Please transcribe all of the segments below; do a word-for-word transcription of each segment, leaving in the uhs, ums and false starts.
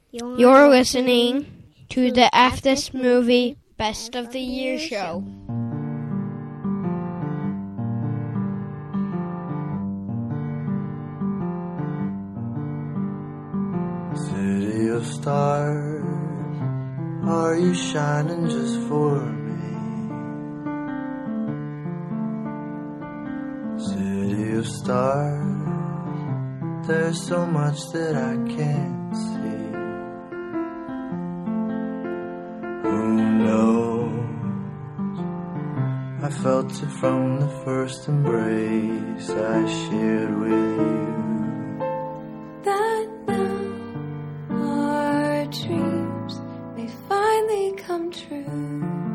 You're listening to the F This Movie Best of the Year show. City of stars, are you shining just for me? City of stars, there's so much that I can't see. Who knows? I felt it from the first embrace I shared with you. That now our dreams may finally come true.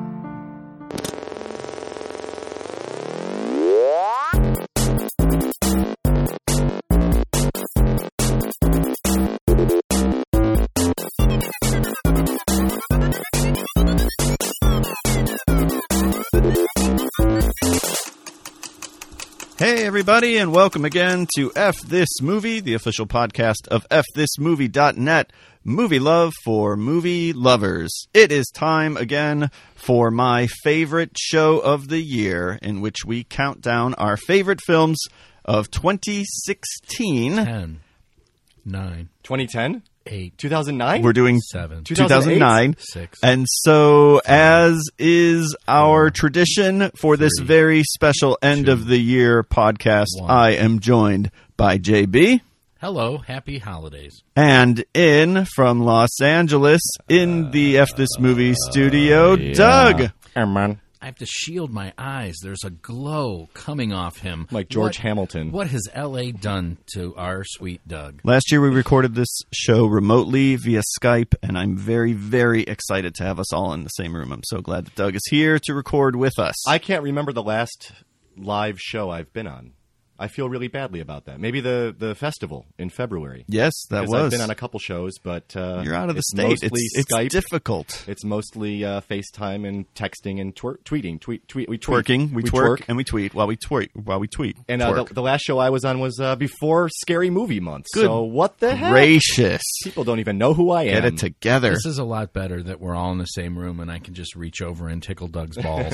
Hey everybody, and welcome again to F This Movie, the official podcast of F This Movie dot net, movie love for movie lovers. It is time again for my favorite show of the year, in which we count down our favorite films of twenty sixteen. ten, nine, twenty ten? eight, two thousand nine? We're doing seven, two thousand nine. six. And so, as is our tradition for this three, very special end two, of the year podcast, one. I am joined by J B. Hello, happy holidays. And in from Los Angeles, in the F This Movie studio, yeah. Doug. Hey, man. I have to shield my eyes. There's a glow coming off him. Like George What- Hamilton. What has L A done to our sweet Doug? Last year we recorded this show remotely via Skype, and I'm very, very excited to have us all in the same room. I'm so glad that Doug is here to record with us. I can't remember the last live show I've been on. I feel really badly about that. Maybe the, the festival in February. yes, that Because was. I've been on a couple shows, but uh, You're out of the it's state. Mostly It's, Skype. it's difficult. It's mostly uh, FaceTime and texting and twer- tweeting. Tweet, tweet. We tweet. Twerking, we, we twerk, and we tweet while we tweet. While we tweet, And uh, Twerk. the, the last show I was on was uh, before Scary Movie Month. Good So what the heck? gracious, People don't even know who I am. get it together. This is a lot better that we're all in the same room and I can just reach over and tickle Doug's balls.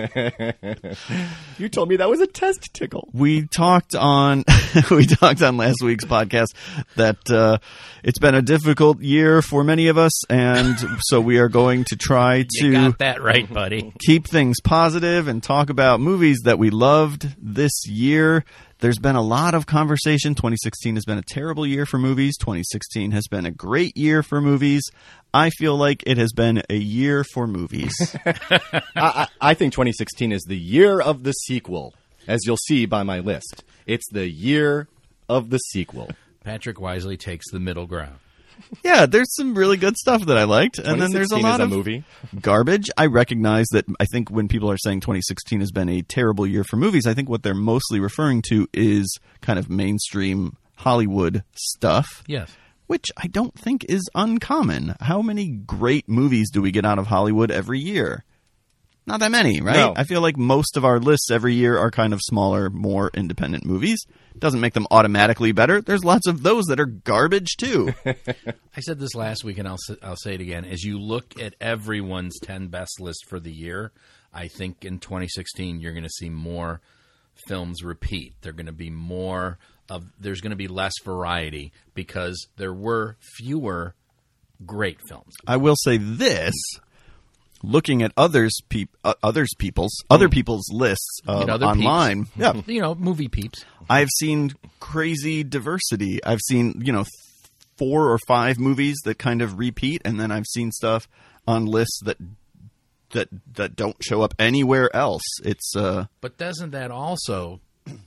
You told me that was a test tickle. We talked on we talked on last week's podcast that uh, it's been a difficult year for many of us, and so we are going to try You to got that right, buddy. keep things positive and talk about movies that we loved this year. There's been a lot of conversation. twenty sixteen has been a terrible year for movies. twenty sixteen has been a great year for movies. I feel like it has been a year for movies. I, I, I think twenty sixteen is the year of the sequel, as you'll see by my list. It's the year of the sequel. Patrick wisely takes the middle ground. Yeah, there's some really good stuff that I liked, and then there's a twenty sixteen lot is of a movie. garbage. I recognize that. I think when people are saying twenty sixteen has been a terrible year for movies, I think what they're mostly referring to is kind of mainstream Hollywood stuff, Yes. which I don't think is uncommon. How many great movies do we get out of Hollywood every year? Not that many, right? No. I feel like most of our lists every year are kind of smaller, more independent movies. Doesn't make them automatically better. There's lots of those that are garbage, too. I said this last week, and I'll s- I'll say it again. As you look at everyone's ten best list for the year, I think in twenty sixteen you're going to see more films repeat. They're going to be more of. There's going to be less variety because there were fewer great films. I will say this. Looking at others, peop, uh, others people's, other people's lists uh, At other online, peeps. yeah, You know, movie peeps. I've seen crazy diversity. I've seen, you know, th- four or five movies that kind of repeat, and then I've seen stuff on lists that that that don't show up anywhere else. It's uh, But doesn't that also,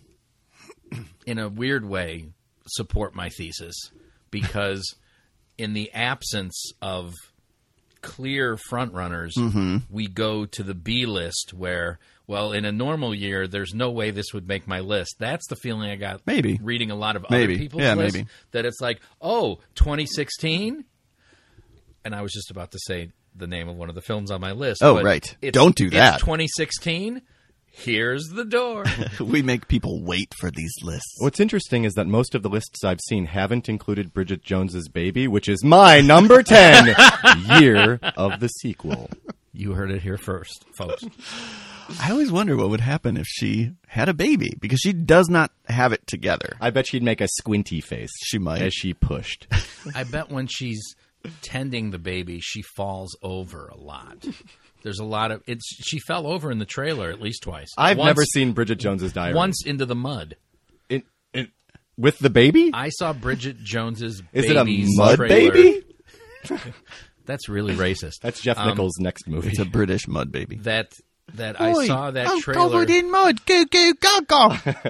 in a weird way, support my thesis? Because in the absence of clear frontrunners, mm-hmm. we go to the B list where, well, in a normal year, there's no way this would make my list. That's the feeling I got Maybe. reading a lot of Maybe. other people's Yeah, lists. maybe. That it's like, oh, twenty sixteen? And I was just about to say the name of one of the films on my list. Oh, but right. it's- Don't do that. It's twenty sixteen. Here's the door. We make people wait for these lists. What's interesting is that most of the lists I've seen haven't included Bridget Jones's Baby, which is my number ten year of the sequel. You heard it here first, folks. I always wonder what would happen if she had a baby, because she does not have it together. I bet she'd make a squinty face. She might. As she pushed. I bet when she's tending the baby, she falls over a lot. There's a lot of it's. She fell over in the trailer at least twice. I've once, never seen Bridget Jones's Diary. Once into the mud. It, it, with the baby? I saw Bridget Jones's Is it a Baby's mud trailer. baby? That's really racist. That's Jeff Um, Nichols' next movie. It's a British mud baby. That that I saw that I'm trailer. covered in mud. Goo goo gaga.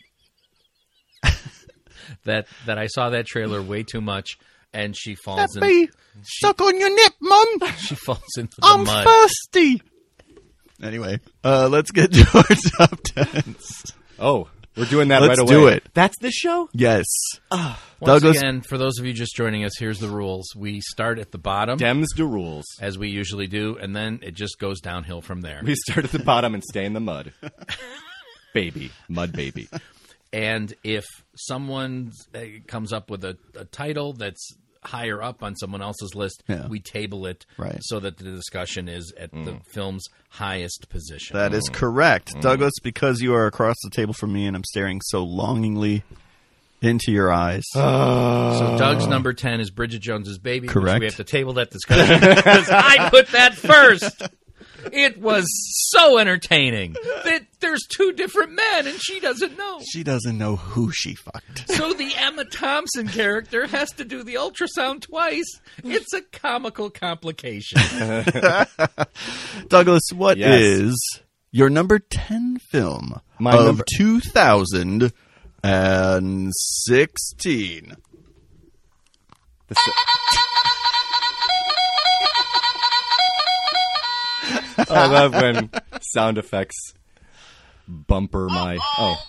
that that I saw that trailer way too much, and she falls in. Happy. Suck on your nip, Mum. She falls into the I'm mud. thirsty. Anyway, uh, let's get to our top tens. Oh, we're doing that Let's right away. do it. That's the show? Yes. Once Douglas- again, for those of you just joining us, here's the rules. We start at the bottom, Dems do rules. as we usually do, and then it just goes downhill from there. We start at the bottom and stay in the mud. Baby. Mud baby. And if someone uh, comes up with a, a title that's higher up on someone else's list, Yeah. we table it Right. so that the discussion is at the film's highest position. That is correct. Douglas, because you are across the table from me and I'm staring so longingly into your eyes. So Doug's number ten is Bridget Jones's Baby. Correct. Which we have to table that discussion because I put that first. It was so entertaining that there's two different men and she doesn't know. She doesn't know who she fucked. So the Emma Thompson character has to do the ultrasound twice. It's a comical complication. Douglas, what Yes. is your number ten film My of number- two thousand sixteen? The s- I love when sound effects bumper my... Oh.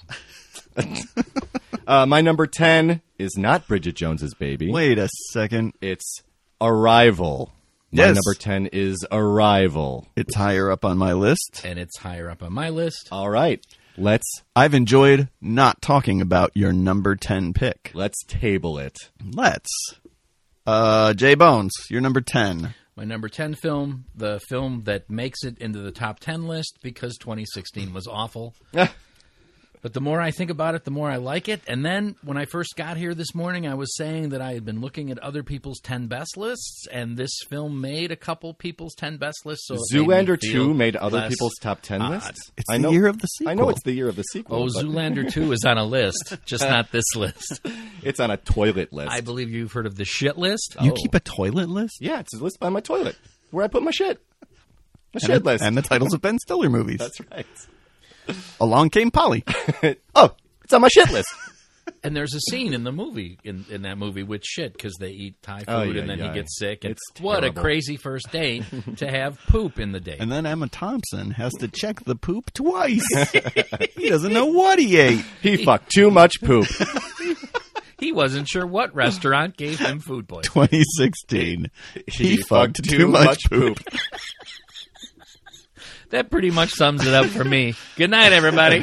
uh, my number ten is not Bridget Jones's Baby. Wait a second. It's Arrival. My Yes. number ten is Arrival. It's higher up on my list. And it's higher up on my list. All right. Let's I've enjoyed not talking about your number ten pick. let's table it. Let's. Uh, J Bones, your number ten. My number ten film, the film that makes it into the top ten list because twenty sixteen was awful. But the more I think about it, the more I like it. And then when I first got here this morning, I was saying that I had been looking at other people's ten best lists, and this film made a couple people's ten best lists. So it made me Zoolander feel two made other less people's top ten odd. lists. It's I the know, year of the sequel. I know it's the year of the sequel. Oh, but Zoolander two is on a list, just not this list. it's on a toilet list. I believe you've heard of the shit list. You Oh. keep a toilet list? Yeah, it's a list by my toilet where I put my shit. My And, shit list. and the titles of Ben Stiller movies. That's right. Along Came Polly. Oh, it's on my shit list. And there's a scene in the movie, in, in that movie, with shit because they eat Thai food Oh, yeah, and then yeah. he gets sick. And It's what a terrible. crazy first date to have poop in the date. And then Emma Thompson has to check the poop twice. He doesn't know what he ate. He fucked too much poop. He wasn't sure what restaurant gave him food poisoning. twenty sixteen. He, He fucked, fucked too, too much, much poop. That pretty much sums it up for me. Good night, everybody.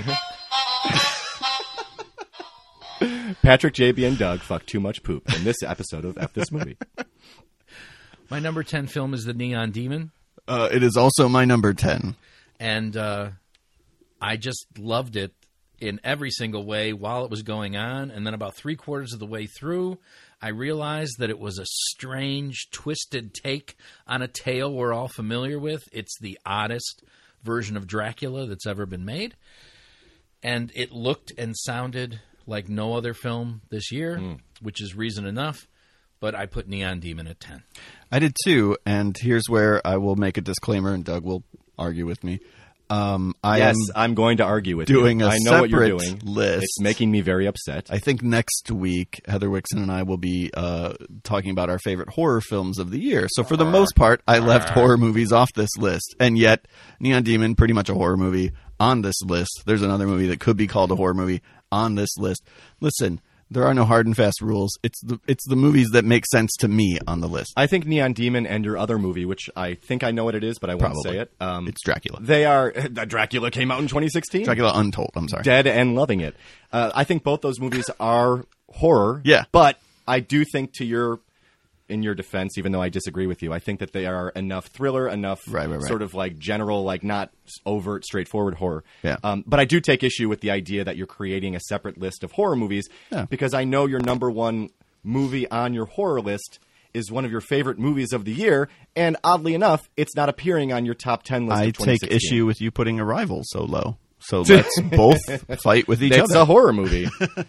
Patrick, J B, and Doug fucked too much poop in this episode of F This Movie. My number ten film is The Neon Demon. Uh, it is also my number ten. And uh, I just loved it in every single way while it was going on. And then about three quarters of the way through, I realized that it was a strange, twisted take on a tale we're all familiar with. It's the oddest version of Dracula that's ever been made. And it looked and sounded like no other film this year, Mm. which is reason enough. But I put Neon Demon at ten. I did too, and here's where I will make a disclaimer, and Doug will argue with me. Um, I yes, am I'm going to argue with doing you. a I know what you're separate doing. list. It's making me very upset. I think next week, Heather Wixon and I will be uh, talking about our favorite horror films of the year. So for the most part, I left horror movies off this list. And yet, Neon Demon, pretty much a horror movie on this list. There's another movie that could be called a horror movie on this list. Listen, There are no hard and fast rules. It's the it's the movies that make sense to me on the list. I think Neon Demon and your other movie, which I think I know what it is, but I won't Probably. say it. Um, It's Dracula. They are. Dracula came out in twenty sixteen. Dracula Untold. I'm sorry. Dead and loving it. Uh, I think both those movies are horror. Yeah. But I do think, to your, in your defense, even though I disagree with you, I think that they are enough thriller, enough Right, right, right. sort of like general, like not overt, straightforward horror. Yeah. Um, but I do take issue with the idea that you're creating a separate list of horror movies Yeah. because I know your number one movie on your horror list is one of your favorite movies of the year, and oddly enough, it's not appearing on your top ten list I of twenty take sixteen. issue with you putting Arrival so low. So let's both fight with each It's other. a horror movie.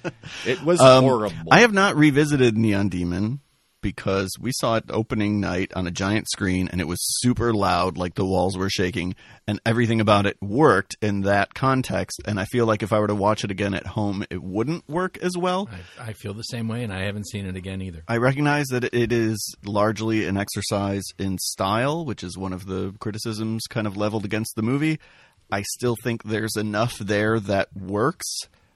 It was Um, horrible. I have not revisited Neon Demon because we saw it opening night on a giant screen, and it was super loud, like the walls were shaking, and everything about it worked in that context. And I feel like if I were to watch it again at home, it wouldn't work as well. I, I feel the same way, and I haven't seen it again either. I recognize that it is largely an exercise in style, which is one of the criticisms kind of leveled against the movie. I still think there's enough there that works,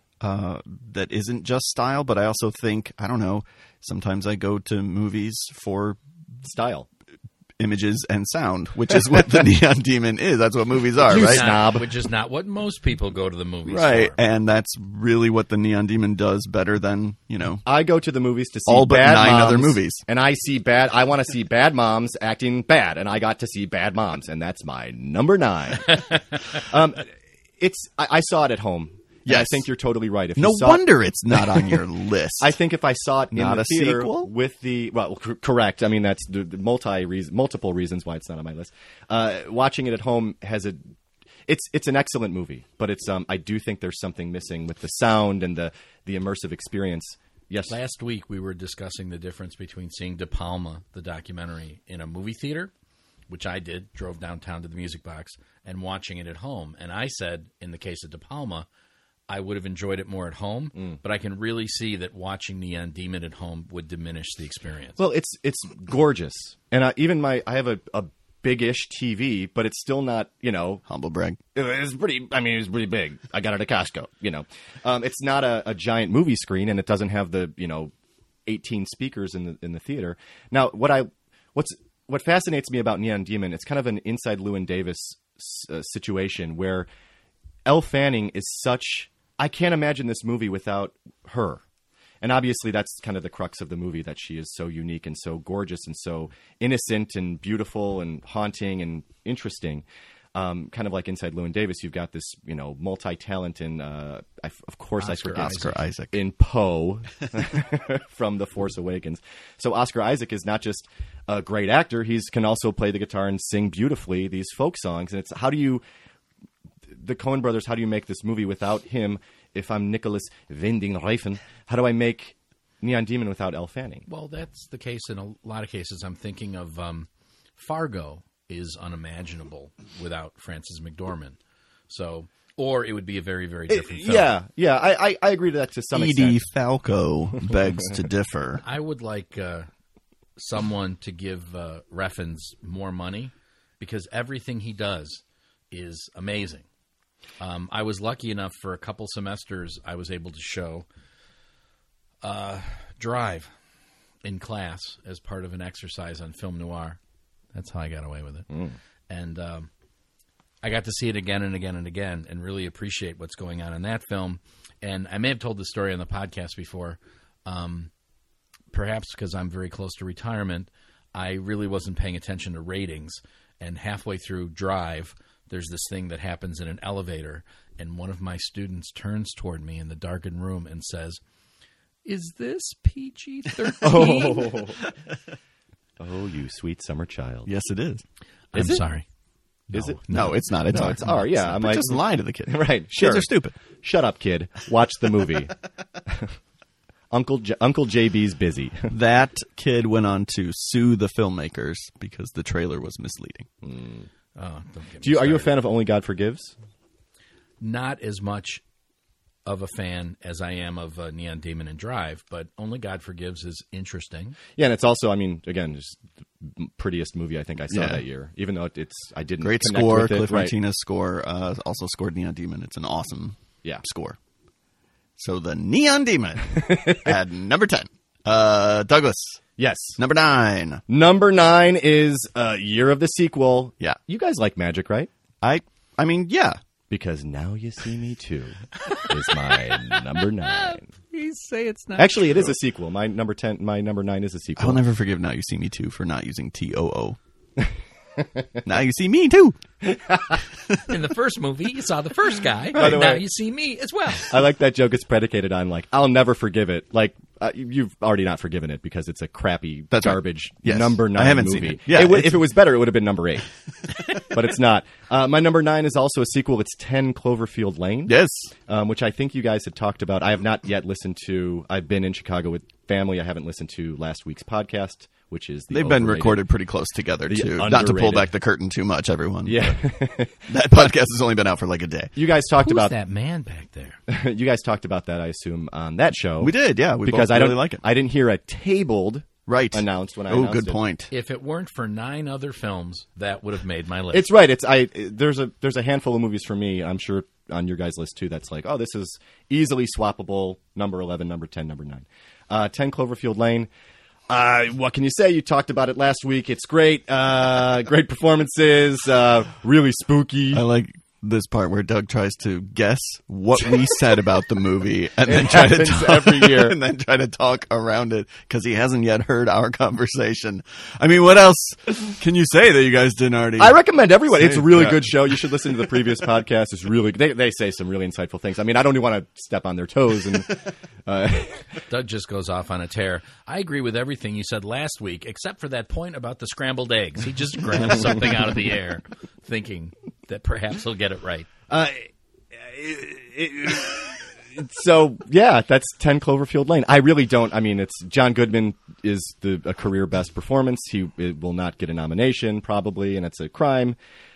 uh, that isn't just style, but I also think, I don't know, sometimes I go to movies for Style. images and sound, which is what the Neon Demon is. That's what movies are, You right? snob. Which is not what most people go to the movies Right, for. and that's really what the Neon Demon does better than, you know, I go to the movies to see All but bad nine moms, other movies. and I see bad. I want to see bad moms acting bad, and I got to see bad moms, and that's my number nine. um, it's. I, I saw it at home. and I Yes. think you're totally right. If no you saw wonder it's not on your list. I think if I saw it in Not the a theater sequel? with the well, cor- correct. I mean, that's the, the multi reason, multiple reasons why it's not on my list. Uh, watching it at home has a. It's it's an excellent movie, but it's um I do think there's something missing with the sound and the the immersive experience. Yes, Last week, we were discussing the difference between seeing De Palma, the documentary, in a movie theater, which I did, drove downtown to the Music Box, and watching it at home. And I said, in the case of De Palma, I would have enjoyed it more at home, Mm. but I can really see that watching Neon Demon at home would diminish the experience. Well, it's it's gorgeous, and uh, even my I have a, a big-ish T V, but it's still not, you know, Humble brag. it's pretty. I mean, it's pretty big. I got it at Costco. You know, um, it's not a, a giant movie screen, and it doesn't have the you know eighteen speakers in the in the theater. Now, what I what's what fascinates me about Neon Demon, it's kind of an inside Llewyn Davis uh, situation where Elle Fanning is such. I can't imagine this movie without her. And obviously that's kind of the crux of the movie, that she is so unique and so gorgeous and so innocent and beautiful and haunting and interesting. Um, kind of like inside Llewyn Davis, you've got this, you know, multi-talent in, uh, I, of course Oscar I forget. Oscar Isaac. In Poe from The Force Awakens. So Oscar Isaac is not just a great actor, he can also play the guitar and sing beautifully these folk songs. And it's how do you... The Coen brothers, how do you make this movie without him? If I'm Nicholas Winding Refn, how do I make Neon Demon without Elle Fanning? Well, that's the case in a lot of cases. I'm thinking of um, Fargo is unimaginable without Frances McDormand. So, or it would be a very, very different film. Yeah, yeah, I, I, I agree to that to some Edie extent. Falco begs to differ. I would like uh, someone to give uh, Refns more money because everything he does is amazing. Um, I was lucky enough for a couple semesters I was able to show uh, Drive in class as part of an exercise on film noir. That's how I got away with it. Mm. And um, I got to see it again and again and again and really appreciate what's going on in that film. And I may have told the story on the podcast before. Um, perhaps because I'm very close to retirement, I really wasn't paying attention to ratings. And halfway through Drive, there's this thing that happens in an elevator, and one of my students turns toward me in the darkened room and says, "Is this P G thirteen?" Oh. Oh, you sweet summer child. Yes, it is. I'm Is it? sorry. Is No. it? No, it's not. It's No, R. it's R, yeah. I'm But like- just lie to the kid. Right, Kids sure. are stupid. Shut up, kid. Watch the movie. Uncle J- Uncle J B's busy. That kid went on to sue the filmmakers because the trailer was misleading. Oh, don't get me Do you are you a started. fan of Only God Forgives? Not as much of a fan as I am of uh, Neon Demon and Drive, but Only God Forgives is interesting. Yeah, and it's also, I mean, again, just the prettiest movie I think I saw Yeah. that year. Even though it's, I didn't Great connect score. with it. Cliff Right. Martinez score uh, also scored Neon Demon. It's an awesome Yeah. score. So the Neon Demon at number ten. Uh, Douglas, Yes. number nine. Number nine is uh, Year of the Sequel. Yeah. You guys like magic, right? I, I mean, yeah. Because Now You See Me Too is my number nine. Please say it's not. Actually, it is a sequel. My number ten, my number nine is a sequel. I'll never forgive Now You See Me Too for not using T O O. Now you see me too. In the first movie, you saw the first guy. By the Now way- you see me as well. I like that joke. It's predicated on like I'll never forgive it. Like uh, you've already not forgiven it because it's a crappy That's right. garbage Yes. number nine I haven't movie. seen it. Yeah, It would- it's- if it was better, it would have been number eight, but it's not. Uh, my number nine is also a sequel. It's ten Cloverfield Lane. Yes. um, which I think you guys had talked about. I have not yet listened to. I've been in Chicago with family. I haven't listened to last week's podcast, which is the They've been overrated- recorded pretty close together, The too. Not to pull underrated. back the curtain too much, everyone. Yeah, That podcast has only been out for like a day. you guys talked Who's about that man back there? you guys talked about that. I assume on that show. We did, yeah. We because both I really don't like it. I didn't hear a tabled Right. announced when I Oh, announced good it. point. If it weren't for nine other films, that would have made my list. It's right. It's I. There's a there's a handful of movies for me. I'm sure on your guys' list too. That's like, oh, this is easily swappable. Number eleven, number ten, number nine. Uh, ten Cloverfield Lane. Uh, what can you say? You talked about it last week. It's great. Uh, great performances. Uh, really spooky. I like this part where Doug tries to guess what we said about the movie and then try to happens talk, every year. and then try to talk around it because he hasn't yet heard our conversation. I mean, what else can you say that you guys didn't already? I recommend everyone. It's a really Yeah. good show. You should listen to the previous podcast. It's really they they say some really insightful things. I mean, I don't even want to step on their toes and. Uh, Doug just goes off on a tear. I agree with everything you said last week, except for that point about the scrambled eggs. He just grabbed something out of the air, thinking that perhaps he'll get it right. Uh, it- it- so yeah, that's ten Cloverfield Lane. I really don't. I mean, it's John Goodman is the a career best performance. He it will not get a nomination probably, and it's a crime.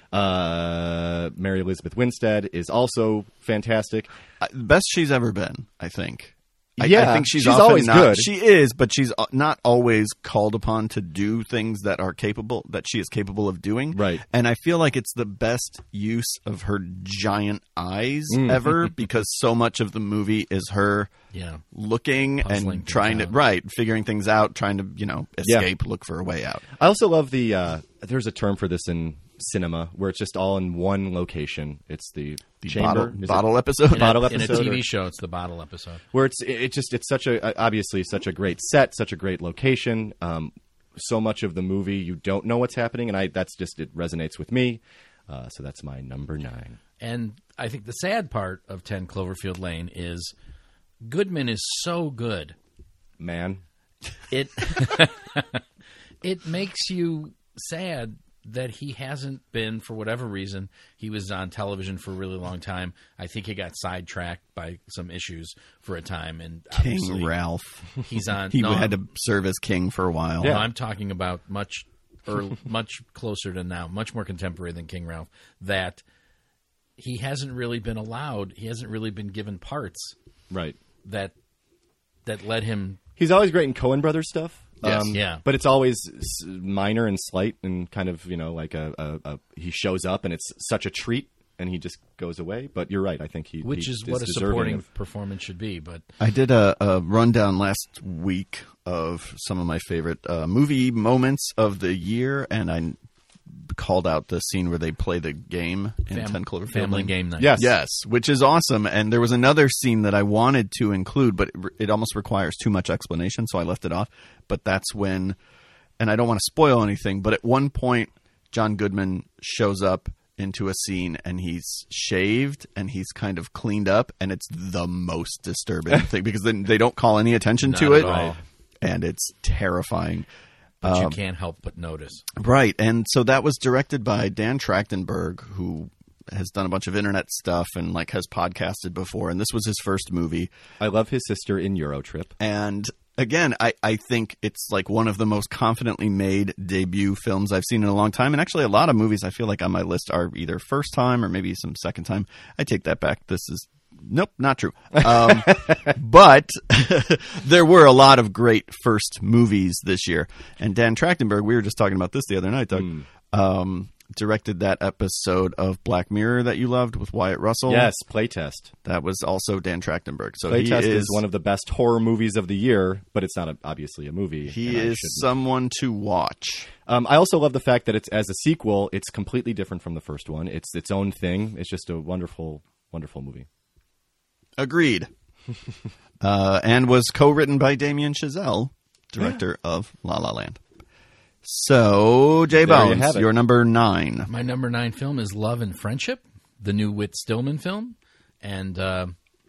Uh, Mary Elizabeth Winstead is also fantastic. Uh, best she's ever been, I think. I, Yeah, I think she's, she's often always not, good. She is, but she's uh, not always called upon to do things that are capable that she is capable of doing. Right. And I feel like it's the best use of her giant eyes Mm. ever because so much of the movie is her Yeah. looking Puzzling and trying to things out. right, figuring things out, trying to, you know, Yeah. escape, look for a way out. I also love the. Uh, there's a term for this in cinema where it's just all in one location. It's the, The chamber bottle, Is it- bottle episode. In, Bottle a, in a episode T V or- show, it's the bottle episode. where it's it just it's such a obviously such a great set, such a great location. Um, so much of the movie you don't know what's happening, and I that's just it resonates with me. Uh, so that's my number nine. And I think the sad part of ten Cloverfield Lane is Goodman is so good. Man, It it makes you sad that he hasn't been, for whatever reason. He was on television for a really long time. I think he got sidetracked by some issues for a time. And obviously King Ralph. he's on. He no, had to serve as king for a while. No, I'm talking about much, or much closer to now, much more contemporary than King Ralph. That he hasn't really been allowed. He hasn't really been given parts right? that that led him. He's always great in Coen Brothers stuff. Yes. Yeah. but it's always s- minor and slight, and kind of you know like a, a, a he shows up and it's such a treat, and he just goes away. But you're right. I think he Which he is what a deserving supporting of- performance should be. But I did a, a rundown last week of some of my favorite uh, movie moments of the year, and I called out the scene where they play the game in fam- ten Cloverfield family Lane. game night. Yes. Yes, which is awesome. And there was another scene that I wanted to include, but it, it almost requires too much explanation, so I left it off. But that's when, and I don't want to spoil anything, but at one point, John Goodman shows up into a scene and he's shaved and he's kind of cleaned up, and it's the most disturbing thing because then they don't call any attention Not to at it, all. and it's terrifying. But Um, you can't help but notice. Right, and so that was directed by Dan Trachtenberg, who has done a bunch of internet stuff and like has podcasted before, and this was his first movie. I love his sister in Eurotrip. And again, I, I think it's like one of the most confidently made debut films I've seen in a long time. And actually, a lot of movies I feel like on my list are either first time or maybe some second time. I take that back. This is nope, not true. Um, but there were a lot of great first movies this year. And Dan Trachtenberg, we were just talking about this the other night, Doug. Um, directed that episode of Black Mirror that you loved with Wyatt Russell. Yes, Playtest. That was also Dan Trachtenberg. So Playtest he is, is one of the best horror movies of the year, but it's not a, obviously a movie. He and I is shouldn't. someone to watch. Um, I also love the fact that it's as a sequel, it's completely different from the first one. It's its own thing. It's just a wonderful, wonderful movie. Agreed. uh, and was co-written by Damien Chazelle, director of La La Land. So, Jay There you Bones, have it. your number nine. My number nine film is Love and Friendship, the new Whit Stillman film. And uh,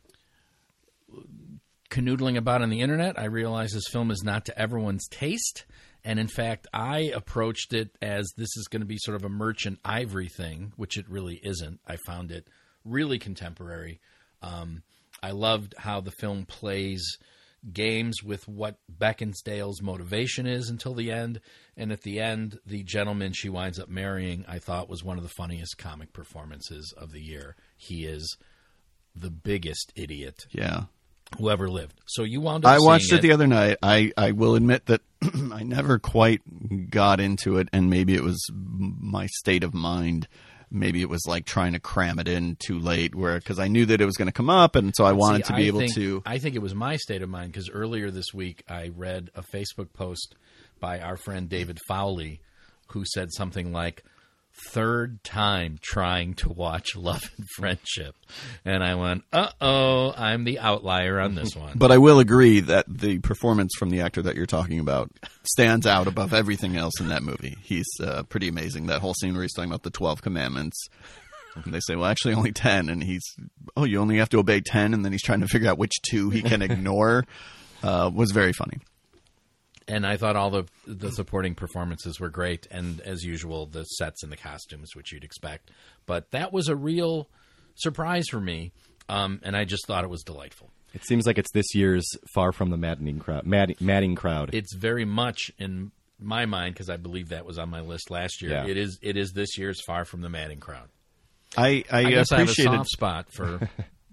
canoodling about on the internet, I realized this film is not to everyone's taste. And in fact, I approached it as this is going to be sort of a Merchant Ivory thing, which it really isn't. I found it really contemporary. Um, I loved how the film plays games with what Beckinsale's motivation is until the end. And at the end, the gentleman she winds up marrying, I thought was one of the funniest comic performances of the year. He is the biggest idiot Yeah. who ever lived. So you wound up I watched seeing it the other night. I, I will admit that I never quite got into it, and maybe it was my state of mind. Maybe it was like trying to cram it in too late, where because I knew that it was going to come up, and so I wanted See, to be I able think, to. I think it was my state of mind because earlier this week I read a Facebook post by our friend David Fowley who said something like, third time trying to watch Love and Friendship. And I went, uh-oh, I'm the outlier on this one. But I will agree that the performance from the actor that you're talking about stands out above everything else in that movie. He's uh, pretty amazing. That whole scene where he's talking about the twelve commandments. And they say, well, actually only ten. And he's, oh, you only have to obey ten? And then he's trying to figure out which two he can ignore. Uh, was very funny. And I thought all the the supporting performances were great. And as usual, the sets and the costumes, which you'd expect. But that was a real surprise for me. Um, and I just thought it was delightful. It seems like it's this year's Far From the Maddening Crowd. Mad, Madding Crowd. It's very much in my mind, because I believe that was on my list last year. Yeah. It is it is this year's Far From the Madding Crowd. I, I, I guess I have a appreciated soft spot for...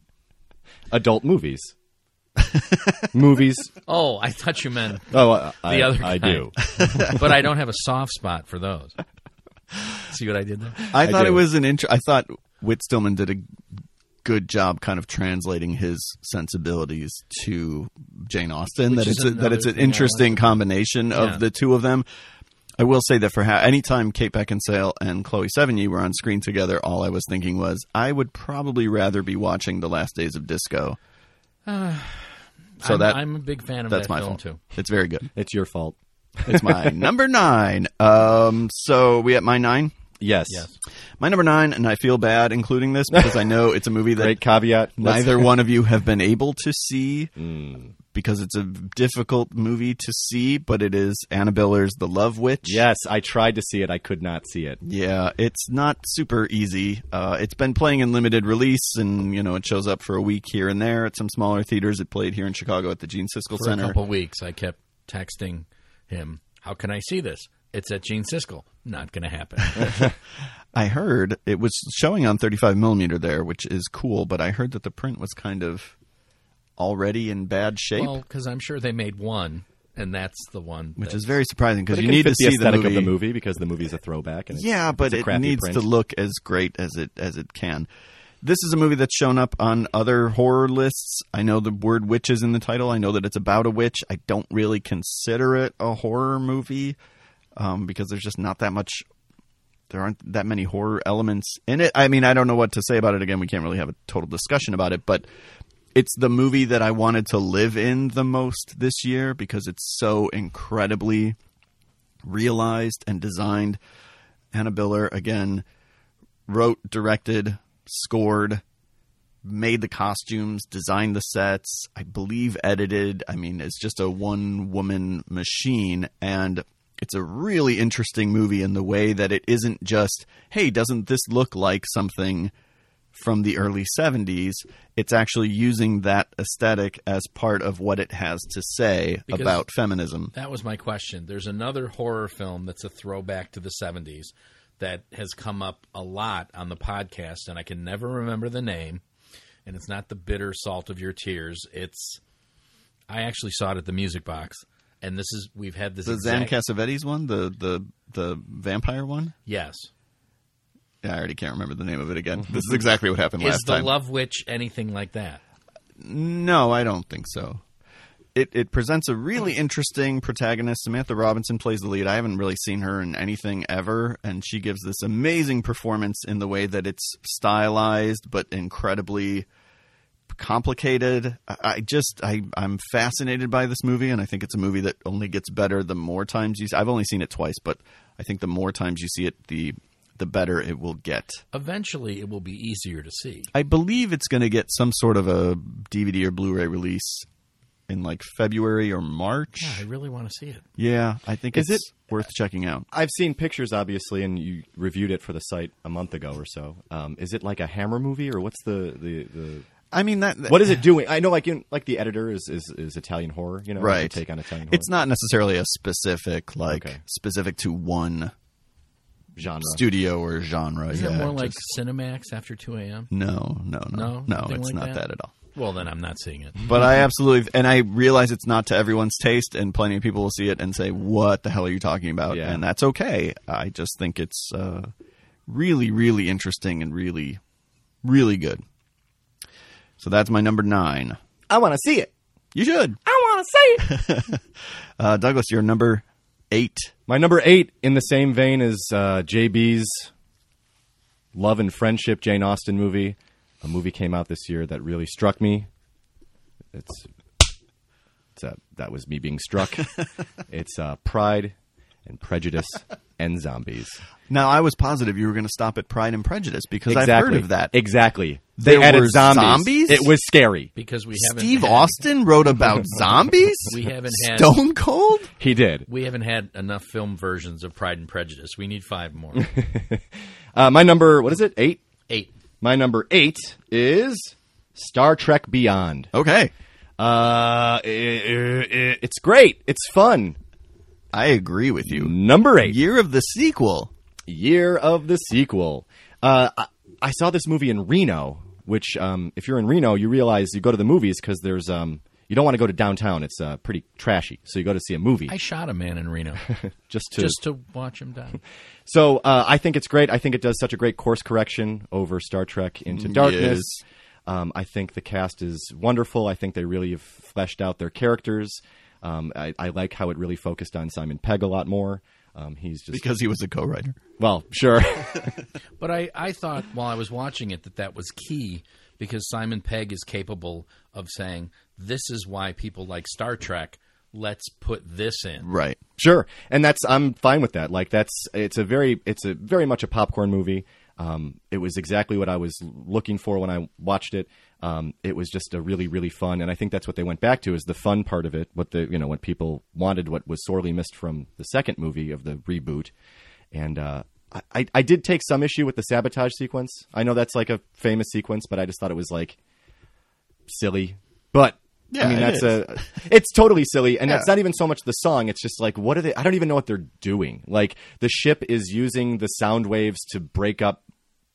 Adult movies. Movies. Oh, I thought you meant Oh, uh, I, the other I kind. do. But I don't have a soft spot for those. See what I did there? I thought do. it was an int- I thought Whit Stillman did a good job kind of translating his sensibilities to Jane Austen. Which that is it's a, that another it's an thing I interesting like. combination Yeah. of the two of them. I will say that for ha- anytime Kate Beckinsale and Chloe Sevigny were on screen together, all I was thinking was I would probably rather be watching The Last Days of Disco. Uh, So I'm, that I'm a big fan of that's that my film, fault. too. It's very good. It's your fault. It's my number nine. Um, so we at my nine. Yes. Yes. My number nine, and I feel bad including this because I know it's a movie that Great caveat. neither one of you have been able to see Mm. because it's a difficult movie to see, but it is Anna Biller's The Love Witch. Yes, I tried to see it. I could not see it. Yeah, it's not super easy. Uh, it's been playing in limited release, and you know it shows up for a week here and there at some smaller theaters. It played here in Chicago at the Gene Siskel For Center. a couple weeks, I kept texting him, how can I see this? It's at Gene Siskel. Not going to happen. I heard it was showing on thirty-five millimeter there, which is cool, but I heard that the print was kind of already in bad shape. Well, because I'm sure they made one, and that's the one. which that's- is very surprising because But it you can need fit to the see the aesthetic movie. of the movie because the movie's a throwback. And it's, Yeah, but it's a it crappy needs print. to look as great as it as it can. This is a movie that's shown up on other horror lists. I know the word witch is in the title. I know that it's about a witch. I don't really consider it a horror movie um, because there's just not that much. There aren't that many horror elements in it. I mean, I don't know what to say about it. Again, we can't really have a total discussion about it, but it's the movie that I wanted to live in the most this year because it's so incredibly realized and designed. Anna Biller, again, wrote, directed, scored, made the costumes, designed the sets, I believe edited. I mean, it's just a one-woman machine, and it's a really interesting movie in the way that it isn't just, hey, doesn't this look like something from the early seventies? It's actually using that aesthetic as part of what it has to say Because about feminism. That was my question. There's another horror film that's a throwback to the seventies that has come up a lot on the podcast, and I can never remember the name. And it's not The Bitter Salt of Your Tears. It's I actually saw it at the Music Box, and this is we've had this The Zan exact, Cassavetes one, the, the the vampire one. yes, I already can't remember the name of it again. This is exactly what happened Is last the time. Love Witch anything like that? No, I don't think so. It it presents a really interesting protagonist. Samantha Robinson plays the lead. I haven't really seen her in anything ever, and she gives this amazing performance in the way that it's stylized but incredibly complicated. I, I just I I'm fascinated by this movie, and I think it's a movie that only gets better the more times you. I've only seen it twice, but I think the more times you see it, the the better it will get. Eventually, it will be easier to see. I believe it's going to get some sort of a D V D or Blu-ray release in like February or March. Yeah, I really want to see it. Yeah, I think Is it's it- worth checking out. I've seen pictures, obviously, and you reviewed it for the site a month ago or so. Um, is it like a Hammer movie, or what's the, the, the I mean that. what is it doing? I know, like in, like the editor is, is, is Italian horror, you know, Right. It's a take on Italian horror. It's not necessarily a specific like Okay. specific to one genre. studio or genre. Is yeah, it more like just- Cinemax after two a.m.? no, no, no, No? no. Nothing It's like not that? that at all. Well, then I'm not seeing it. But I absolutely, and I realize it's not to everyone's taste, and plenty of people will see it and say, "What the hell are you talking about?" Yeah. And that's okay. I just think it's uh, really, really interesting and really, really good. So that's my number nine. I want to see it. You should, I want to see it. uh, Douglas. You're number eight. My number eight, in the same vein as uh, J B's Love and Friendship Jane Austen movie. A movie came out this year that really struck me. It's, it's uh, that was me being struck. It's uh, Pride and Prejudice and Zombies. Now, I was positive you were going to stop at Pride and Prejudice because Exactly. I've heard of that. Exactly. There They added were zombies. zombies? It was scary. Because we haven't Steve had, Austin wrote about zombies? We haven't had Stone Cold? He did. we haven't had enough film versions of Pride and Prejudice. We need five more. Uh, my number, what is it? Eight? Eight. My number eight is Star Trek Beyond. Okay. Uh, i- i- it's great. It's fun. I agree with you. Number eight, Year of the sequel. Year of the Sequel. Uh, I, I saw this movie in Reno, which, um, if you're in Reno, you realize you go to the movies because there's, um, you don't want to go to downtown. It's uh, pretty trashy. So you go to see a movie I shot a man in Reno just to. just to watch him die. So uh, I think it's great. I think it does such a great course correction over Star Trek Into Darkness. Yes. Um, I think the cast is wonderful. I think they really have fleshed out their characters. Um, I, I like how it really focused on Simon Pegg a lot more. Um, he's just Because he was a co-writer. well, sure. But I, I thought while I was watching it that that was key because Simon Pegg is capable of saying, this is why people like Star Trek. Let's put this in. Right. Sure, and that's I'm fine with that. Like that's it's a very it's a very much a popcorn movie. Um, it was exactly what I was looking for when I watched it. Um, it was just a really really fun, and I think that's what they went back to is the fun part of it. What the you know what people wanted, what was sorely missed from the second movie of the reboot, and uh, I I did take some issue with the sabotage sequence. I know that's like a famous sequence, but I just thought it was like silly, but. Yeah, I mean, it that's is. a, it's totally silly. And Yeah. that's not even so much the song. It's just like, what are they, I don't even know what they're doing. Like the ship is using the sound waves to break up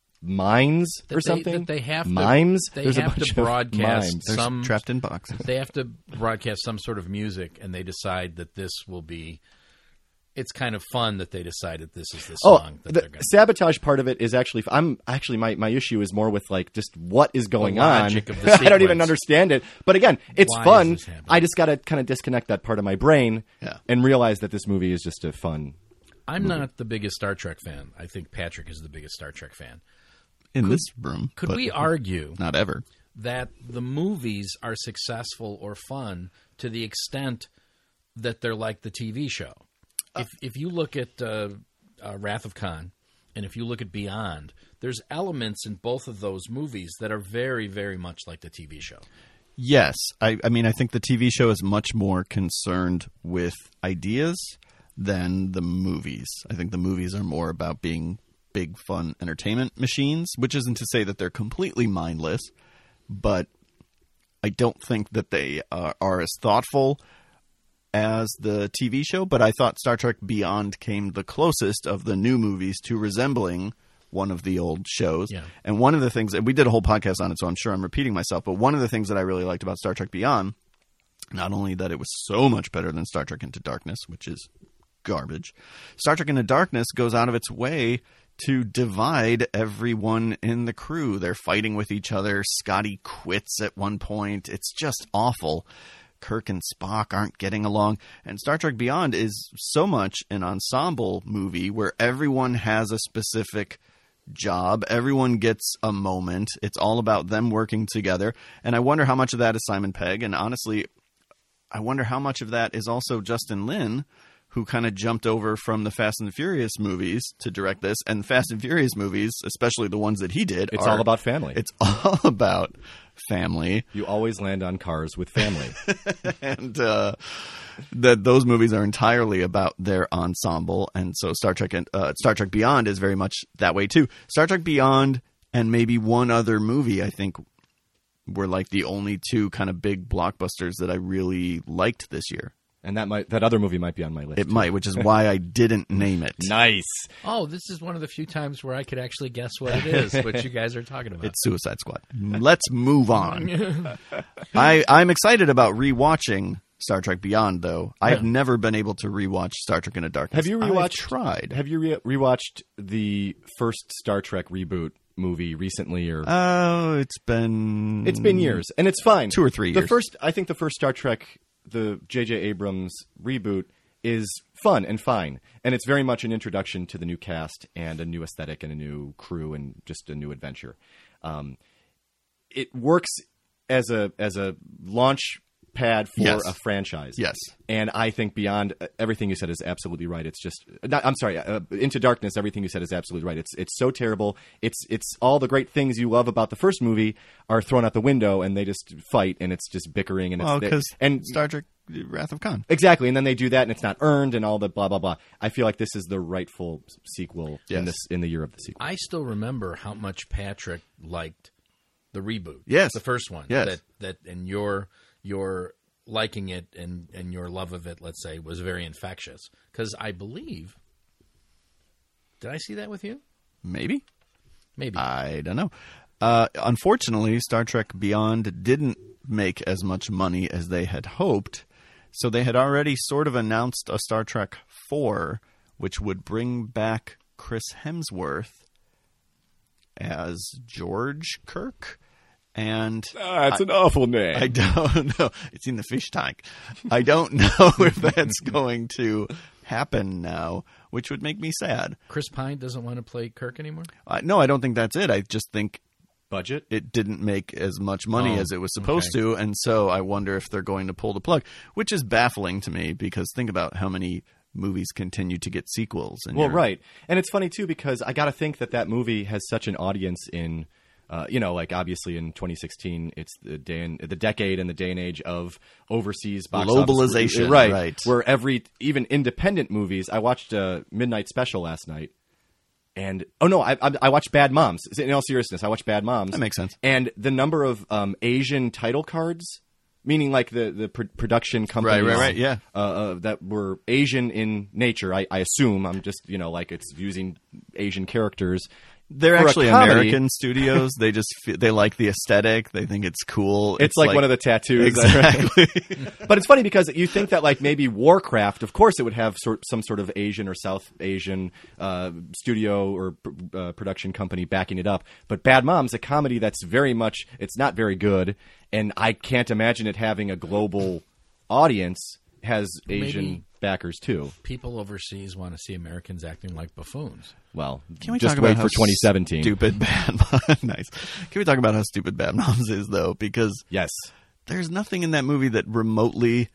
mines That or they- something. that they have to- mimes. they There's have a bunch to of broadcast mimes. They're Some- trapped in boxes. They have to broadcast some sort of music, and they decide that this will be. It's kind of fun that they decided this is the Oh, song that the they're going to. sabotage part of it is actually. I'm actually my, my issue is more with like just what is going The on. logic of the I don't even sequence. understand it. But again, it's Why is fun. this happening? I just got to kind of disconnect that part of my brain Yeah. and realize that this movie is just a fun. I'm not the biggest Star Trek fan. I think Patrick is the biggest Star Trek fan. In this room. Could but we argue Not ever. that the movies are successful or fun to the extent that they're like the T V show? If if you look at uh, uh, Wrath of Khan and if you look at Beyond, there's elements in both of those movies that are very, very much like the T V show. Yes. I, I mean, I think the T V show is much more concerned with ideas than the movies. I think the movies are more about being big, fun entertainment machines, which isn't to say that they're completely mindless, but I don't think that they are, are as thoughtful as the T V show. But I thought Star Trek Beyond came the closest of the new movies to resembling one of the old shows. Yeah. And one of the things, and we did a whole podcast on it, so I'm sure I'm repeating myself, but one of the things that I really liked about Star Trek Beyond, not only that it was so much better than Star Trek Into Darkness, which is garbage, Star Trek Into Darkness goes out of its way to divide everyone in the crew. They're fighting with each other. Scotty quits at one point. It's just awful. Kirk and Spock aren't getting along. And Star Trek Beyond is so much an ensemble movie where everyone has a specific job. Everyone gets a moment. It's all about them working together. And I wonder how much of that is Simon Pegg. And honestly, I wonder how much of that is also Justin Lin, who kind of jumped over from the Fast and the Furious movies to direct this. And Fast and Furious movies, especially the ones that he did, It's are, all about family. It's all about family. You always land on cars with family. and uh, that those movies are entirely about their ensemble. And so Star Trek and uh, Star Trek Beyond is very much that way too. Star Trek Beyond and maybe one other movie, I think, were like the only two kind of big blockbusters that I really liked this year. And that might that other movie might be on my list. It might, which is why I didn't name it. Nice. Oh, this is one of the few times where I could actually guess what it is, what you guys are talking about. It's Suicide Squad. Let's move on. I, I'm excited about rewatching Star Trek Beyond, though. I've Yeah. never been able to rewatch Star Trek Into Darkness. Have you I've rewatched? tried. Have you re- rewatched the first Star Trek reboot movie recently? Or Oh, it's been it's been years, and it's fine. Two or three The years. first, I think, the first Star Trek, the J J Abrams reboot, is fun and fine, and it's very much an introduction to the new cast and a new aesthetic and a new crew and just a new adventure. Um, it works as a as a launch pad for Yes. a franchise. Yes. And I think Beyond, uh, everything you said is absolutely right. It's just, not, I'm sorry, uh, Into Darkness, everything you said is absolutely right. It's it's so terrible. It's it's all the great things you love about the first movie are thrown out the window, and they just fight, and it's just bickering, and it's Well, because and Star Trek Wrath of Khan. exactly, and then they do that, and it's not earned, and all the blah blah blah. I feel like this is the rightful sequel Yes. in this in the year of the sequel. I still remember how much Patrick liked the reboot. Yes. The first one. Yes. That that and your your liking it and, and your love of it, let's say, was very infectious. Because I believe, did I see that with you? Maybe. Maybe. I don't know. Uh, unfortunately, Star Trek Beyond didn't make as much money as they had hoped, so they had already sort of announced a Star Trek four, which would bring back Chris Hemsworth as George Kirk. And That's an awful name. I don't know. It's in the fish tank. I don't know if that's going to happen now, which would make me sad. Chris Pine doesn't want to play Kirk anymore? Uh, no, I don't think that's it. I just think Budget? it didn't make as much money Oh, as it was supposed okay. to, and so I wonder if they're going to pull the plug, which is baffling to me because think about how many movies continue to get sequels. And Well, you're- right. And it's funny, too, because I got to think that that movie has such an audience in, uh, you know, like obviously in twenty sixteen, it's the day and, the decade and the day and age of overseas box Globalization, office. Right, right. Where every, even independent movies, I watched a Midnight Special last night. And, oh no, I, I, I watched Bad Moms. In all seriousness, I watched Bad Moms. That makes sense. And the number of um, Asian title cards, meaning like the, the pr- production companies Right, right, right, yeah. uh, uh, that were Asian in nature, I, I assume. I'm just, you know, like it's using Asian characters. They're For a actually comedy- American studios. They just fe- they like the aesthetic. They think it's cool. It's, like, one of the tattoos. Exactly. But it's funny because you think that like maybe Warcraft, of course it would have sort, some sort of Asian or South Asian uh, studio or uh, production company backing it up. But Bad Moms, a comedy that's very much, it's not very good. And I can't imagine it having a global audience, has Asian Maybe- backers too. People overseas want to see Americans acting like buffoons. Well, Can we just talk about wait how for twenty seventeen. Stupid Bad Moms. Nice. Can we talk about how stupid Bad Moms is though? Because Yes. there's nothing in that movie that remotely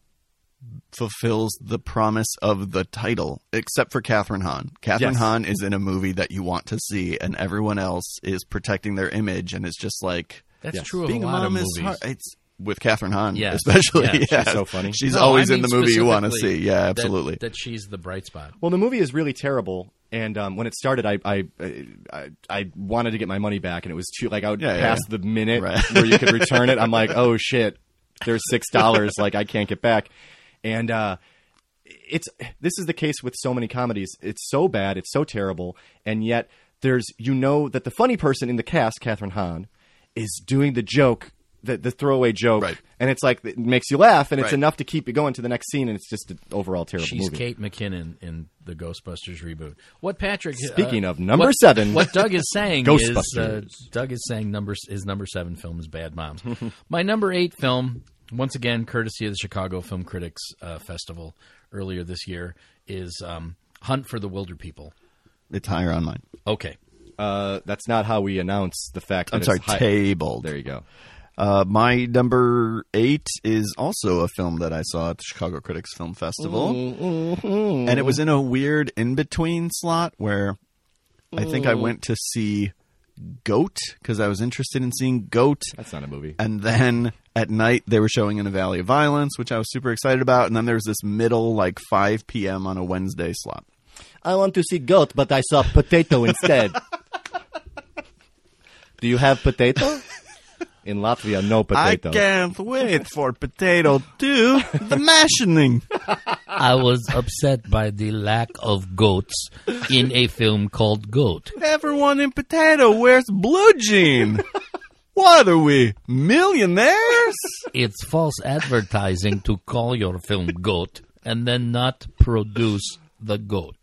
fulfills the promise of the title, except for Catherine Hahn. Catherine Yes. Hahn is in a movie that you want to see, and everyone else is protecting their image, and it's just like That's Yes. true of being a a lot mom of is movies. hard. It's with Catherine Hahn, Yes. especially. Yeah, Yeah, she's so funny. She's No, always I in mean the movie you want to specifically see. Yeah, that- absolutely. That, she's the bright spot. Well, the movie is really terrible, and um, when it started, I, I I I wanted to get my money back, and it was too like I would Yeah, yeah, pass yeah. the minute Right. where you could return it. I'm like, oh shit, there's six dollars, like I can't get back, and uh, it's this is the case with so many comedies. It's so bad, it's so terrible, and yet there's you know that the funny person in the cast, Catherine Hahn, is doing the joke the, the throwaway joke, Right. and it's like it makes you laugh, and it's Right. enough to keep you going to the next scene, and it's just an overall terrible She's movie. Kate McKinnon in the Ghostbusters reboot. What Patrick? Speaking uh, of number what- seven, what Doug is saying is uh, Ghostbusters. Doug is saying number his number seven film is Bad Moms. My number eight film, once again, courtesy of the Chicago Film Critics uh, Festival earlier this year, is um, Hunt for the Wilder People. It's higher on mine. Okay. Uh, that's not how we announce the fact that I'm sorry, it's high- tabled. There you go. Uh, my number eight is also a film that I saw at the Chicago Critics Film Festival. Mm-hmm. And it was in a weird in-between slot where I think I went to see Goat because I was interested in seeing Goat. That's not a movie. And then at night they were showing In a Valley of Violence, which I was super excited about. And then there was this middle, like five p.m. on a Wednesday slot. I want to see goat, but I saw potato instead. Do you have potato? In Latvia, no potato. I can't wait for Potato two, the machining. I was upset by the lack of goats in a film called Goat. Everyone in Potato wears blue jean. What are we, millionaires? It's false advertising to call your film Goat and then not produce the goat.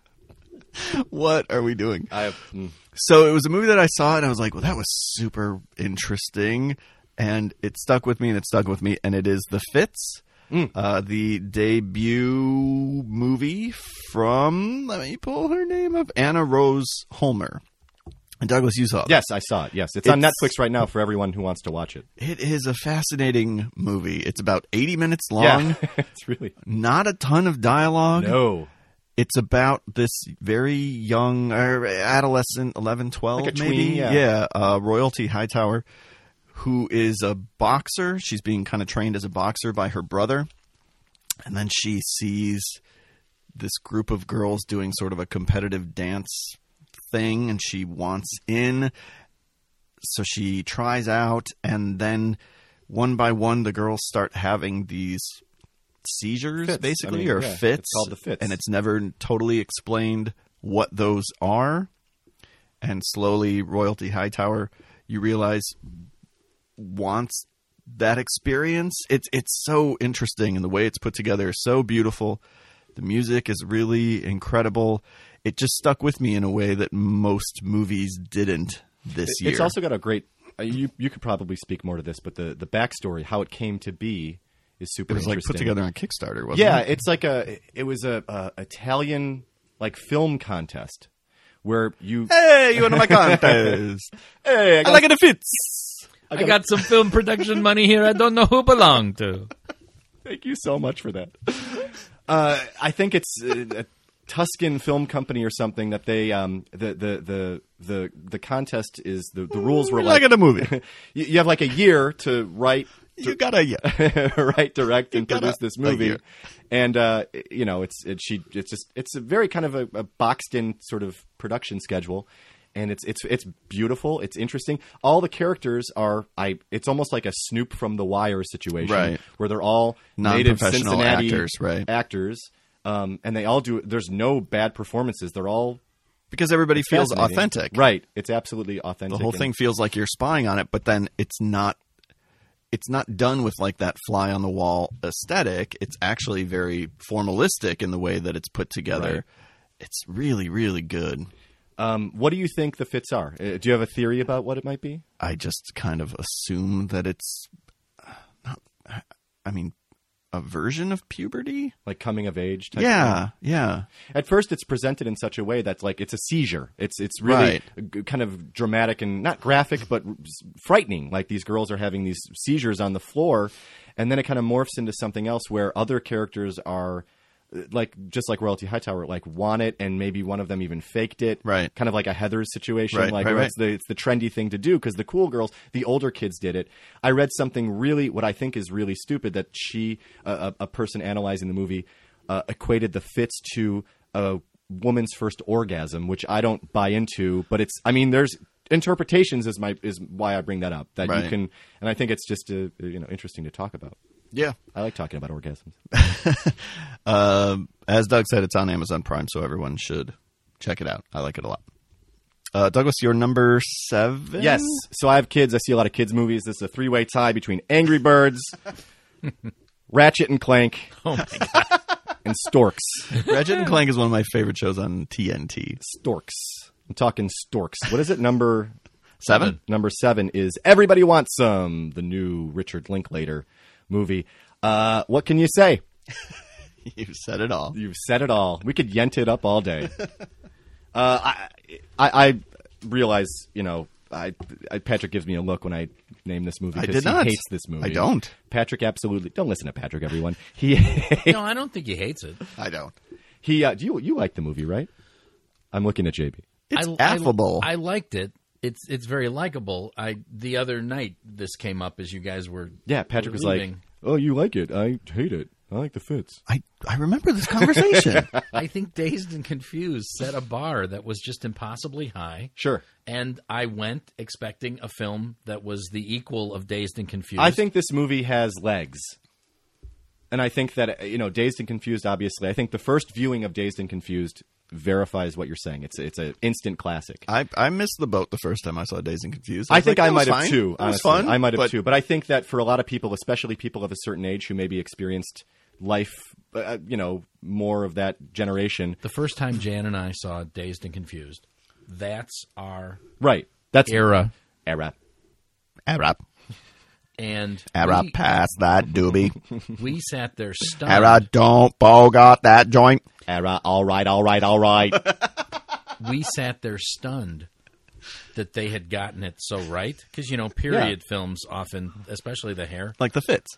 What are we doing? I have, mm. So it was a movie that I saw and I was like, well, that was super interesting. And it stuck with me and it stuck with me. And it is The Fits, Mm. uh, the debut movie from, let me pull her name up, Anna Rose Holmer. And Douglas, you saw it. Yes, I saw it. Yes, it's, on It's- Netflix right now for everyone who wants to watch it. It is a fascinating movie. It's about eighty minutes long. Yeah, it's really Not a ton of dialogue. no. It's about this very young uh, adolescent, eleven, twelve, Like a maybe. tween, yeah. uh, Royalty Hightower, who is a boxer. She's being kind of trained as a boxer by her brother. And then she sees this group of girls doing sort of a competitive dance thing, and she wants in. So she tries out, and then one by one, the girls start having these seizures, Fits. basically, I mean, or yeah, fits. it's called the fits. And it's never totally explained what those are. And slowly, Royalty Hightower, you realize, wants that experience. It's it's so interesting, and the way it's put together is so beautiful. The music is really incredible. It just stuck with me in a way that most movies didn't this year. It's also got a great. Uh, you you could probably speak more to this, but the the backstory, how it came to be, is super it was like interesting. put together on Kickstarter, wasn't Yeah, it? it's like a. It was a, a Italian like film contest where you. Hey, you want my contest? Hey, I I got, like it. It fits. I got some film production money here I don't know who belong to. Thank you so much for that. Uh, I think it's uh, a Tuscan film company or something that they um, the, the the the the contest is the, the rules were I like like it. A movie. you, you have like a year to write You got a yeah. write, direct, and got produce a- this a movie. year. And uh, you know, it's it, she it's just it's a very kind of a, a boxed in sort of production schedule. And it's it's it's beautiful. It's interesting. All the characters are I. It's almost like a Snoop from The Wire situation, Right. where they're all native Non-professional Cincinnati actors, right. Actors, um, and they all do. There's no bad performances. They're all Because everybody feels fascinating. authentic. right? It's absolutely authentic. The whole and- thing feels like you're spying on it, but then it's not. It's not done with like that fly on the wall aesthetic. It's actually very formalistic in the way that it's put together. Right. It's really, really good. Um, what do you think the fits are? Uh, do you have a theory about what it might be? I just kind of assume that it's uh, not. I mean, a version of puberty. Like coming of age? Type Yeah, thing? yeah. At first, it's presented in such a way that's like it's a seizure. It's it's really Right. g- kind of dramatic and not graphic, but frightening. Like these girls are having these seizures on the floor, and then it kind of morphs into something else where other characters are. Like just like Royalty Hightower, like want it, and maybe one of them even faked it. Right. Kind of like a Heathers situation. Right, like right, where right. it's the it's the trendy thing to do because the cool girls, the older kids did it. I read something really, what I think is really stupid that she, a, a person analyzing the movie, uh, equated the fits to a woman's first orgasm, which I don't buy into. But it's, I mean, there's interpretations is my is why I bring that up. That Right. you can, and I think it's just uh you know interesting to talk about. Yeah. I like talking about orgasms. Um, as Doug said, it's on Amazon Prime, so everyone should check it out. I like it a lot. Uh, Douglas, you're number seven? Yes. So I have kids. I see a lot of kids' movies. This is a three-way tie between Angry Birds, Ratchet and Clank, Oh my god! and Storks. Ratchet and Clank is one of my favorite shows on T N T. Storks. I'm talking Storks. What is it? Number Seven? Number seven is Everybody Wants Some, the new Richard Linklater movie. Uh, what can you say? You've said it all. You've said it all. We could yent it up all day. uh, I, I, I realize, you know, I, I Patrick gives me a look when I name this movie I because did he not. hates this movie. I don't. Patrick absolutely don't listen to Patrick. Everyone, he No, I don't think he hates it. I don't. he. Uh, do you you like the movie, right? I'm looking at J B. It's I, affable. I, I liked it. It's it's very likable. I the other night this came up as you guys were Yeah, Patrick were was like, leaving. "Oh, you like it? I hate it. I like the fits." I, I remember this conversation. I think Dazed and Confused set a bar that was just impossibly high. Sure. And I went expecting a film that was the equal of Dazed and Confused. I think this movie has legs. And I think that, you know, Dazed and Confused, obviously, I think the first viewing of Dazed and Confused verifies what you're saying. It's it's an instant classic. I, I missed the boat the first time I saw Dazed and Confused. I, was think like, I that was might have fine. too, That was honestly. fun. I might have but too. But I think that for a lot of people, especially people of a certain age who maybe experienced life, uh, you know, more of that generation. the first time Jan and I saw Dazed and Confused, that's our Right. That's era. era. Arab. And Arab, we, pass that doobie. we sat there stunned. Arab, don't bogart that joint. Era. All right, all right, all right. We sat there stunned that they had gotten it so right. Because, you know, period Yeah. films often, especially the hair. Like the fits.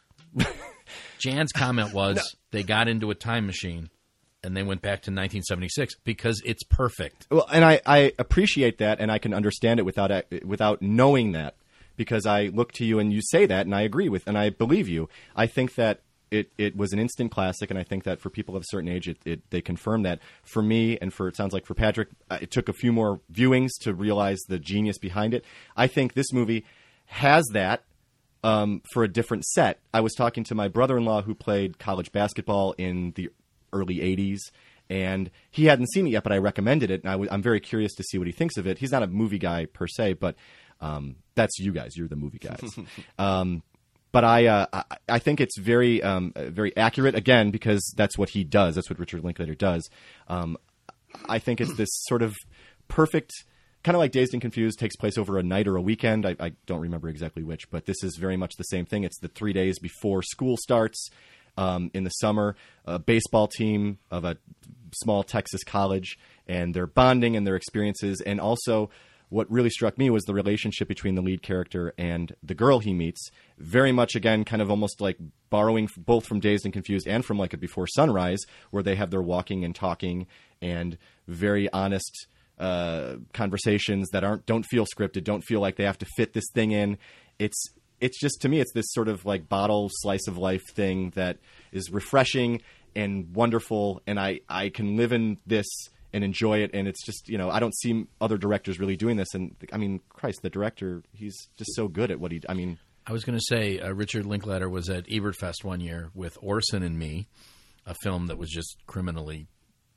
Jan's comment was they got into a time machine and they went back to nineteen seventy-six because it's perfect. Well, and I, I appreciate that, and I can understand it without without knowing that, because I look to you and you say that, and I agree with, and I believe you. I think that it, it was an instant classic, and I think that for people of a certain age, it, it they confirm that. For me, and for it sounds like for Patrick, uh, it took a few more viewings to realize the genius behind it. I think this movie has that. Um, for a different set. I was talking to my brother-in-law who played college basketball in the early eighties, and he hadn't seen it yet, but I recommended it, and I w- I'm very curious to see what he thinks of it. He's not a movie guy per se, but um, that's you guys. You're the movie guys. um, but I, uh, I I think it's very um, very accurate, again, because that's what he does. That's what Richard Linklater does. Um, I think it's this sort of perfect... Kind of like Dazed and Confused takes place over a night or a weekend. I, I don't remember exactly which, but this is very much the same thing. It's the three days before school starts um, in the summer. A baseball team of a small Texas college, and their bonding and their experiences. And also what really struck me was the relationship between the lead character and the girl he meets. Very much, again, kind of almost like borrowing both from Dazed and Confused and from like a Before Sunrise, where they have their walking and talking and very honest uh, conversations that aren't don't feel scripted, don't feel like they have to fit this thing in. It's it's just, to me, it's this sort of like bottle slice of life thing that is refreshing and wonderful, and I, I can live in this and enjoy it. And it's just, you know, I don't see other directors really doing this. And I mean, Christ, the director, he's just so good at what he, I mean. I was going to say uh, Richard Linklater was at Ebertfest one year with Orson and Me, a film that was just criminally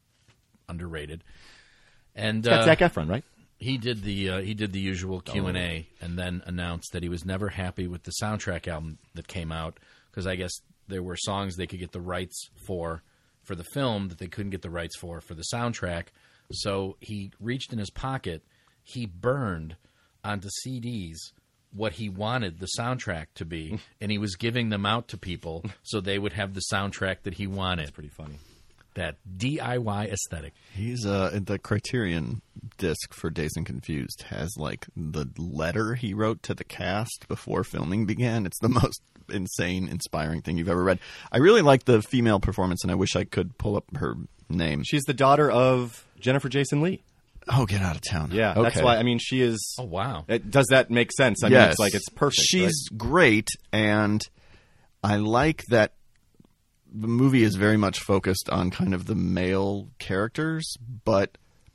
underrated. And It's got uh, Zac Efron, right? he did the uh, he did the usual Q and A, and then announced that he was never happy with the soundtrack album that came out, because I guess there were songs they could get the rights for for the film that they couldn't get the rights for for the soundtrack. So he reached in his pocket, he burned onto C Ds what he wanted the soundtrack to be, and he was giving them out to people so they would have the soundtrack that he wanted. It's pretty funny. That D I Y aesthetic. He's uh the Criterion disc for Dazed and Confused has like the letter he wrote to the cast before filming began. It's the most insane, inspiring thing you've ever read. I really like the female performance, and I wish I could pull up her name. She's the daughter of Jennifer Jason Leigh. Oh, get out of town. Yeah, okay. that's why. I mean, she is. Oh, wow. It, does that make sense? I yes. mean, it's like it's perfect. She's right? great, and I like that the movie is very much focused on kind of the male characters, but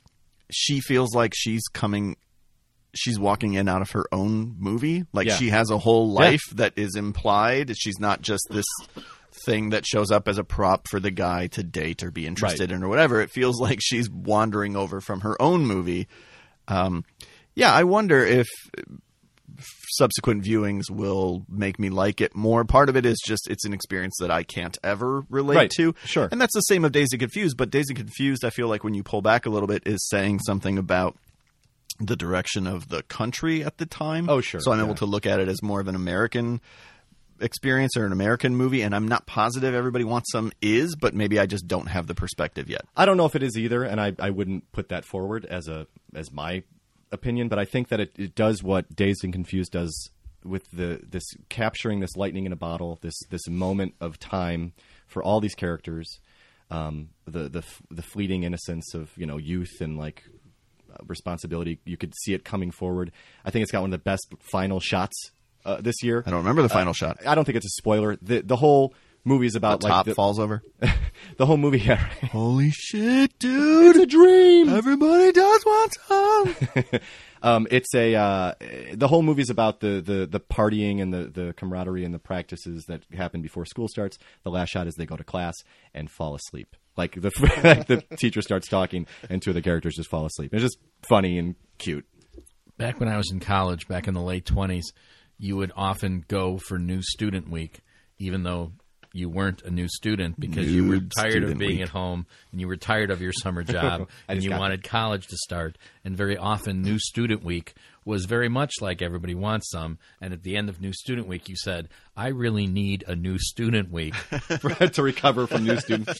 she feels like she's coming, she's walking in out of her own movie. Like Yeah. she has a whole life yeah. that is implied. She's not just this thing that shows up as a prop for the guy to date or be interested right. in or whatever. It feels like she's wandering over from her own movie. Um, yeah, I wonder if subsequent viewings will make me like it more. Part of it is just it's an experience that I can't ever relate Right. to. Sure. And that's the same of Dazed and Confused, but Dazed and Confused, I feel like when you pull back a little bit, is saying something about the direction of the country at the time. Oh, sure. So I'm Yeah. able to look at it as more of an American experience or an American movie, and I'm not positive everybody wants some is, but maybe I just don't have the perspective yet. I don't know if it is either, and I, I wouldn't put that forward as a as my opinion, but I think that it, it does what Dazed and Confused does with the this capturing this lightning in a bottle, this this moment of time for all these characters, um, the the the fleeting innocence of you know youth and like uh, responsibility. You could see it coming forward. I think it's got one of the best final shots uh, this year. I don't remember the final Uh, shot. I don't think it's a spoiler. the The whole movie is about The like top the, falls over. the whole movie. Yeah, Holy shit, dude! it's a dream. Everybody does want some. Um, it's a uh, the whole movie's about the, the, the partying and the, the camaraderie and the practices that happen before school starts. The last shot is they go to class and fall asleep. Like the the teacher starts talking and two of the characters just fall asleep. It's just funny and cute. Back when I was in college, back in the late twenties, you would often go for New Student Week, even though you weren't a new student because you were Nude tired of Student being Week. at home and you were tired of your summer job I and just you got wanted college to start. And very often New Student Week was very much like Everybody Wants Some. And at the end of New Student Week, you said, I really need a New Student Week. To recover from new students.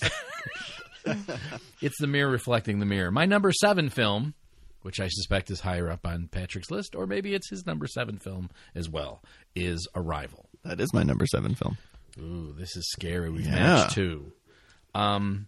It's the mirror reflecting the mirror. My number seven film, which I suspect is higher up on Patrick's list, or maybe it's his number seven film as well, is Arrival. That is my number seven film. Ooh, this is scary. We've Yeah. matched two. Um,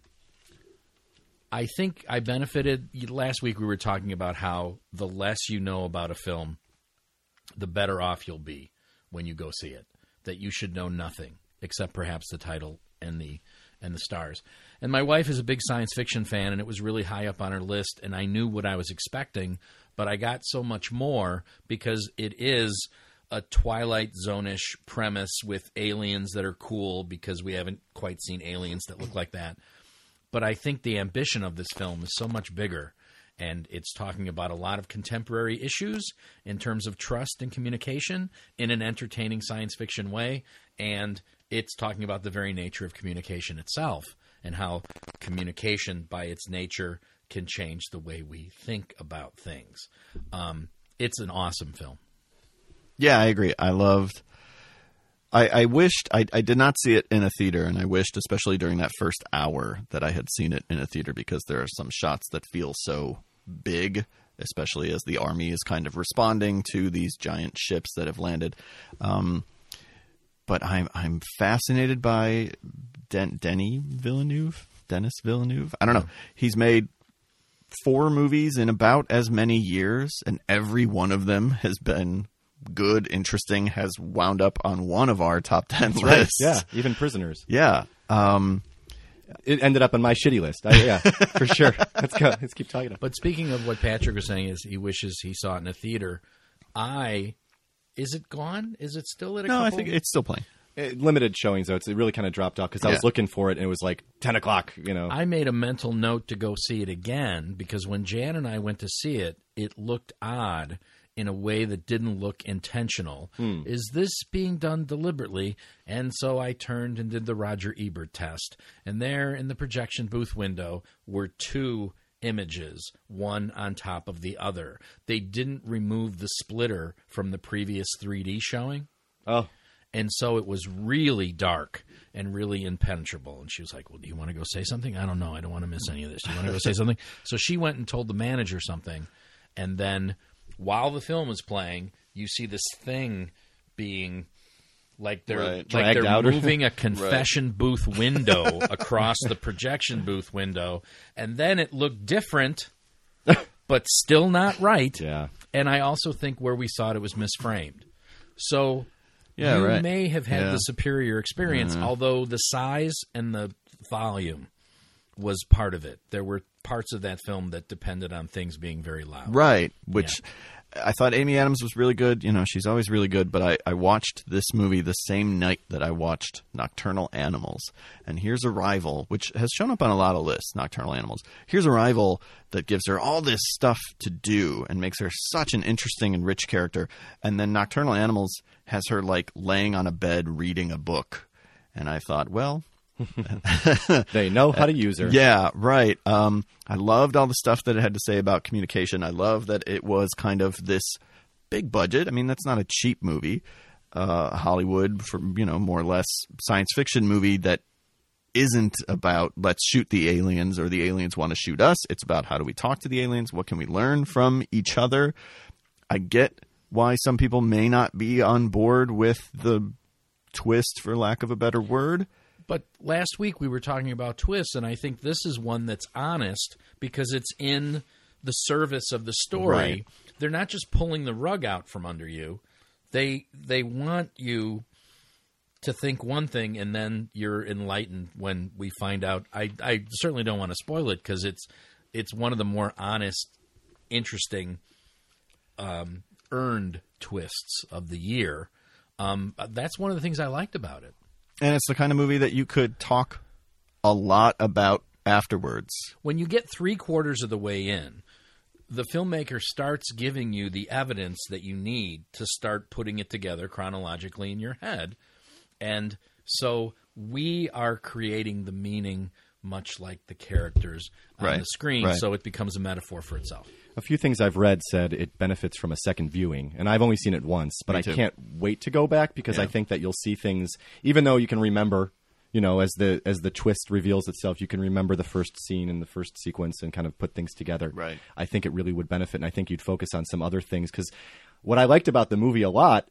I think I benefited. Last week we were talking about how the less you know about a film, the better off you'll be when you go see it. That you should know nothing except perhaps the title and the and the stars. And my wife is a big science fiction fan, and it was really high up on her list, and I knew what I was expecting, but I got so much more because it is a Twilight Zone-ish premise with aliens that are cool because we haven't quite seen aliens that look like that. But I think the ambition of this film is so much bigger, and it's talking about a lot of contemporary issues in terms of trust and communication in an entertaining science fiction way, and it's talking about the very nature of communication itself and how communication by its nature can change the way we think about things. Um, it's an awesome film. Yeah, I agree. I loved. I, I wished I, I did not see it in a theater, and I wished, especially during that first hour, that I had seen it in a theater because there are some shots that feel so big, especially as the army is kind of responding to these giant ships that have landed. Um, but I'm I'm fascinated by Den, Denis Villeneuve. Denis Villeneuve. I don't know. He's made four movies in about as many years, and every one of them has been good, interesting, has wound up on one of our top ten lists. Yeah, even Prisoners. Yeah. Um, It ended up on my shitty list. I, yeah, for sure. Let's go. Let's keep talking about it. But speaking of what Patrick was saying is he wishes he saw it in a theater. I is it gone? Is it still at a no, couple? I think it's still playing. It, limited showings, though. It's, it really kind of dropped off because I was Yeah. looking for it, and it was like ten o'clock, you know. I made a mental note to go see it again because when Jan and I went to see it, it looked odd in a way that didn't look intentional. Hmm. Is this being done deliberately? And so I turned and did the Roger Ebert test. And there in the projection booth window were two images, one on top of the other. They didn't remove the splitter from the previous three D showing. Oh, And so it was really dark and really impenetrable. And she was like, well, do you want to go say something? I don't know. I don't want to miss any of this. Do you want to go say something? So she went and told the manager something. And then while the film was playing, you see this thing being like they're, Right. like Dragged they're out or- moving a confession booth window across the projection booth window. And then it looked different, but still not right. yeah. And I also think where we saw it, it was misframed. So Yeah, you right. may have had Yeah. the superior experience, although the size and the volume was part of it. There were parts of that film that depended on things being very loud. Right. Which I thought Amy Adams was really good. You know, she's always really good. But I, I watched this movie the same night that I watched Nocturnal Animals. And here's Arrival, which has shown up on a lot of lists, Nocturnal Animals. Here's Arrival that gives her all this stuff to do and makes her such an interesting and rich character. And then Nocturnal Animals has her, like, laying on a bed reading a book. And I thought, well... They know how to use her. Yeah, right. Um, I loved all the stuff that it had to say about communication. I love that it was kind of this big budget. I mean, that's not a cheap movie. Uh, Hollywood, for, you know, more or less science fiction movie that isn't about let's shoot the aliens or the aliens want to shoot us. It's about how do we talk to the aliens? What can we learn from each other? I get why some people may not be on board with the twist, for lack of a better word. But last week we were talking about twists, and I think this is one that's honest because it's in the service of the story. Right. They're not just pulling the rug out from under you. They they want you to think one thing, and then you're enlightened when we find out. I, I certainly don't want to spoil it because it's it's one of the more honest, interesting, um, earned twists of the year. Um, that's one of the things I liked about it. And it's the kind of movie that you could talk a lot about afterwards. When you get three quarters of the way in, the filmmaker starts giving you the evidence that you need to start putting it together chronologically in your head. And so we are creating the meaning much like the characters on Right, the screen, right. so it becomes a metaphor for itself. A few things I've read said it benefits from a second viewing, and I've only seen it once, but Me I too. can't wait to go back because Yeah. I think that you'll see things, even though you can remember, you know, as the as the twist reveals itself, you can remember the first scene and the first sequence and kind of put things together. Right. I think it really would benefit, and I think you'd focus on some other things because what I liked about the movie a lot,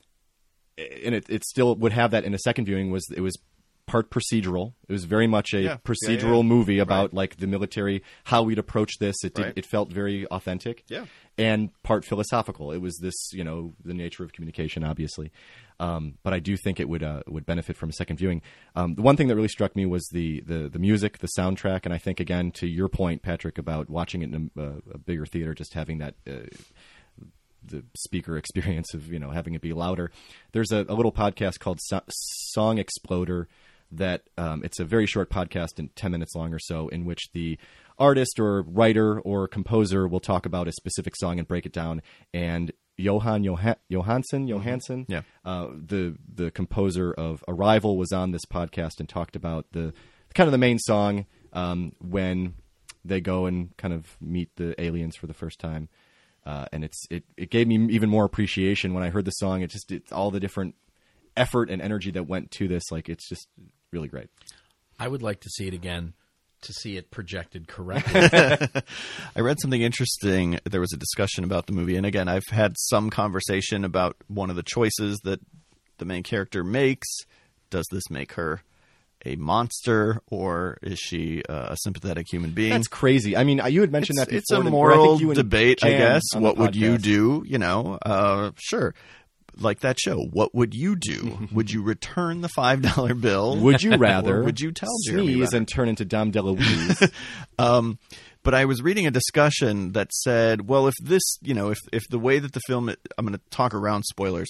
and it, it still would have that in a second viewing, was it was part procedural. It was very much a Yeah. procedural Yeah, yeah. movie about Right. like the military, how we'd approach this. It did, Right. it felt very authentic. Yeah. And part philosophical. It was this, you know, the nature of communication, obviously. Um, but I do think it would uh, would benefit from a second viewing. Um, the one thing that really struck me was the, the, the music, the soundtrack, and I think again to your point, Patrick, about watching it in a, a bigger theater, just having that. Uh, the speaker experience of, you know, having it be louder. There's a, a little podcast called so- Song Exploder that um, it's a very short podcast, in ten minutes long or so, in which the artist or writer or composer will talk about a specific song and break it down. And Johan Johan- Johansson, Johansson, Yeah. uh, the the composer of Arrival, was on this podcast and talked about the kind of the main song um, when they go and kind of meet the aliens for the first time. Uh, and it's it, it gave me even more appreciation when I heard the song. It just it's all the different effort and energy that went to this. Like, it's just really great. I would like to see it again to see it projected correctly. I read something interesting. There was a discussion about the movie. And again, I've had some conversation about one of the choices that the main character makes. Does this make her a monster, or is she uh, a sympathetic human being? That's crazy. I mean, you had mentioned it's, that before. it's a that- or I moral think you and debate, I Jan guess. on the What would you podcast. do? You know, uh, sure. Like that show. What would you do? Would you return the five dollar bill? Would you rather Or would you tell Jeremy sneeze Renner? and turn into Dom DeLuise? Um, but I was reading a discussion that said, well, if this, you know, if, if the way that the film, I'm going to talk around spoilers.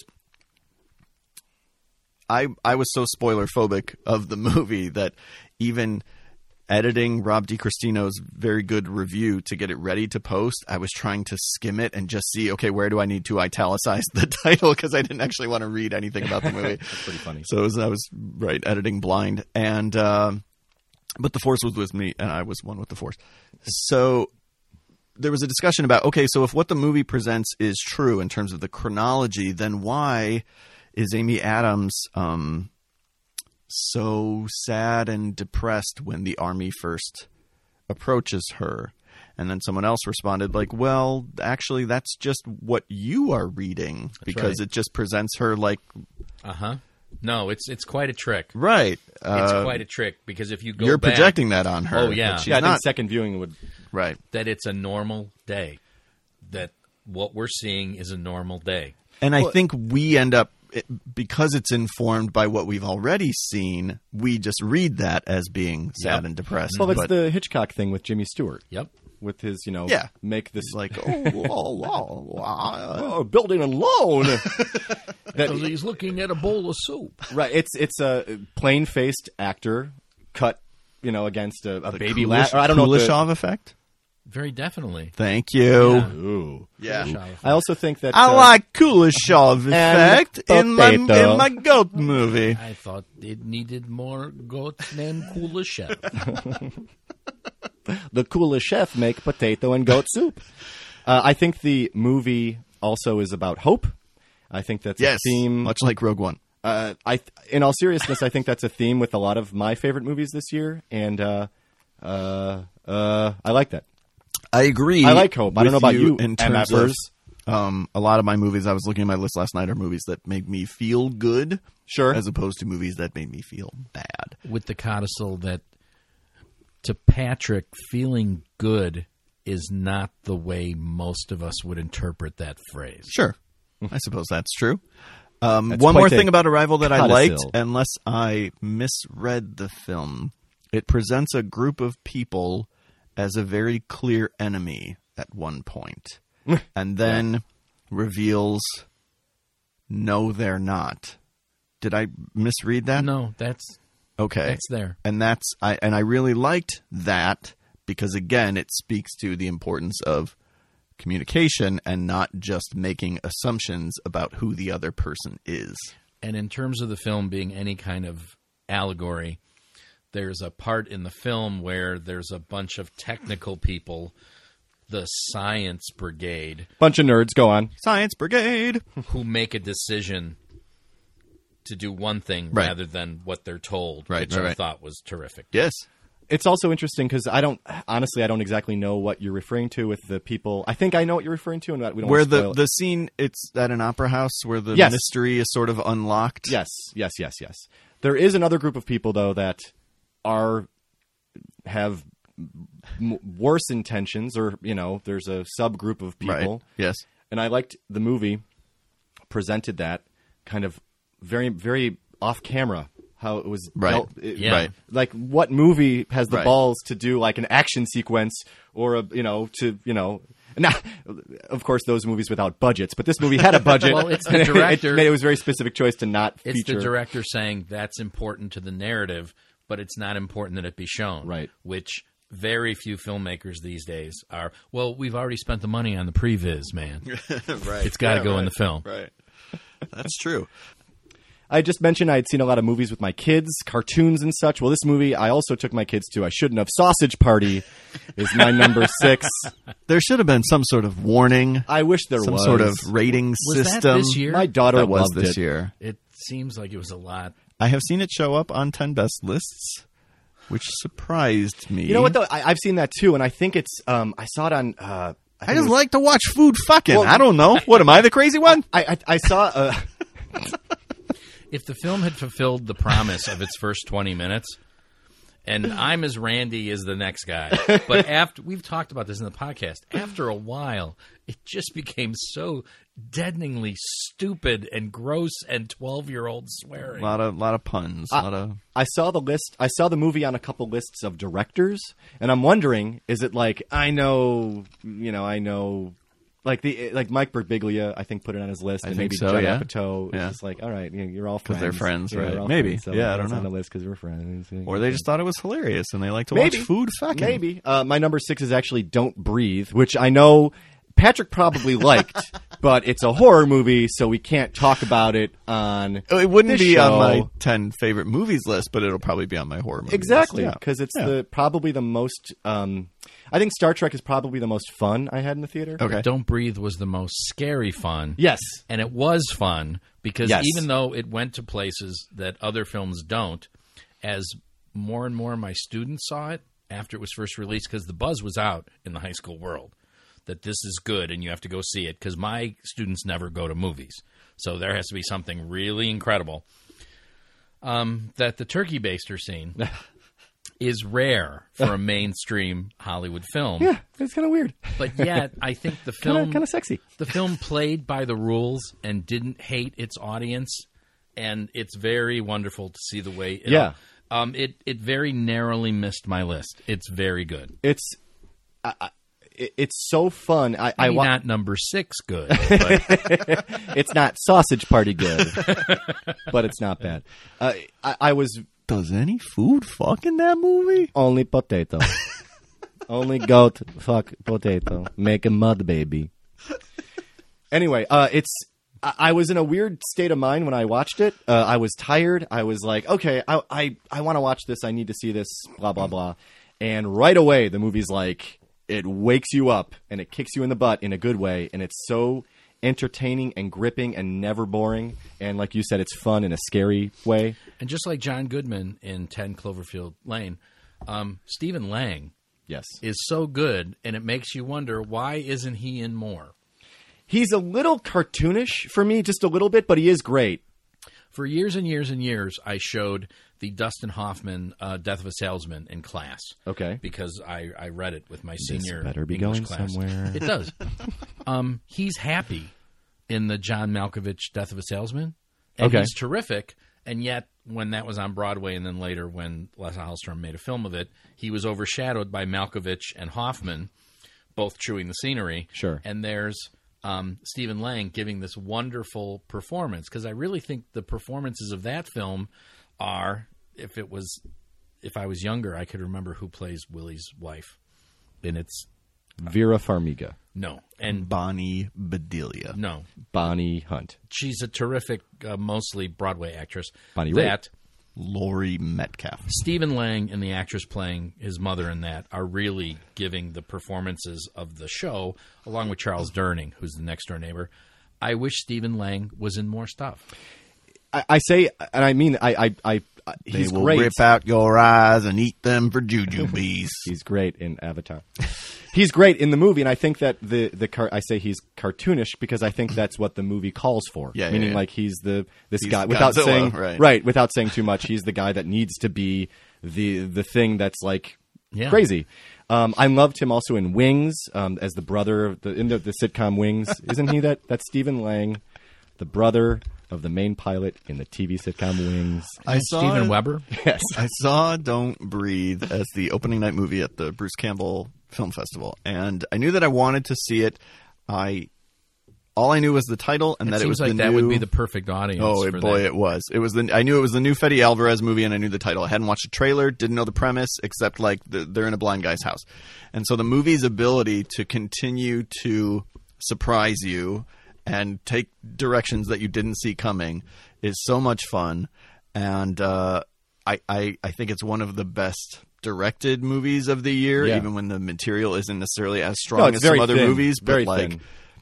I, I was so spoiler phobic of the movie that even editing Rob DiCristino's very good review to get it ready to post, I was trying to skim it and just see, okay, where do I need to italicize the title? Because I didn't actually want to read anything about the movie. That's pretty funny. So it was, I was right editing blind, and um, but the Force was with me, and I was one with the Force. So there was a discussion about, okay, so if what the movie presents is true in terms of the chronology, then why is Amy Adams um, so sad and depressed when the army first approaches her? And then someone else responded like, well, actually, that's just what you are reading, because right. it just presents her like, Uh-huh. No, it's it's quite a trick. right. It's uh, quite a trick because if you go you're back, projecting that on her. Oh, yeah. that she's yeah, I think not second viewing would. right. that it's a normal day, that what we're seeing is a normal day. And I think we end up, because it's informed by what we've already seen, we just read that as being sad Yep. and depressed. Well, that's but, the Hitchcock thing with Jimmy Stewart. Yep. with his, you know, Yeah. make this It's like, oh, oh, oh, oh, oh, building a loan. that, Because he's looking at a bowl of soup. right. It's it's a plain faced actor cut, you know, against a, a the baby Kulish- lat. I don't know. If the, Kuleshov effect. Very definitely. Thank you. Yeah. Ooh. Yeah. I also think that I uh, like Kuleshov effect in my potato. in my goat movie. I thought it needed more goats named Kuleshov. the coolest chef make potato and goat soup. Uh, I think the movie also is about hope. I think that's Yes, a theme. much like Rogue One. Uh, I, in all seriousness, I think that's a theme with a lot of my favorite movies this year, and uh, uh, uh, I like that. I agree. I like hope. I don't know with about you, in terms of MFers. um, a lot of my movies. I was looking at my list last night are movies that made me feel good, Sure. as opposed to movies that made me feel bad. With the codicil that to Patrick, feeling good is not the way most of us would interpret that phrase. Sure, I suppose that's true. Um, That's one more quite a thing about Arrival that I codicil. liked, unless I misread the film, it presents a group of people as a very clear enemy at one point, and then reveals, no, they're not. Did I misread that? No, that's Okay. that's there. And that's I and I really liked that because again it speaks to the importance of communication and not just making assumptions about who the other person is. And in terms of the film being any kind of allegory, there's a part in the film where there's a bunch of technical people, the science brigade, Bunch of nerds. Go on. Science Brigade. who make a decision to do one thing Right. rather than what they're told, Right, which right, I right. thought was terrific. Yes. It's also interesting because I don't honestly I don't exactly know what you're referring to with the people. I think I know what you're referring to, and we don't Where want to the, spoil it. the scene it's at an opera house where the Yes. mystery is sort of unlocked. Yes, yes, yes, yes. There is another group of people though that are have m- worse intentions, or you know, there's a subgroup of Right. people, Yes. and I liked the movie presented that kind of very, very off camera. How it was Right. dealt- it- Yeah. Right. Like what movie has the Right. balls to do like an action sequence or a you know to you know. Now, of course, those movies without budgets, but this movie had a budget. Well, it's the and it- director- It, it was a very specific choice to not It's feature. the director saying that's important to the narrative, but it's not important that it be shown. Right. Which very few filmmakers these days are, well, we've already spent the money on the previs, man. Right. It's got to Yeah, go in right. the film. Right. That's true. I just mentioned I had seen a lot of movies with my kids, cartoons and such. Well, this movie I also took my kids to. I shouldn't have. Sausage Party is my number six. There should have been some sort of warning, I wish there some was. sort of rating Was that system. this year? My daughter That was loved this it. year. It seems like it was a lot. I have seen it show up on ten best lists, which surprised me. You know what though? I, I've seen that too, and I think it's. Um, I saw it on. Uh, I, I think it just was- like to watch food fucking. Well- I don't know. What am I, the crazy one? I, I, I saw. Uh, If the film had fulfilled the promise of its first twenty minutes, and I'm as randy as the next guy, but after we've talked about this in the podcast, after a while, it just became so deadeningly stupid and gross and twelve-year-old A swearing. lot of lot of puns. A lot of I saw the list. I saw the movie on a couple lists of directors, and I'm wondering: is it like I know, you know, I know, like the like Mike Birbiglia? I think put it on his list, I and think maybe so, Judd yeah. Apatow. Yeah. It's just like, all right, you know, you're all 'Cause they're friends, Yeah, right? we're all Maybe. friends, so Yeah, I don't it's on know. the list because we're friends, or they just thought it was hilarious and they like to maybe watch food fucking. Maybe uh, my number six is actually Don't Breathe, which I know Patrick probably liked, but it's a horror movie, so we can't talk about it on. Oh, it wouldn't this be show. on my ten favorite movies list, but it'll probably be on my horror movie Exactly, list. Yeah. because it's Yeah. the probably the most. Um, I think Star Trek is probably the most fun I had in the theater. Okay. Don't Breathe was the most scary fun. Yes, And it was fun because Yes. even though it went to places that other films don't, as more and more of my students saw it after it was first released, because the buzz was out in the high school world that this is good and you have to go see it, because my students never go to movies. So there has to be something really incredible. Um, that the turkey baster scene is rare for a mainstream Hollywood film. yeah, it's kind of weird, But yet, I think the kind film of kind of sexy. the film played by the rules and didn't hate its audience, and it's very wonderful to see the way. It, Yeah. um, it it very narrowly missed my list. It's very good. It's I, I, it, it's so fun. I, I Maybe wa- not number six good. But It's not Sausage Party good, but it's not bad. Uh, I, I was Does any food fuck in that movie? only potato. Only goat fuck potato. Make a mud baby. Anyway, uh, it's. I, I was in a weird state of mind when I watched it. Uh, I was tired. I was like, okay, I I, I want to watch this. I need to see this. Blah blah blah. And right away, the movie's like, it wakes you up and it kicks you in the butt in a good way, and it's so entertaining and gripping and never boring. And like you said, it's fun in a scary way. and just like John Goodman in ten Cloverfield Lane, um, Stephen Lang Yes. is so good, and it makes you wonder, why isn't he in more? He's a little cartoonish for me, just a little bit, but he is great. For years and years and years, I showed the Dustin Hoffman uh, Death of a Salesman in class. Okay. Because I, I read it with my senior better be English going class. somewhere. It does. um, he's happy in the John Malkovich Death of a Salesman. And Okay. he's terrific. And yet, when that was on Broadway, and then later when Les Hallstrom made a film of it, he was overshadowed by Malkovich and Hoffman, both chewing the scenery. Sure. And there's um, Stephen Lang giving this wonderful performance, because I really think the performances of that film are, if it was, if I was younger, I could remember who plays Willie's wife. And it's, Vera Farmiga. no. And Bonnie Bedelia. no. Bonnie Hunt. She's a terrific, uh, mostly Broadway actress. Bonnie Raitt. That Laurie Metcalf. Stephen Lang and the actress playing his mother in that are really giving the performances of the show, along with Charles Durning, who's the next door neighbor. I wish Stephen Lang was in more stuff. I, I say, and I mean, I, I, I, I he's they will great. rip out your eyes and eat them for jujubes. He's great in Avatar. He's great in the movie, and I think that the the car- I say he's cartoonish because I think that's what the movie calls for. Yeah, yeah, meaning yeah. like he's the this He's guy without Godzilla, saying right. without saying too much. He's the guy that needs to be the the thing that's like Yeah. crazy. Um, I loved him also in Wings um, as the brother of the in the, the sitcom Wings. Isn't he that? That's Stephen Lang, the brother of the main pilot in the T V sitcom Wings. I saw Steven Weber. Yes. I saw Don't Breathe as the opening night movie at the Bruce Campbell Film Festival, and I knew that I wanted to see it. I all I knew was the title, and It that it seems was like the that new, would be the perfect audience. Oh for boy, that. it was. It was the. I knew it was the new Fede Alvarez movie, and I knew the title. I hadn't watched the trailer, didn't know the premise, except like the, they're in a blind guy's house, and so the movie's ability to continue to surprise you and take directions that you didn't see coming is so much fun, and uh, I, I I think it's one of the best directed movies of the year, Yeah. even when the material isn't necessarily as strong No, it's as very some other thin. movies, but Very like. thin.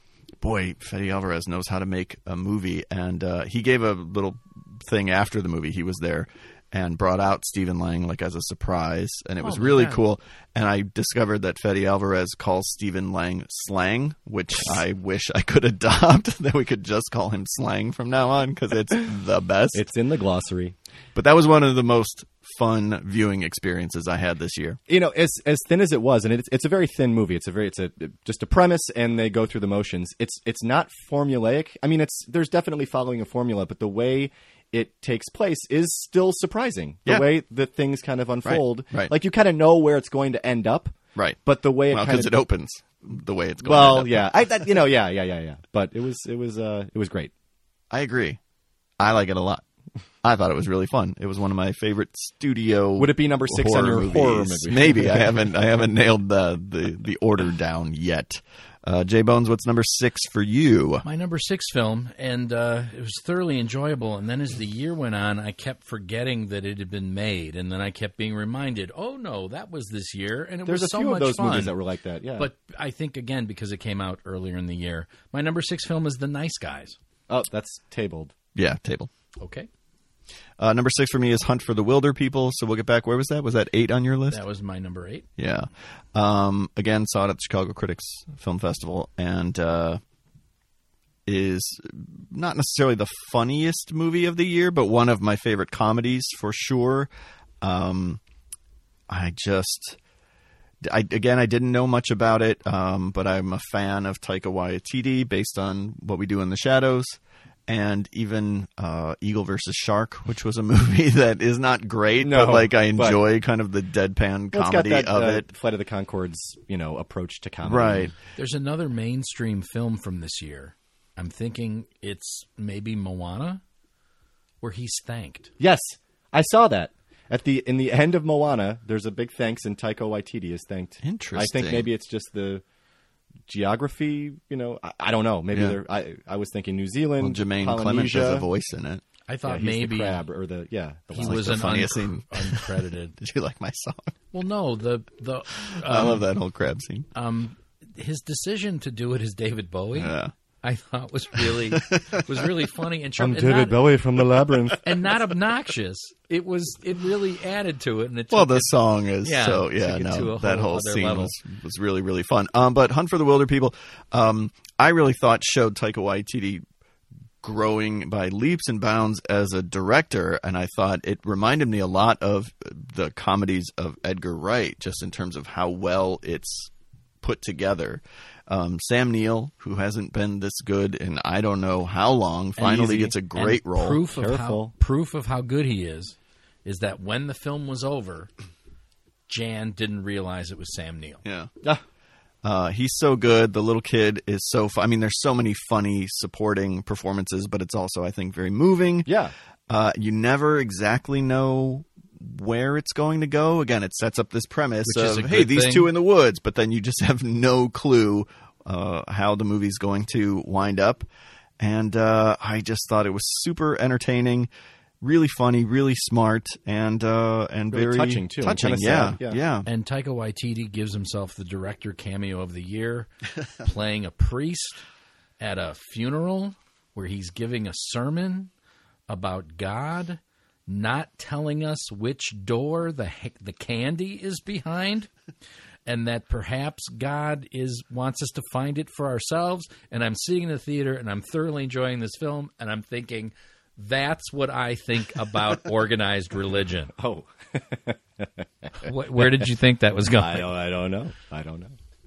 Boy, Fede Alvarez knows how to make a movie, and uh, he gave a little thing after the movie. He was there and brought out Stephen Lang like as a surprise, and it was Oh, really man. cool. And I discovered that Fede Alvarez calls Stephen Lang slang, which I wish I could adopt. That we could just call him slang from now on because it's the best. It's in the glossary. But that was one of the most fun viewing experiences I had this year. You know, as as thin as it was, and it's it's a very thin movie. It's a very it's a just a premise, and they go through the motions. It's it's not formulaic. I mean, it's there's definitely following a formula, but the way it takes place is still surprising. The Yeah. way that things kind of unfold, right. like you kind of know where it's going to end up, Right. but the way it Well, kind because of it opens the way it's going. well, to end up. yeah, I that, you know, yeah, yeah, yeah, yeah. But it was it was uh it was great. I agree. I like it a lot. I thought it was really fun. It was one of my favorite studio. Would it be number six on horror your movies. horror movie? Maybe I haven't. I haven't nailed the the, the order down yet. Uh, J Bones, what's number six for you? My number six film, and uh, it was thoroughly enjoyable. And then as the year went on, I kept forgetting that it had been made, and then I kept being reminded, "Oh no, that was this year," and it There's was a so few much of those fun. movies that were like that. Yeah, But I think again because it came out earlier in the year, my number six film is The Nice Guys. oh, that's tabled. Yeah, table. Okay, Uh, number six for me is Hunt for the Wilder People. So we'll get back. Where was that? Was that eight on your list? that was my number eight. Yeah. Um, again, saw it at the Chicago Critics Film Festival, and uh, is not necessarily the funniest movie of the year, but one of my favorite comedies for sure. Um, I just, I again, I didn't know much about it, um, but I'm a fan of Taika Waititi based on What We Do in the Shadows, and even uh, Eagle versus Shark, which was a movie that is not great, No, but like I but- enjoy kind of the deadpan Well, it's got comedy that, of uh, it. Flight of the Conchords, you know, approach to comedy. Right. There's another mainstream film from this year. I'm thinking it's maybe Moana, where he's thanked. Yes, I saw that. At the in the end of Moana, there's a big thanks, and Taika Waititi is thanked. I Interesting. think maybe it's just the geography. You know, I, I don't know. Maybe Yeah. they're. I I was thinking New Zealand, Well, Jermaine Clement Polynesia. has a voice in it. I Yeah, thought he's maybe the crab or the yeah. The he lobster. was the an funniest un- scene. uncredited. Did you like my song? Well, no, the the um, I love that whole crab scene. um his decision to do it as David Bowie. Yeah. I thought was really was really funny and, I'm and David not, Bowie from the Labyrinth. and not obnoxious. It was it really added to it, and it Well, took the it- song is Yeah, so took yeah. it to No, a that whole whole other scene level. was was really really fun. Um, but Hunt for the Wilder People, um, I really thought showed Taika Waititi growing by leaps and bounds as a director, and I thought it reminded me a lot of the comedies of Edgar Wright, just in terms of how well it's put together. Um, Sam Neill, who hasn't been this good in I don't know how long, finally easy. gets a great and role. Proof of how Careful. proof of how good he is is that when the film was over, Jan didn't realize it was Sam Neill. Yeah. Ah, Uh, he's so good. The little kid is so fun. I mean, there's so many funny supporting performances, but it's also, I think, very moving. yeah. Uh, you never exactly know where it's going to go. Again, it sets up this premise Which is of, a hey, good these thing. two in the woods, but then you just have no clue uh, how the movie's going to wind up. And uh, I just thought it was super entertaining, really funny, really smart, and uh, and Really very touching, too, and Touching, kinda yeah, sad, yeah. yeah. And Taika Waititi gives himself the director cameo of the year, playing a priest at a funeral where he's giving a sermon about God, not telling us which door the the candy is behind, and that perhaps God is wants us to find it for ourselves. And I'm sitting in the theater and I'm thoroughly enjoying this film, and I'm thinking, that's what I think about organized religion. Oh, Wh- Where did you think that was going? I don't. I don't know. I don't know.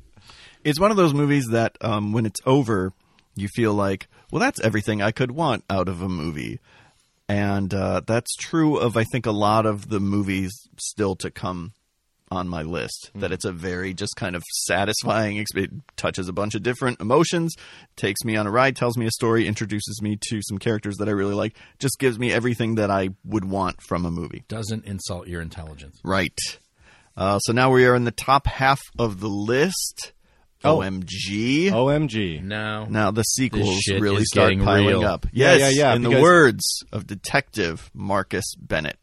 It's one of those movies that um, when it's over, you feel like, well, that's everything I could want out of a movie. And uh, that's true of, I think, a lot of the movies still to come on my list. That it's a very just kind of satisfying experience. It touches a bunch of different emotions, takes me on a ride, tells me a story, introduces me to some characters that I really like, just gives me everything that I would want from a movie. Doesn't insult your intelligence. Right. Uh, so now we are in the top half of the list. Oh. O M G. O M G. No. Now the sequels shit really is start getting piling real. up. Yeah, Yes, yeah, yeah, in the because- words of Detective Marcus Bennett,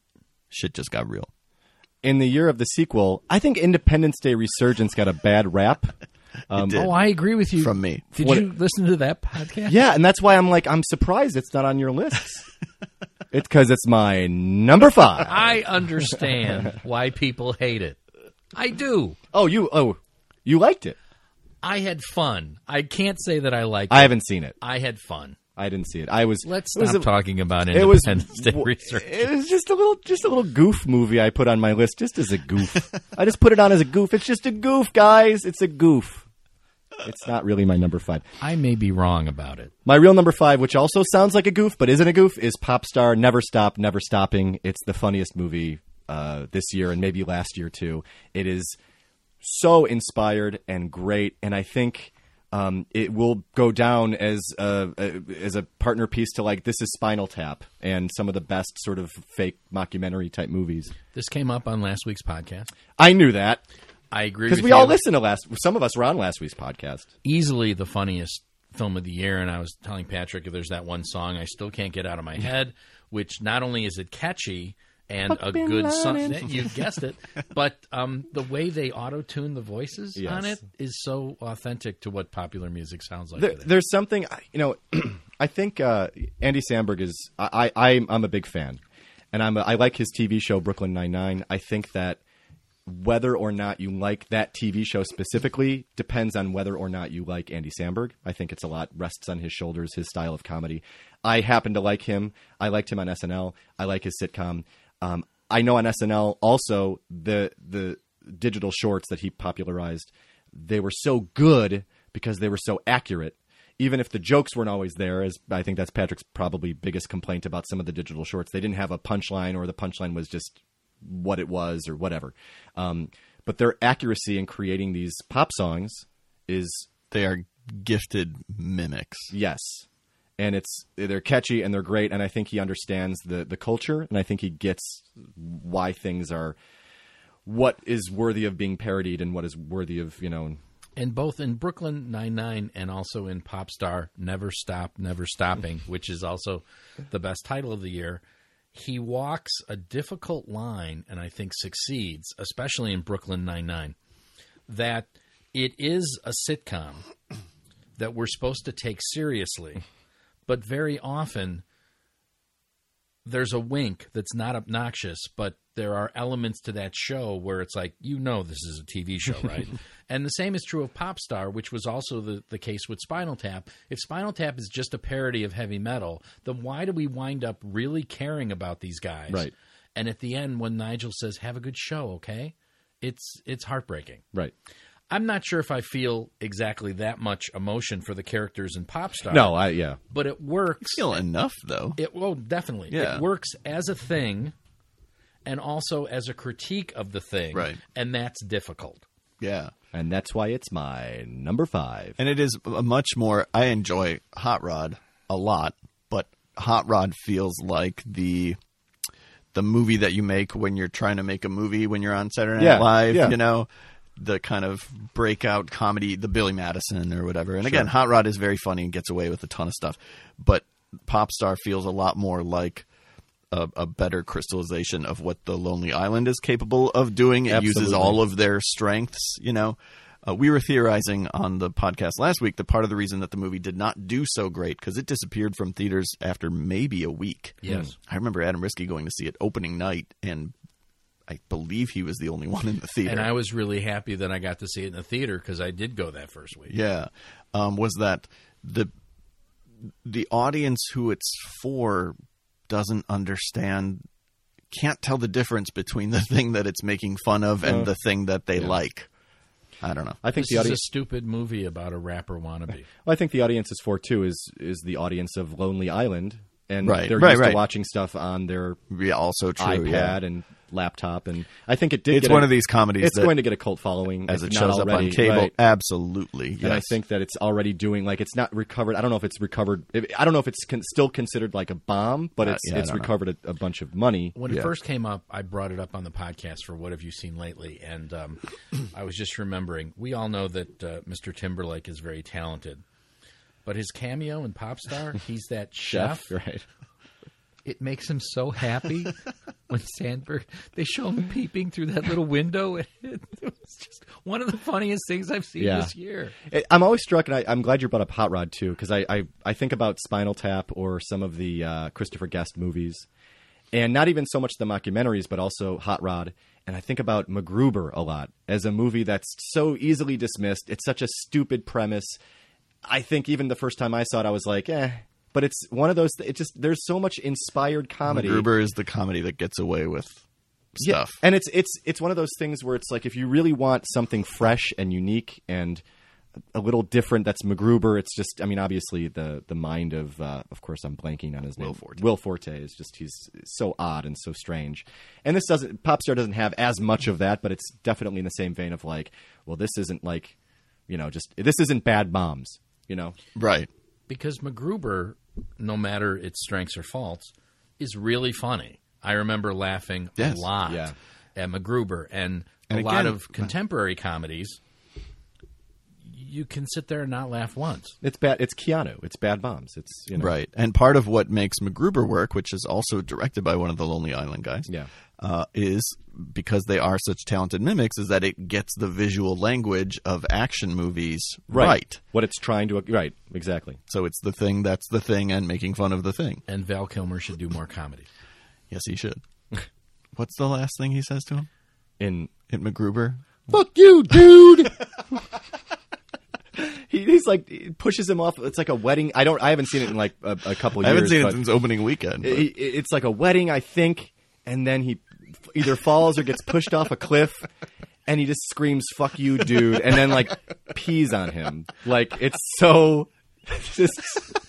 shit just got real. In the year of the sequel, I think Independence Day Resurgence got a bad rap. Um, did. Oh, I agree with you. From me. Did What- you listen to that podcast? Yeah, and that's why I'm like, I'm surprised it's not on your lists. It's because it's my number five. I understand why people hate it. I do. Oh, you oh, you liked it. I had fun. I can't say that I liked I it. haven't seen it. I had fun. I didn't see it. I was. Let's it was stop a- talking about It was. Independence Day research. It was just a little, just a little goof movie I put on my list, just as a goof. I just put it on as a goof. It's just a goof, guys. It's a goof. It's not really my number five. I may be wrong about it. My real number five, which also sounds like a goof but isn't a goof, is Popstar Never Stop, Never Stopping. It's the funniest movie uh, this year and maybe last year too. It is so inspired and great, and I think um, it will go down as a, a as a partner piece to like This Is Spinal Tap and some of the best sort of fake mockumentary type movies. This came up on last week's podcast. I knew that I agree because with we you. all listened to last. Some of us were on last week's podcast. Easily the funniest film of the year, and I was telling Patrick if there's that one song I still can't get out of my head, which not only is it catchy and Fuck a Bin good song, Laden. you guessed it, but um, the way they auto-tune the voices Yes. on it is so authentic to what popular music sounds like There, today. there's something, you know, I think uh, Andy Samberg is, I, I, I'm- I'm a big fan. And I'm a, I like his T V show, Brooklyn Nine-Nine. I think that whether or not you like that T V show specifically depends on whether or not you like Andy Samberg. I think it's a lot rests on his shoulders, his style of comedy. I happen to like him. I liked him on S N L. I like his sitcom. Um, I know on S N L also the the digital shorts that he popularized, they were so good because they were so accurate even if the jokes weren't always there, as I think that's Patrick's probably biggest complaint about some of the digital shorts, they didn't have a punchline, or the punchline was just what it was or whatever. Um, but their accuracy in creating these pop songs is, They are gifted mimics. yes. And it's they're catchy and they're great, and I think he understands the, the culture, and I think he gets why things are what is worthy of being parodied and what is worthy of, you know. And both in Brooklyn Nine-Nine and also in Popstar, Never Stop, Never Stopping, which is also the best title of the year, he walks a difficult line and I think succeeds, especially in Brooklyn Nine-Nine, that it is a sitcom that we're supposed to take seriously, but very often there's a wink that's not obnoxious, but there are elements to that show where it's like, you know, this is a T V show, right? And the same is true of Popstar, which was also the, the case with Spinal Tap. If Spinal Tap is just a parody of heavy metal, then why do we wind up really caring about these guys? Right. And at the end, when Nigel says, have a good show, okay? It's it's heartbreaking. Right. I'm not sure if I feel exactly that much emotion for the characters in Popstar. No, I yeah. But it works. Feel enough, though. It well, definitely. Yeah. It works as a thing and also as a critique of the thing. Right. And that's difficult. Yeah. And that's why it's my number five. And it is a much more, I enjoy Hot Rod a lot, but Hot Rod feels like the the movie that you make when you're trying to make a movie when you're on Saturday Night Yeah, Live, yeah. you know, the kind of breakout comedy, the Billy Madison or whatever. And again, Hot Rod is very funny and gets away with a ton of stuff, but Popstar feels a lot more like a, a better crystallization of what the Lonely Island is capable of doing. It uses Absolutely. all of their strengths, you know. Uh, we were theorizing on the podcast last week that part of the reason that the movie did not do so great because it disappeared from theaters after maybe a week. Yes. I remember Adam Risky going to see it opening night, and I believe he was the only one in the theater. And I was really happy that I got to see it in the theater because I did go that first week. Yeah. Um, was that the the audience who it's for doesn't understand, can't tell the difference between the thing that it's making fun of and Uh, the thing that they like. I don't know. I think This the is audience a stupid movie about a rapper wannabe. well, I think the audience is for too is is the audience of Lonely Island, and Right, they're right, used right. to watching stuff on their Yeah, also true. iPad yeah. and laptop, and I think it did. It's get one a- of these comedies It's that- going to get a cult following as if it not shows up already, on cable. right. Absolutely. Yes. And I think that it's already doing like it's not recovered. I don't know if it's recovered. I don't know if it's con- still considered like a bomb, but Uh, it's yeah, I it's don't know. recovered a, a bunch of money. When Yeah. it first came up, I brought it up on the podcast for What Have You Seen Lately? And um, I was just remembering, we all know that uh, Mister Timberlake is very talented. But his cameo in Popstar, he's that chef. right? It makes him so happy when Sandberg, they show him peeping through that little window. It, it was just one of the funniest things I've seen Yeah. this year. It- I'm always struck, and I, I'm glad you brought up Hot Rod too, because I, I I think about Spinal Tap or some of the uh, Christopher Guest movies, and not even so much the mockumentaries, but also Hot Rod. And I think about MacGruber a lot as a movie that's so easily dismissed. It's such a stupid premise. I think even the first time I saw it, I was like, eh. But it's one of those. It just there's so much inspired comedy. MacGruber is the comedy that gets away with stuff. Yeah, and it's it's it's one of those things where it's like if you really want something fresh and unique and a little different, that's MacGruber. It's just, I mean, obviously the the mind of, uh, of course, I'm blanking on his name. Will Forte. Will Forte is just he's so odd and so strange. And this doesn't Popstar doesn't have as much of that, but it's definitely in the same vein of like, well, this isn't like, you know, just this isn't Bad Moms, you know. Right. Because MacGruber, no matter its strengths or faults, is really funny. I remember laughing Yes. a lot Yeah. at MacGruber. And, And a lot again- of contemporary comedies, you can sit there and not laugh once. It's bad. It's Keanu. It's Bad Moms. It's you know. Right. And part of what makes MacGruber work, which is also directed by one of the Lonely Island guys, Yeah. uh, is because they are such talented mimics, is that it gets the visual language of action movies right. What it's trying to right exactly. So it's the thing that's the thing and making fun of the thing. And Val Kilmer should do more comedy. Yes, he should. What's the last thing he says to him? In At MacGruber? fuck you, dude. he, he's like he pushes him off. It's like a wedding. I don't. I haven't seen it in like a, a couple I years. haven't seen it but since opening weekend. but- it- it- it's like a wedding, I think, and then he f- either falls or gets pushed off a cliff, and he just screams "fuck you, dude," and then like pees on him. Like it's so. Just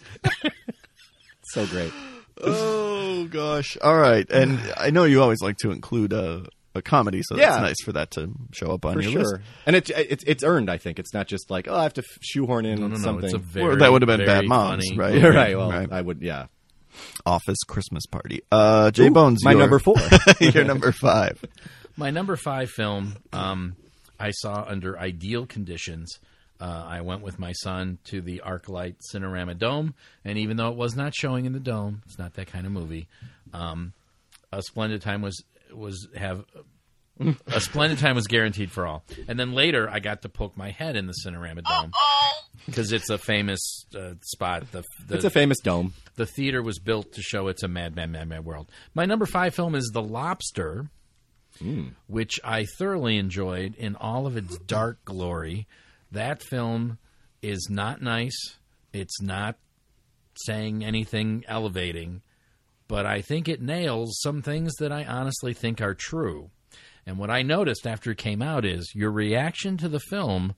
so great. Oh gosh! All right, and I know you always like to include a, a comedy, so Yeah. that's nice for that to show up on For your sure. list. And it's it's it's earned. I think it's not just like, oh, I have to shoehorn in No, no, no. something. It's a very, Well, that would have been very Bad Moms, funny- right? You're right. Well, Right. I would. Yeah. Office Christmas Party. Uh, Jay Ooh, Bones, my your- number four. your number five. My number five film um, I saw under ideal conditions. Uh, I went with my son to the ArcLight Cinerama Dome, and even though it was not showing in the dome, it's not that kind of movie. Um, a splendid time was was have a splendid time was guaranteed for all. And then later, I got to poke my head in the Cinerama Dome because it's a famous uh, spot. The, the It's a famous dome. the theater was built to show it's a mad, mad, mad, mad world. My number five film is The Lobster, which I thoroughly enjoyed in all of its dark glory. That film is not nice. It's not saying anything elevating, but I think it nails some things that I honestly think are true. And what I noticed after it came out is your reaction to the film,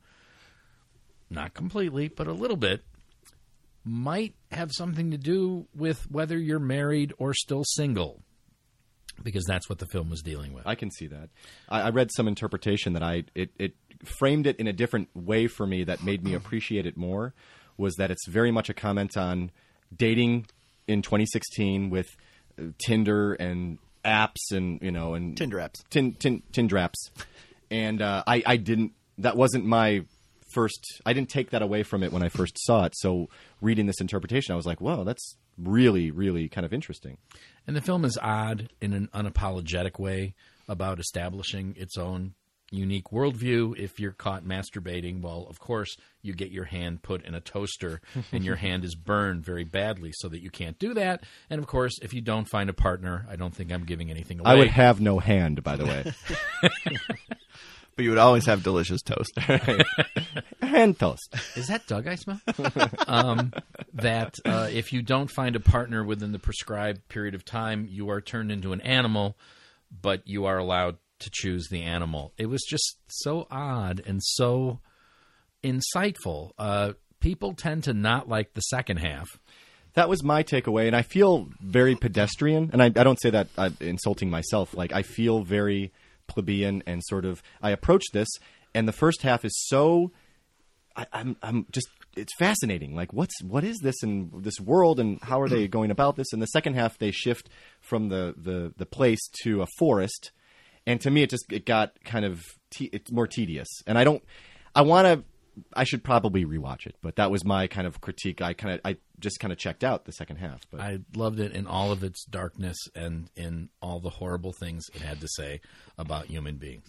not completely, but a little bit, might have something to do with whether you're married or still single, because that's what the film was dealing with. I can see that. I, I read some interpretation that I it, it framed it in a different way for me that made me appreciate it more. Was that it's very much a comment on dating in twenty sixteen with uh, Tinder and apps and you know and Tinder apps. tin, tin, Tinder apps, and uh, I I didn't that wasn't my first. I didn't take that away from it when I first saw it. So reading this interpretation, I was like, "Whoa, that's really, really kind of interesting." And the film is odd in an unapologetic way about establishing its own unique worldview. If you're caught masturbating, well, of course, you get your hand put in a toaster and your hand is burned very badly so that you can't do that. And, of course, if you don't find a partner, I don't think I'm giving anything away. I would have no hand, by the way. But you would always have delicious toast. Hand toast. Is that Doug I smell? um, that uh, if you don't find a partner within the prescribed period of time, you are turned into an animal, but you are allowed to choose the animal. It was just so odd and so insightful. Uh, people tend to not like the second half. That was my takeaway, and I feel very pedestrian. And I, I don't say that I'm insulting myself. Like, I feel very plebeian and sort of. I approach this, and the first half is so. I, I'm, I'm just. It's fascinating. Like, what's what is this in this world, and how are they going about this? In the second half, they shift from the the, the place to a forest, and to me, it just it got kind of te- it's more tedious. And I don't. I want to. I should probably rewatch it, but that was my kind of critique. I kind of, I just kind of checked out the second half. But I loved it in all of its darkness and in all the horrible things it had to say about human beings.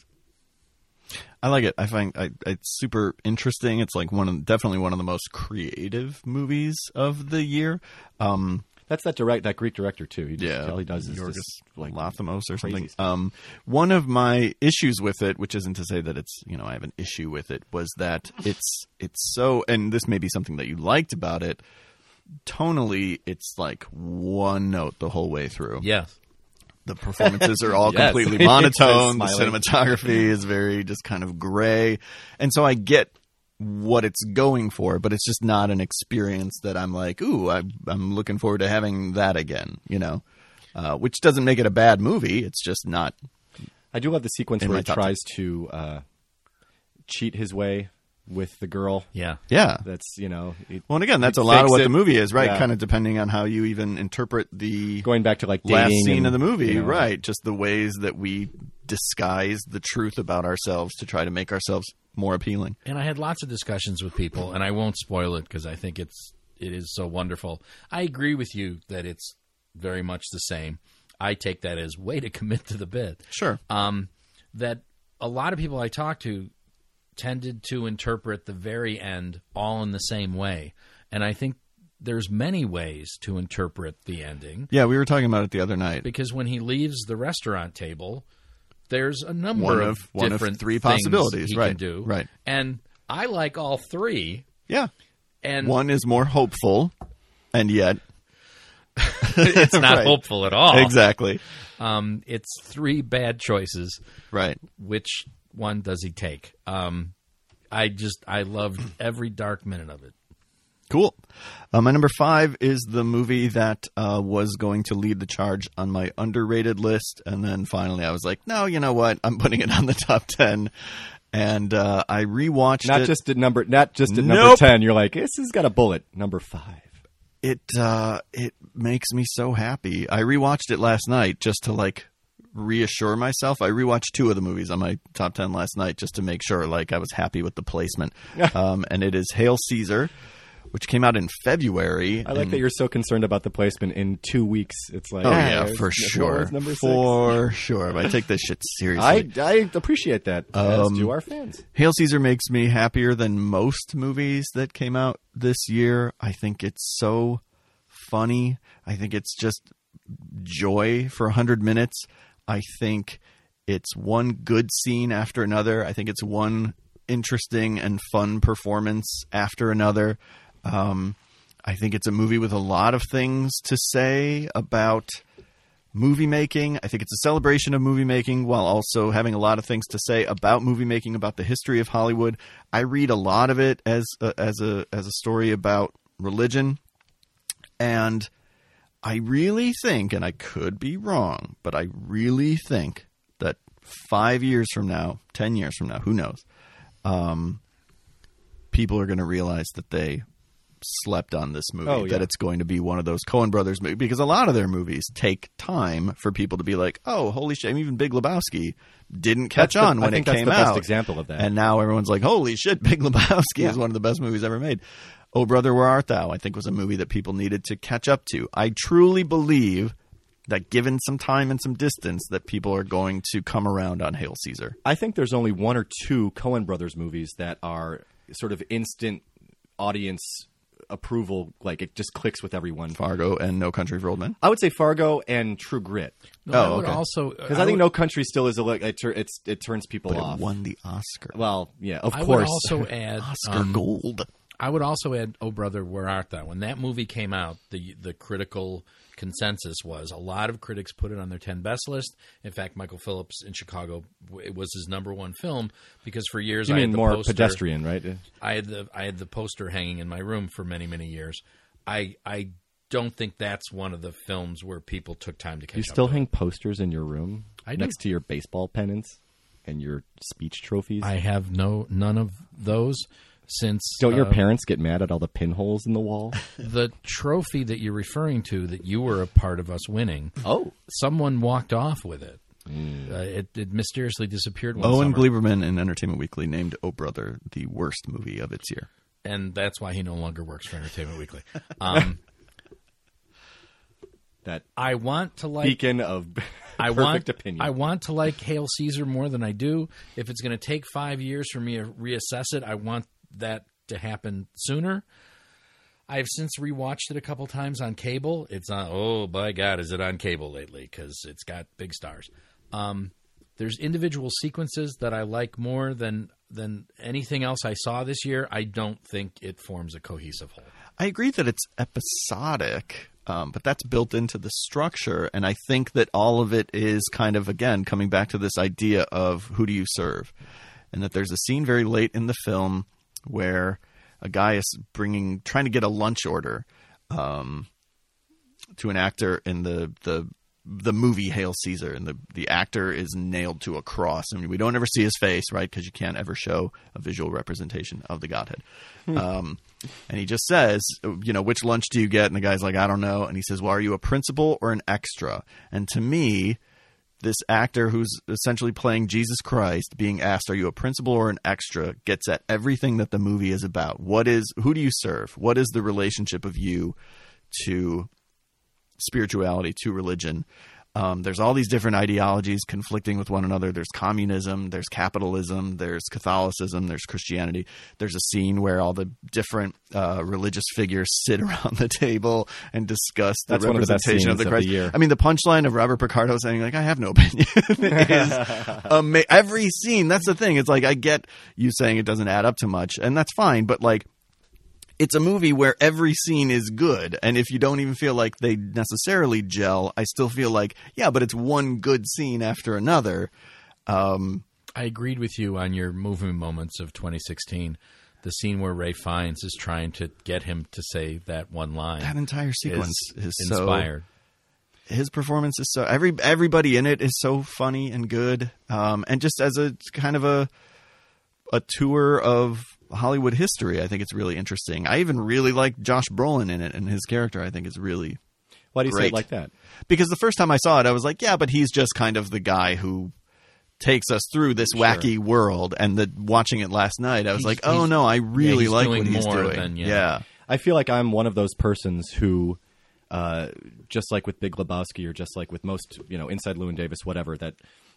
I like it. I find I, it's super interesting. It's like one of definitely one of the most creative movies of the year. Um, that's that direct, that Greek director too. He just, Yeah, all he does is Yorgos just like Lanthimos or something. crazy stuff. Um, one of my issues with it, which isn't to say that it's you know I have an issue with it, was that it's it's so, and this may be something that you liked about it. Tonally, it's like one note the whole way through. Yes. The performances are all Yes. completely monotone. The Smiling. cinematography is very just kind of gray. And so I get what it's going for, but it's just not an experience that I'm like, ooh, I, I'm looking forward to having that again, you know, uh, which doesn't make it a bad movie. It's just not. I do love the sequence In where my he top tries to uh, cheat his way with the girl. Yeah. Yeah. That's you know. It, Well, and again, that's it a lot of fakes what it. the movie is, right? Yeah. Kind of depending on how you even interpret the going back to like dating last scene and, of the movie, you know, right? Just the ways that we disguise the truth about ourselves to try to make ourselves more appealing. And I had lots of discussions with people, and I won't spoil it because I think it's it is so wonderful. I agree with you that it's very much the same. I take that as way to commit to the bit. Sure. Um, that a lot of people I talk to tended to interpret the very end all in the same way. And I think there's many ways to interpret the ending. Yeah, we were talking about it the other night. Because when he leaves the restaurant table, there's a number One of, of- one of different three things possibilities, he right, can do. right. And I like all three. Yeah. And One is more hopeful, and yet it's not Right. hopeful at all. exactly Um, it's three bad choices. right. Which one does he take? Um, I just I loved every dark minute of it. Cool. Uh, my number five is the movie that uh, was going to lead the charge on my underrated list. And then finally I was like, no, you know what? I'm putting it on the top ten. And uh, I rewatched Not it. just at number, not just at number Nope. ten. You're like, this has got a bullet. Number five. It uh, it makes me so happy. I rewatched it last night just to like reassure myself. I rewatched two of the movies on my top ten last night just to make sure like I was happy with the placement. um, and it is Hail Caesar, which came out in February. I like and- that you're so concerned about the placement in two weeks. It's like, Oh ah, yeah, it's- for what sure, was number six? for sure. I take this shit seriously. I, I appreciate that, as Um, do our fans. Hail Caesar makes me happier than most movies that came out this year. I think it's so funny. I think it's just joy for one hundred minutes. I think it's one good scene after another. I think it's one interesting and fun performance after another. Um, I think it's a movie with a lot of things to say about movie making. I think it's a celebration of movie making while also having a lot of things to say about movie making, about the history of Hollywood. I read a lot of it as a, as a as a story about religion, and I really think, and I could be wrong, but I really think that five years from now, ten years from now, who knows, um, people are going to realize that they slept on this movie, Oh, yeah. that it's going to be one of those Coen Brothers movies, because a lot of their movies take time for people to be like, oh, holy shit, even Big Lebowski didn't catch That's the- on when I think it that's came the out. best example of that. And now everyone's like, holy shit, Big Lebowski Yeah. is one of the best movies ever made. Oh, Brother, Where Art Thou? I think was a movie that people needed to catch up to. I truly believe that given some time and some distance, that people are going to come around on Hail Caesar. I think there's only one or two Coen Brothers movies that are sort of instant audience approval. Like it just clicks with everyone. Fargo and No Country for Old Men. I would say Fargo and True Grit, No, I Oh, would okay. also because I, think No Country still is a look. It, tur- it's, it turns people But off. it won the Oscar. Well, yeah, of I would course. also add Oscar um, Gold. I would also add, "Oh Brother, Where Art Thou?" When that movie came out, the the critical consensus was a lot of critics put it on their ten best list. In fact, Michael Phillips in Chicago, it was his number one film because for years you I mean had the more poster, pedestrian, right? I had the I had the poster hanging in my room for many many years. I I don't think that's one of the films where people took time to catch You up. still to hang posters in your room I do. next to your baseball pennants and your speech trophies. I have no none of those since. Don't your uh, parents get mad at all the pinholes in the wall? the trophy that you're referring to that you were a part of us winning? Oh, Someone walked off with it. Uh, it, it mysteriously disappeared one Owen summer, Gleiberman in Entertainment Weekly named Oh Brother the worst movie of its year. and that's why he no longer works for Entertainment Weekly. Um, that I want to like. beacon of I perfect want. opinion. I want to like Hail Caesar more than I do. If it's going to take five years for me to reassess it, I want that to happen sooner. I've since rewatched it a couple times on cable. It's on. Oh by God, is it on cable lately? Because it's got big stars. Um, there's individual sequences that I like more than than anything else I saw this year. I don't think it forms a cohesive whole. I agree that it's episodic, um, but that's built into the structure. And I think that all of it is kind of, again, coming back to this idea of who do you serve? And that there's a scene very late in the film where a guy is bringing, trying to get a lunch order um, to an actor in the, the the movie Hail Caesar, and the, the actor is nailed to a cross. I mean, we don't ever see his face, right? Because you can't ever show a visual representation of the Godhead. Um, and he just says, you know, which lunch do you get? And the guy's like, I don't know. And he says, well, are you a principal or an extra? And to me, this actor who's essentially playing Jesus Christ being asked, are you a principal or an extra, gets at everything that the movie is about. What is, who do you serve? What is the relationship of you to spirituality, to religion? Um, there's all these different ideologies conflicting with one another. There's communism, there's capitalism, there's Catholicism, there's Christianity. There's a scene where all the different uh, religious figures sit around the table and discuss the That's one of the best representation of scenes the of Christ. the year. I mean, the punchline of Robert Picardo saying, like, I have no opinion is ama- every scene. That's the thing. It's like, I get you saying it doesn't add up to much, and that's fine, but like, it's a movie where every scene is good, and if you don't even feel like they necessarily gel, I still feel like, yeah, but it's one good scene after another. Um, I agreed with you on your movie moments of twenty sixteen. the scene where Ray Fiennes is trying to get him to say that one line. That entire sequence is, is so inspired. His performance is so every everybody in it is so funny and good, um, and just as a kind of a a tour of Hollywood history, I think it's really interesting. I even really like Josh Brolin in it, and his character I think is really Why do you great. say it like that? Because the first time I saw it, I was like, yeah, but he's just kind of the guy who takes us through this Sure. wacky world. And the watching it last night, I was He's- like, oh he's- no, I really he's like doing what he's more doing. than- yeah. yeah. I feel like I'm one of those persons who, uh, just like with Big Lebowski, or just like with most, you know, Inside Llewyn Davis, whatever, that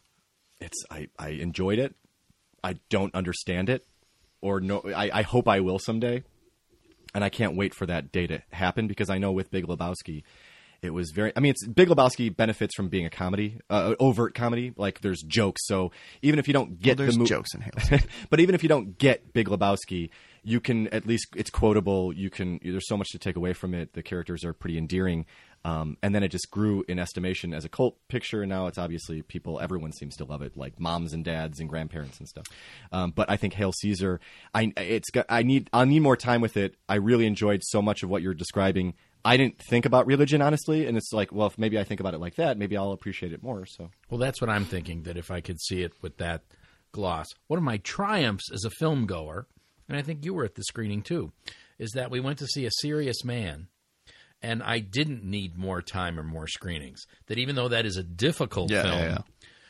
it's I, I enjoyed it. I don't understand it, or no. I, I hope I will someday, and I can't wait for that day to happen because I know with Big Lebowski, it was very. I mean, it's Big Lebowski benefits from being a comedy, uh, overt comedy. Like there's jokes, so even if you don't get Well, there's the mo- jokes in Halo. but even if you don't get Big Lebowski, you can at least it's quotable. You can there's so much to take away from it. The characters are pretty endearing, um, and then it just grew in estimation as a cult picture. And now it's obviously people everyone seems to love it, like moms and dads and grandparents and stuff. Um, but I think Hail Caesar, I it's got I need I need more time with it. I really enjoyed so much of what you're describing. I didn't think about religion honestly, and it's like, well, if maybe I think about it like that, maybe I'll appreciate it more. So. Well, that's what I'm thinking, that if I could see it with that gloss. One of my triumphs as a film goer, and I think you were at the screening too, is that we went to see A Serious Man, and I didn't need more time or more screenings. That even though that is a difficult Yeah, film, yeah, yeah.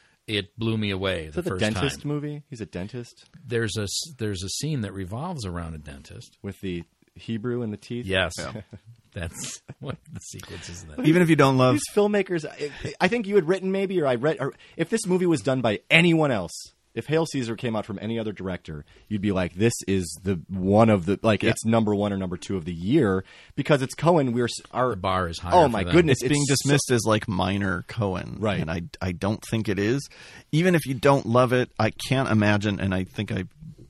it blew me away Is the that the first dentist time. movie? He's a dentist There's a, there's a scene that revolves around a dentist. with the Hebrew in the teeth. Yes. That's what the sequence is. That. Even if you don't love, These filmmakers, I, I think you had written maybe, or I read, or if this movie was done by anyone else, if Hail Caesar came out from any other director, you'd be like, this is the one of the, like, Yeah. it's number one or number two of the year because it's Cohen. We're s- our The bar is higher. Oh for my them. goodness, it's being so- dismissed as like minor Cohen, Right. And I, I don't think it is. Even if you don't love it, I can't imagine, and I think I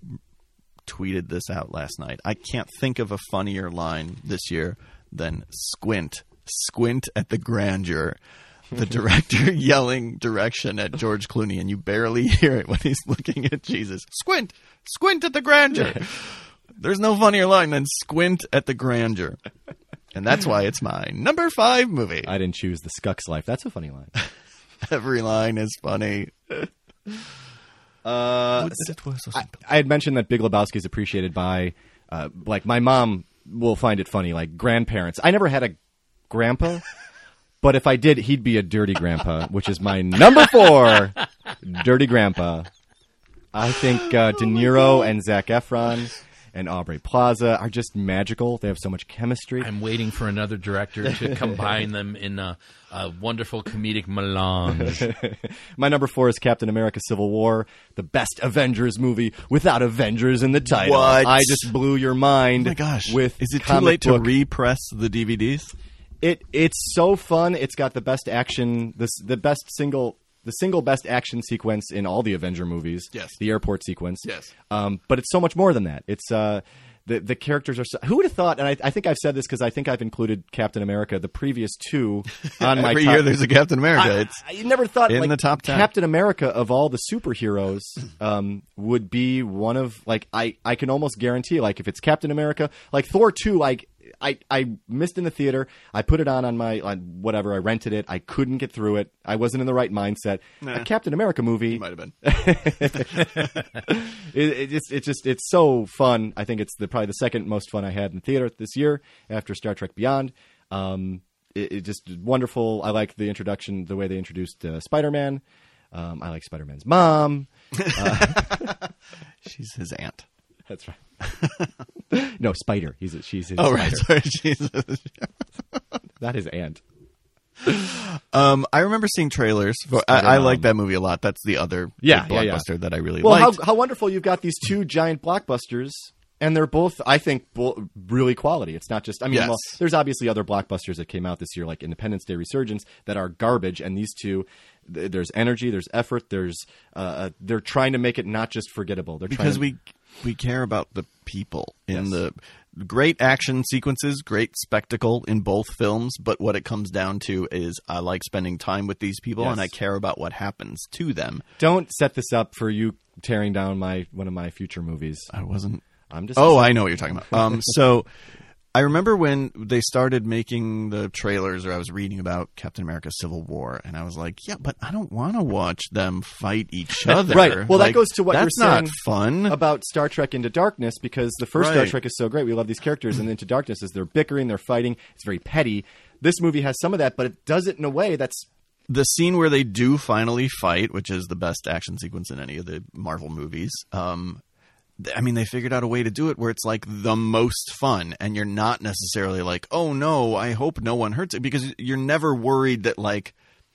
tweeted this out last night. I can't think of a funnier line this year than "squint, squint at the grandeur." The director yelling direction at George Clooney, and you barely hear it when he's looking at Jesus. Squint, squint at the grandeur. There's no funnier line than "squint at the grandeur," and that's why it's my number five movie. I didn't choose the Skuck's Life. That's a funny line. Every line is funny. Uh, It was so I, simple. I had mentioned that Big Lebowski is appreciated by, uh, like, my mom will find it funny, like grandparents. I never had a grandpa, but if I did, he'd be a dirty grandpa, which is my number four, dirty grandpa. I think uh, De Niro and Zac Efron and Aubrey Plaza are just magical. They have so much chemistry. I'm waiting for another director to combine them in a, a wonderful comedic melange. My number four is Captain America: Civil War, the best Avengers movie without Avengers in the title. What? I just blew your mind. Oh my gosh! With is it too comic late to book- repress the D V Ds? It it's so fun. It's got the best action, the the best single, the single best action sequence in all the Avenger movies. Yes. the airport sequence. Yes. um, but it's so much more than that. It's uh, the the characters are. So, who would have thought? And I, I think I've said this because I think I've included Captain America, the previous two, on my Every top. year there's a Captain America. I, it's I never thought in like, the top ten. Captain America of all the superheroes um, would be one of like I, I can almost guarantee like if it's Captain America like Thor two like I, I missed in the theater. I put it on on my on whatever. I rented it. I couldn't get through it. I wasn't in the right mindset. Nah. A Captain America movie. might have been. It, it just it's just it's so fun. I think it's the probably the second most fun I had in theater this year after Star Trek Beyond. Um, it, it just wonderful. I like the introduction, the way they introduced uh, Spider-Man. Um, I like Spider-Man's mom. She's his aunt. That's right. No, Spider. He's a, she's his. Oh right, Spider. sorry, Jesus. Not his aunt. Um, I remember seeing trailers. For, I, I Spider-Man. like that movie a lot. That's the other Yeah, big yeah, yeah. blockbuster that I really Well, how, liked. how wonderful you've got these two giant blockbusters, and they're both, I think, bo- really quality. It's not just, I mean, Yes. well, there's obviously other blockbusters that came out this year, like Independence Day Resurgence, that are garbage, and these two, th- there's energy, there's effort, there's, uh, they're trying to make it not just forgettable. They're because trying to, we we care about the people in Yes. the great action sequences, great spectacle in both films. But what it comes down to is I like spending time with these people, Yes. and I care about what happens to them. don't set this up for you tearing down my one of my future movies. I wasn't. I'm just Oh, I know what you're talking about. Um, so. I remember when they started making the trailers, or I was reading about Captain America Civil War, and I was like, yeah, but I don't want to watch them fight each other. Right. Well, like, that goes to what you're that's not saying fun. about Star Trek Into Darkness, because the first Star Right. Trek is so great. We love these characters, and Into Darkness is they're bickering, they're fighting. It's very petty. This movie has some of that, but it does it in a way that's The scene where they do finally fight, which is the best action sequence in any of the Marvel movies, um, th- I mean, they figured out a way to do it where it's like the most fun, and you're not necessarily like, oh no, I hope no one hurts it, because you're never worried that, like,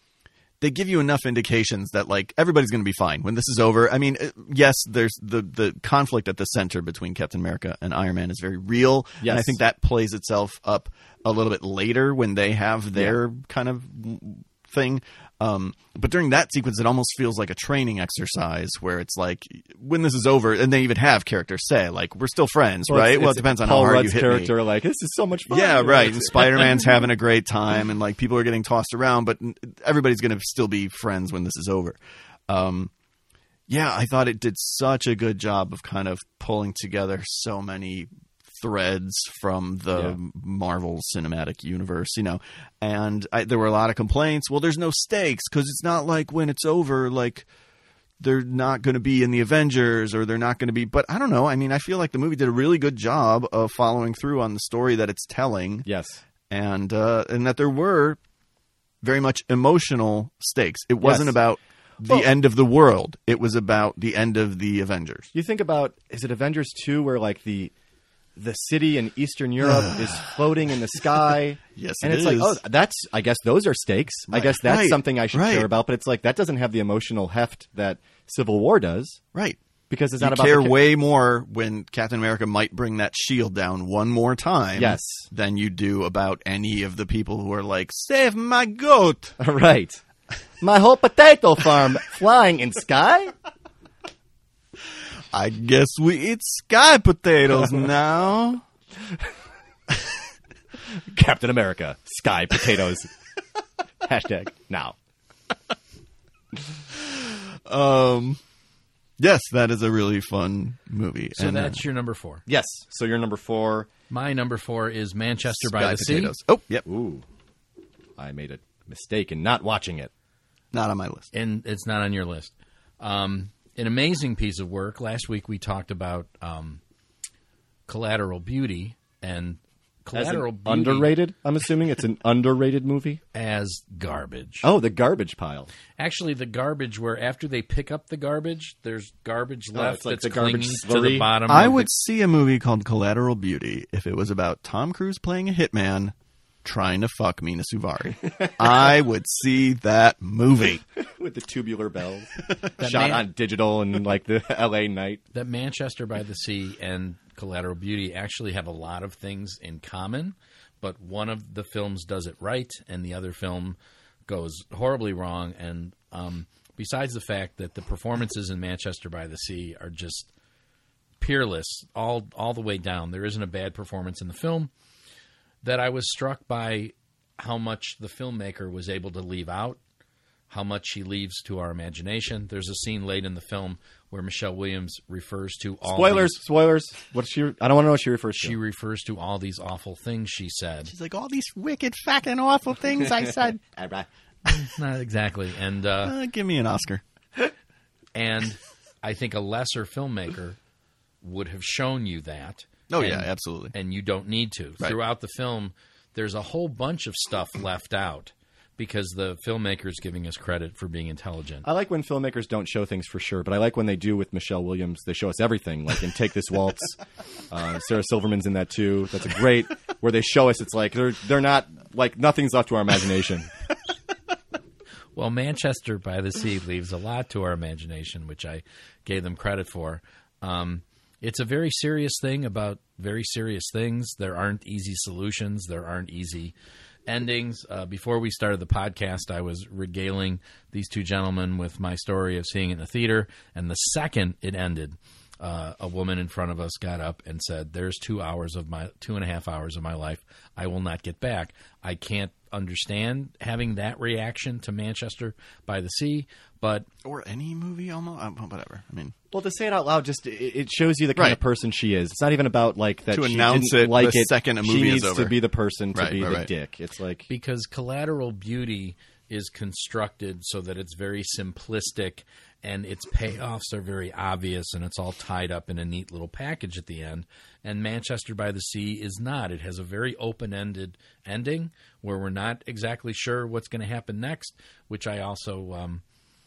they give you enough indications that, like, everybody's going to be fine when this is over. I mean, uh, yes, there's the, the conflict at the center between Captain America and Iron Man is very real. Yes. And I think that plays itself up a little bit later when they have their kind of thing. Um, but during that sequence, it almost feels like a training exercise where it's like, when this is over, and they even have characters say, like, we're still friends, well, right? it's- well, it it's depends on Paul how hard Rudd's you hit character. me. Like, this is so much fun. Yeah, You know, right. it's- And Spider-Man's having a great time, and like people are getting tossed around, but everybody's going to still be friends when this is over. Um, yeah, I thought it did such a good job of kind of pulling together so many threads from the Yeah. Marvel Cinematic Universe, you know. And I, there were a lot of complaints. Well, there's no stakes because it's not like when it's over, like they're not going to be in the Avengers or they're not going to be. But I don't know. I mean, I feel like the movie did a really good job of following through on the story that it's telling. Yes. And uh, and that there were very much emotional stakes. It wasn't Yes. about the Well- end of the world. It was about the end of the Avengers. You think about, is it Avengers two, where like the the city in Eastern Europe is floating in the sky? Yes, and it it's like, is. oh, that's, I guess those are stakes. I guess that's Right, something I should right. care about. But it's like, that doesn't have the emotional heft that Civil War does, Right. because it's You not about care the, cha- way more when Captain America might bring that shield down one more time Yes. than you do about any of the people who are like, save my goat. Right. My whole potato farm flying in sky? I guess we eat sky potatoes now. Captain America, sky potatoes. Hashtag now. Um, yes, that is a really fun movie. So And, uh, that's your number four. Yes. So you're number four. My number four is Manchester by Sky the potatoes. Sea. Oh, yep. Ooh. I made a mistake in not watching it. Not on my list. And it's not on your list. Um, an amazing piece of work. Last week we talked about um, Collateral Beauty, and As an Collateral Beauty underrated? I'm assuming it's an underrated movie. as garbage. Oh, the garbage pile. Actually, the garbage where after they pick up the garbage, there's garbage Oh, left it's like that's the garbage clinging to slurry? the bottom. I of would the- see a movie called Collateral Beauty if it was about Tom Cruise playing a hitman trying to fuck Mina Suvari. I would see that movie. With the tubular bells. That Shot man- on digital and like the L A night. that Manchester by the Sea and Collateral Beauty actually have a lot of things in common, but one of the films does it right, and the other film goes horribly wrong. And um, besides the fact that the performances in Manchester by the Sea are just peerless all all the way down, there isn't a bad performance in the film. That I was struck by how much the filmmaker was able to leave out, how much she leaves to our imagination. There's a scene late in the film where Michelle Williams refers to all Spoilers, these, spoilers. What's she? I don't want to know what she refers she to. refers to all these awful things she said. She's like, all these wicked, fucking awful things I said. Not exactly. And uh, Uh, give me an Oscar. and I think a lesser filmmaker would have shown you that. Oh, and, yeah, absolutely. And you don't need to. Right. Throughout the film, there's a whole bunch of stuff left out because the filmmaker is giving us credit for being intelligent. I like when filmmakers don't show things for sure, but I like when they do with Michelle Williams. They show us everything, like in Take This Waltz. Uh, Sarah Silverman's in that too. That's a great where they show us. It's like they're they're not like nothing's left to our imagination. Well, Manchester by the Sea leaves a lot to our imagination, which I gave them credit for. Um, it's a very serious thing about very serious things. There aren't easy solutions. There aren't easy endings. Uh, before we started the podcast, I was regaling these two gentlemen with my story of seeing it in the theater, and the second it ended, uh, a woman in front of us got up and said, "There's two hours of my two and a half hours of my life I will not get back." I can't understand having that reaction to Manchester by the Sea, but Or any movie, almost. Uh, whatever. I mean, Well, to say it out loud, just it, it shows you the kind Right. of person she is. It's not even about like that To she announce didn't it like the it. second a she movie is needs over. to be the person to Right, be right, the right. dick. It's like Because Collateral Beauty is constructed so that it's very simplistic and its payoffs are very obvious and it's all tied up in a neat little package at the end. And Manchester by the Sea is not. It has a very open-ended ending where we're not exactly sure what's going to happen next, which I also um,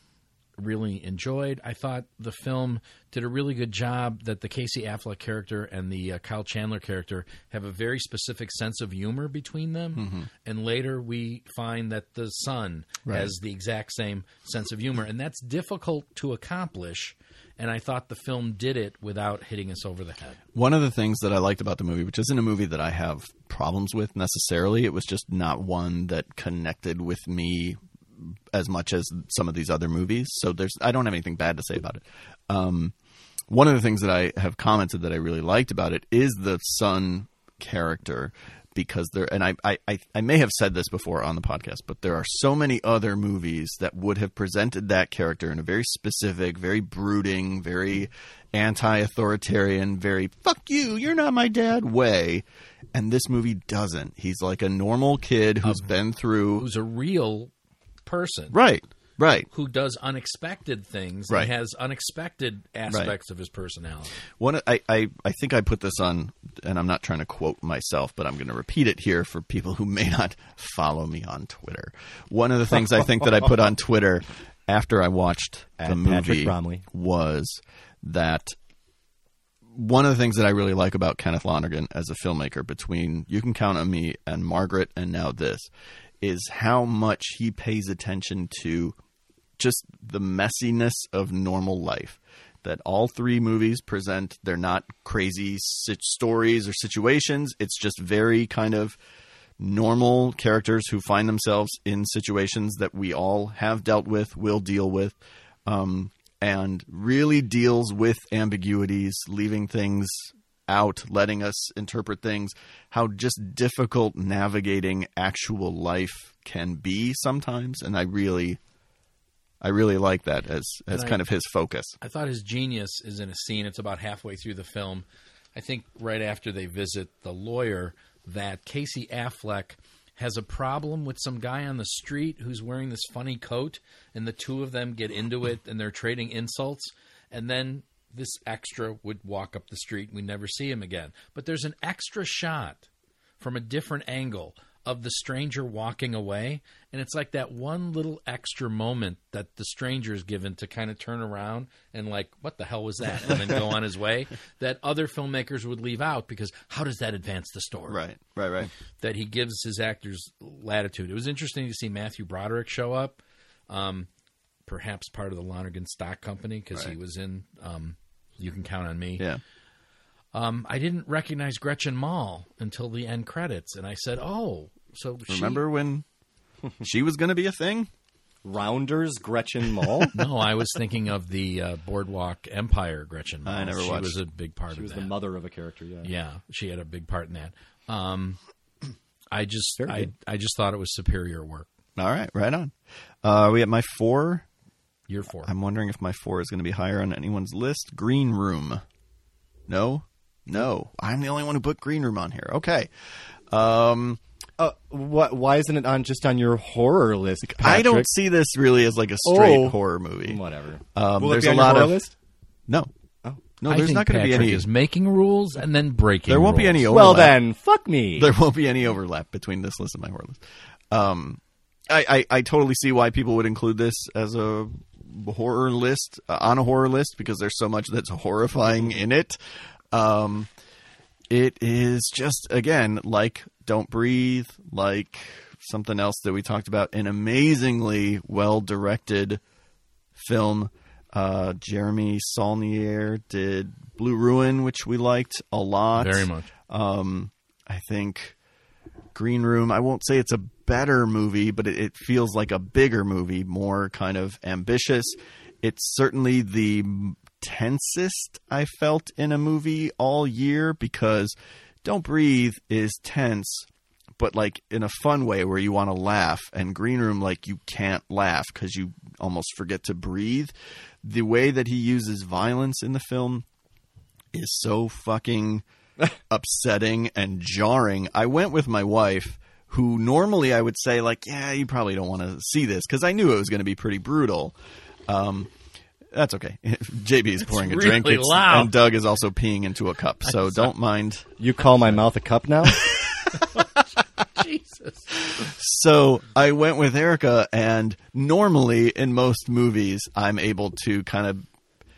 really enjoyed. I thought the film did a really good job that the Casey Affleck character and the uh, Kyle Chandler character have a very specific sense of humor between them. Mm-hmm. And later we find that the son Right. has the exact same sense of humor. And that's difficult to accomplish. And I thought the film did it without hitting us over the head. One of the things that I liked about the movie, which isn't a movie that I have problems with necessarily, it was just not one that connected with me as much as some of these other movies. So there's, I don't have anything bad to say about it. Um, one of the things that I have commented that I really liked about it is the son character, because there, and I, I, I, I may have said this before on the podcast, but there are so many other movies that would have presented that character in a very specific, very brooding, very anti-authoritarian, very fuck you, you're not my dad way. And this movie doesn't. He's like a normal kid who's been through. Who's a real person. Right, right. Who does unexpected things Right. and has unexpected aspects of his personality. One, I, I, I think I put this on, and I'm not trying to quote myself, but I'm going to repeat it here for people who may not follow me on Twitter. One of the things I think that I put on Twitter after I watched At the movie Patrick Bromley. was that one of the things that I really like about Kenneth Lonergan as a filmmaker, between You Can Count on Me and Margaret and now this, is how much he pays attention to just the messiness of normal life. That all three movies present, they're not crazy sit- stories or situations. It's just very kind of normal characters who find themselves in situations that we all have dealt with, will deal with, um, and really deals with ambiguities, leaving things out, letting us interpret things, how just difficult navigating actual life can be sometimes. And I really, I really like that as, as And I- kind of his focus. I thought his genius is in a scene. It's about halfway through the film. I think right after they visit the lawyer, that Casey Affleck has a problem with some guy on the street who's wearing this funny coat, and the two of them get into it, and they're trading insults. And then this extra would walk up the street, and we never see him again. But there's an extra shot from a different angle of the stranger walking away, and it's like that one little extra moment that the stranger is given to kind of turn around and like, what the hell was that? And then go on his way, that other filmmakers would leave out, because how does that advance the story? Right, right, right. That he gives his actors latitude. It was interesting to see Matthew Broderick show up, um, perhaps part of the Lonergan Stock Company, because he Right. was in um, You Can Count on Me. Yeah. Um, I didn't recognize Gretchen Mol until the end credits, and I said, "Oh, so she-" Remember when she was going to be a thing? Rounders, Gretchen Mol. No, I was thinking of the uh, Boardwalk Empire Gretchen Mol. I never she watched. was a big part She of was that. the mother of a character. Yeah. Yeah, she had a big part in that. Um, I just, Very I, good. I just thought it was superior work. All right, right on. Uh, are we at my four? Year four. I'm wondering if my four is going to be higher on anyone's list. Green Room. No? No. I'm the only one who put Green Room on here. Okay. Um, Uh, what? Why isn't it on just on your horror list? I don't Patrick? see this really as like a straight Oh. horror movie. Whatever. Um, Will there's it be a on your lot horror of list? no, Oh. no. I There's think not going to be Patrick any. is making rules and then breaking. There won't be rules. any overlap. Well then, fuck me. There won't be any overlap between this list and my horror list. Um, I, I, I totally see why people would include this as a horror list, uh, on a horror list, because there's so much that's horrifying in it. Um, it is just, again, like Don't Breathe, like something else that we talked about, an amazingly well-directed film. Uh, Jeremy Saulnier did Blue Ruin, which we liked a lot. Very much. Um, I think Green Room, I won't say it's a better movie, but it, it feels like a bigger movie, more kind of ambitious. It's certainly the tensest I felt in a movie all year, because Don't Breathe is tense, but like in a fun way where you want to laugh. And Green Room, like you can't laugh because you almost forget to breathe. The way that he uses violence in the film is so fucking upsetting and jarring. I went with my wife, who normally I would say like, yeah, you probably don't want to see this, because I knew it was going to be pretty brutal. Um, that's okay. J B is pouring a really drink, it's, loud. and Doug is also peeing into a cup, so don't mind. You call my mouth a cup now? Jesus. So I went with Erica, and normally in most movies, I'm able to kind of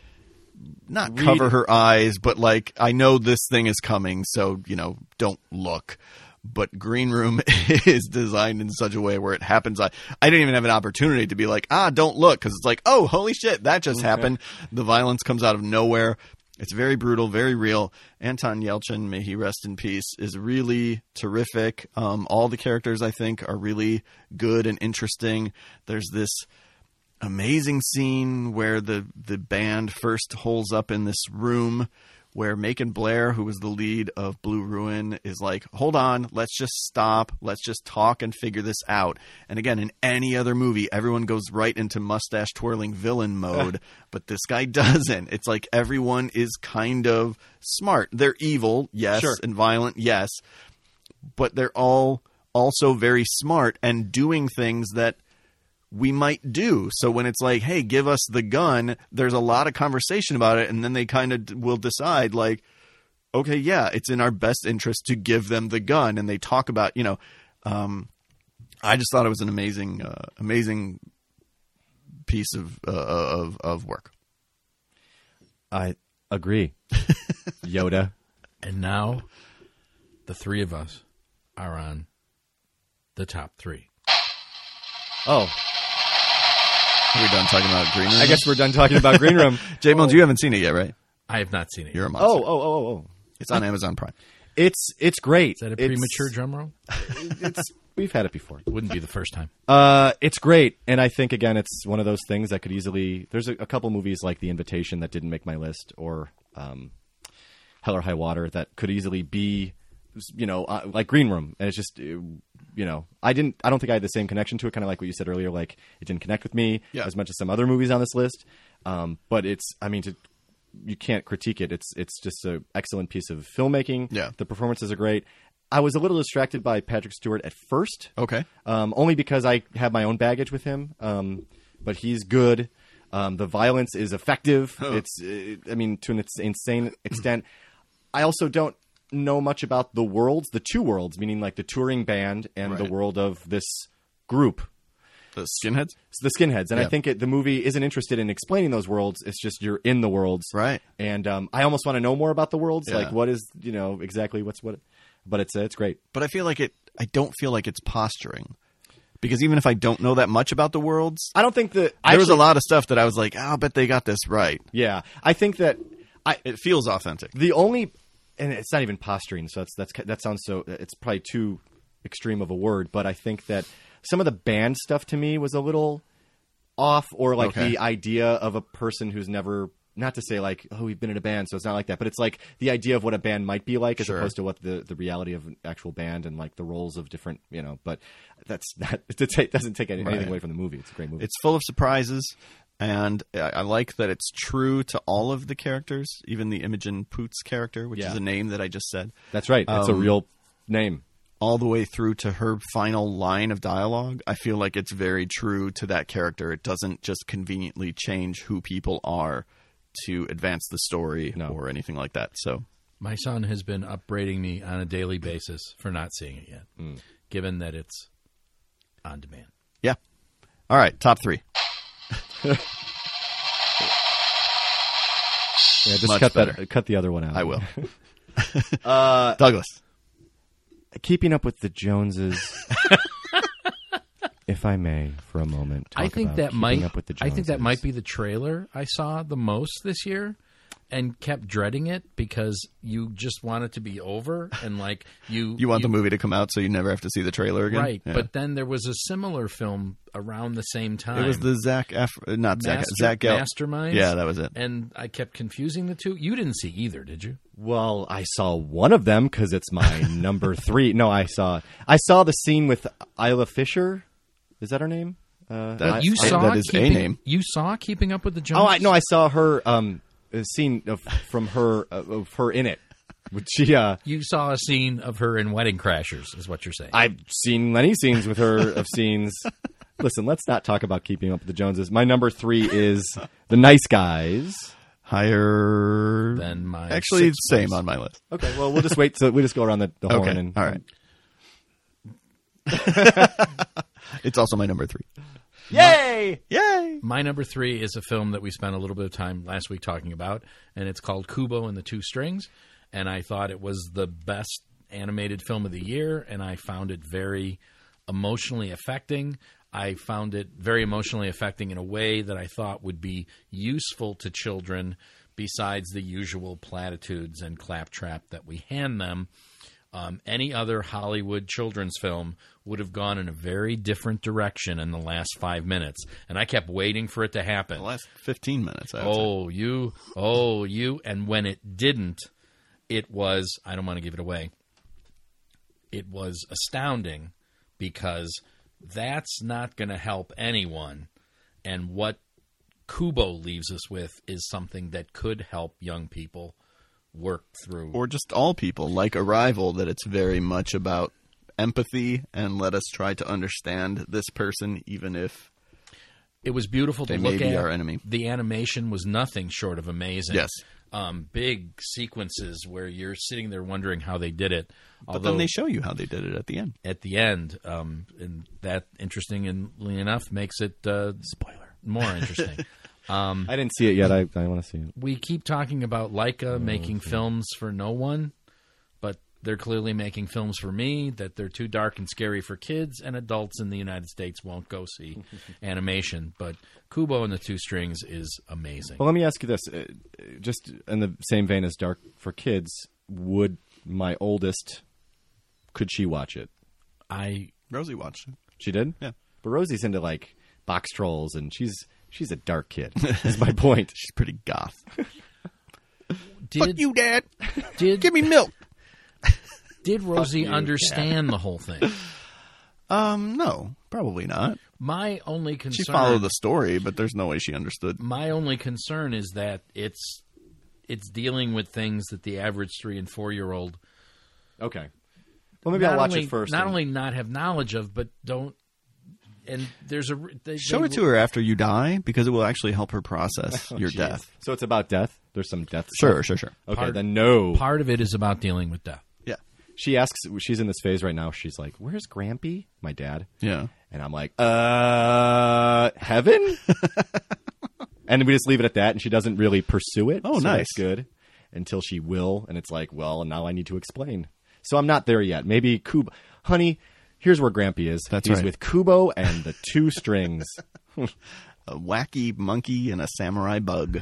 not Read. cover her eyes, but like I know this thing is coming, so you know, don't look. But Green Room is designed in such a way where it happens. I, I didn't even have an opportunity to be like, ah, don't look, because it's like, oh, holy shit, that just Okay. happened. The violence comes out of nowhere. It's very brutal, very real. Anton Yelchin, may he rest in peace, is really terrific. Um, all the characters, I think, are really good and interesting. There's this amazing scene where the, the band first holes up in this room where Macon Blair, who was the lead of Blue Ruin, is like, hold on, let's just stop. Let's just talk and figure this out. And again, in any other movie, everyone goes right into mustache twirling villain mode, but this guy doesn't. It's like everyone is kind of smart. They're evil, yes, Sure. and violent, yes, but they're all also very smart and doing things that we might do. So when it's like, hey, give us the gun, there's a lot of conversation about it, and then they kind of will decide like, okay, yeah, it's in our best interest to give them the gun. And they talk about, you know, um, I just thought it was an amazing, uh, amazing piece of, uh, of, of work. I agree. Yoda. And now, the three of us are on the top three. Oh, Are we done talking about Green Room? I guess we're done talking about Green Room. J Bones, you haven't seen it yet, right? I have not seen it. You're a Is monster. Oh, oh, oh, oh. It's on Amazon Prime. It's it's great. that a It's- premature drum roll? It's we've had it before. Wouldn't be the first time. Uh, it's great, and I think again, it's one of those things that could easily. There's a, a couple movies like The Invitation that didn't make my list, or um, Hell or High Water that could easily be, you know, uh, like Green Room, and it's just, uh, you know, I didn't. I don't think I had the same connection to it. Kind of like what you said earlier, like it didn't connect with me Yeah. as much as some other movies on this list. Um, but it's, I mean, to, you can't critique it. It's it's just an excellent piece of filmmaking. Yeah. The performances are great. I was a little distracted by Patrick Stewart at first. Okay. Um, only because I have my own baggage with him. Um, but he's good. Um, the violence is effective. Oh. It's, uh, I mean, to an ins- insane extent. I also don't know much about the worlds, the two worlds, meaning like the touring band and the Right. world of this group, The Skinheads? the Skinheads. And Yeah. I think it, the movie isn't interested in explaining those worlds. It's just you're in the worlds. Right. And um, I almost want to know more about the worlds. Yeah. Like what is, you know, exactly what's what. But it's uh, it's great. But I feel like it, I don't feel like it's posturing. Because even if I don't know that much about the worlds, I don't think that there was a actually- lot of stuff that I was like, oh, I'll bet they got this right. Yeah, I think that I It feels authentic. the only, and it's not even posturing. So that's that's that sounds so. It's probably too extreme of a word, but I think that some of the band stuff to me was a little off, or like Okay. the idea of a person who's never. Not to say like, oh, we've been in a band, so it's not like that. But it's like the idea of what a band might be like, as Sure. opposed to what the, the reality of an actual band and like the roles of different, you know. But that's not. It doesn't take any, anything Right. away from the movie. It's a great movie. It's full of surprises, and I, I like that it's true to all of the characters, even the Imogen Poots character, which Yeah. is a name that I just said, that's right. It's a um, real name. all the way through to her final line of dialogue. I feel like it's very true to that character. It doesn't just conveniently change who people are to advance the story No. or anything like that. So My son has been upbraiding me on a daily basis for not seeing it yet, Hmm. given that it's on demand. yeah. All right, top three. Yeah, just much cut better. that. Cut the other one out. I will. Uh, Douglas. Keeping Up with the Joneses. If I may, for a moment, talk I think about that Keeping might. Up with the I think that Joneses. might be the trailer I saw the most this year. and kept dreading it because you just want it to be over and like you You want the movie to come out so you never have to see the trailer again? right. Yeah. But then there was a similar film around the same time. It was the Zach, Ef- not Zach, Master- Zach Gal- Masterminds. Yeah, that was it. And I kept confusing the two. You didn't see either, did you? Well, I saw one of them because it's my number three. No, I saw I saw the scene with Isla Fisher. Is that her name? Uh, That- I- You I- saw that is a keeping, name. You saw Keeping Up with the Joneses? Oh, I no, I saw her um a scene of from her uh, of her in it. Which she uh You saw a scene of her in Wedding Crashers, is what you're saying. I've seen many scenes with her of scenes. Listen, let's not talk about Keeping Up with the Joneses. My number three is The Nice Guys. Higher Than my Actually, sixth same place. on my list. Okay, well we'll just wait. So we just go around the, the horn Okay, and all right. It's also my number three. Yay! Yay! My number three is a film that we spent a little bit of time last week talking about, and it's called Kubo and the Two Strings. And I thought it was the best animated film of the year, and I found it very emotionally affecting. I found it very emotionally affecting in a way that I thought would be useful to children besides the usual platitudes and claptrap that we hand them. Um, any other Hollywood children's film would have gone in a very different direction in the last five minutes. And I kept waiting for it to happen. The last fifteen minutes, I would say. Oh, you, oh, you. And when it didn't, it was, I don't want to give it away, it was astounding because that's not going to help anyone. And what Kubo leaves us with is something that could help young people work through. Or just all people, like Arrival, that it's very much about empathy and let us try to understand this person, even if It was beautiful to they may look be at. our enemy. The animation was nothing short of amazing. Yes. Um, big sequences where you're sitting there wondering how they did it. But Although then they show you how they did it at the end. at the end, um, and that, interestingly enough, makes it uh, spoiler more interesting. I didn't see it yet. I, I want to see it. We keep talking about Leica making films for no one, but they're clearly making films for me, that they're too dark and scary for kids, and adults in the United States won't go see animation. But Kubo and the Two Strings is amazing. Well, let me ask you this. Uh, just in the same vein as Dark for Kids, would my oldest, could she watch it? I Rosie watched it. She did? Yeah. But Rosie's into, like, box trolls, and she's she's a dark kid, is my point. She's pretty goth. did Fuck you, Dad. did Give me milk. did Rosie you, understand the whole thing? Um, no, probably not. My only She concern followed the story, but there's no way she understood. my only concern is that it's it's dealing with things that the average three and four year old Okay. Well, maybe not I'll watch only, it first. Not and- only not have knowledge of, but don't. And there's a they, Show they- it to her after you die because it will actually help her process Oh, your geez. death. So it's about death? There's some death Sure, stuff? sure, sure. Okay, Part- then no. Part of it is about dealing with death. Yeah, She asks, she's in this phase right now. She's like, "Where's Grampy?" My dad. yeah. And I'm like, uh, heaven? And we just leave it at that, and she doesn't really pursue it. Oh, so nice. That's good. Until she will, and it's like, well, now I need to explain. So I'm not there yet. Maybe Kubo. Honey, here's where Grampy is. That's He's right. with Kubo and the Two Strings. A wacky monkey and a samurai bug.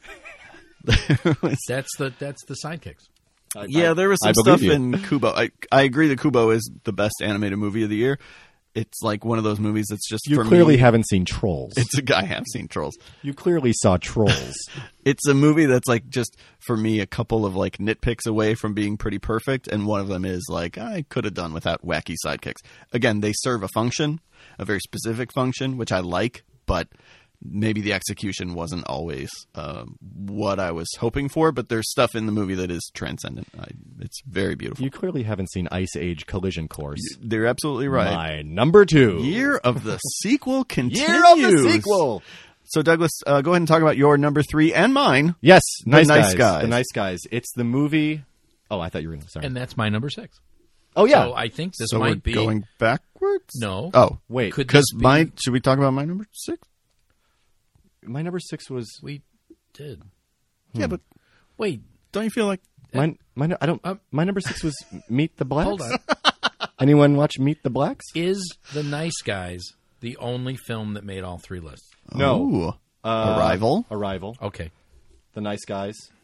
That's the that's the sidekicks. Yeah, there was I some believe stuff you. in Kubo. I I agree that Kubo is the best animated movie of the year. It's like one of those movies that's just You for clearly me. haven't seen Trolls. It's a guy I have seen Trolls. You clearly saw Trolls. It's a movie that's like just for me a couple of like nitpicks away from being pretty perfect, and one of them is like I could have done without wacky sidekicks. Again, they serve a function, a very specific function, which I like, but maybe the execution wasn't always um, what I was hoping for. But there's stuff in the movie that is transcendent. I, it's very beautiful. You clearly haven't seen Ice Age Collision Course. They're absolutely right. My number two. Year of the sequel continues. Year of the sequel. So, Douglas, uh, go ahead and talk about your number three and mine. Yes, The nice, Nice guys. Guys. The Nice Guys. It's the movie. Oh, I thought you were going to. Sorry. And that's my number six. oh yeah. So I think this so might we're be going backwards. no. Oh, Wait. Could because this be- my should we talk about my number six? My number six was we did. Yeah, but Wait, don't you feel like my my. I don't. Uh, my number six was Meet the Blacks. hold on. Anyone watch Meet the Blacks? Is The Nice Guys the only film that made all three lists? No. Ooh, Uh, Arrival? Arrival. Okay. The Nice Guys.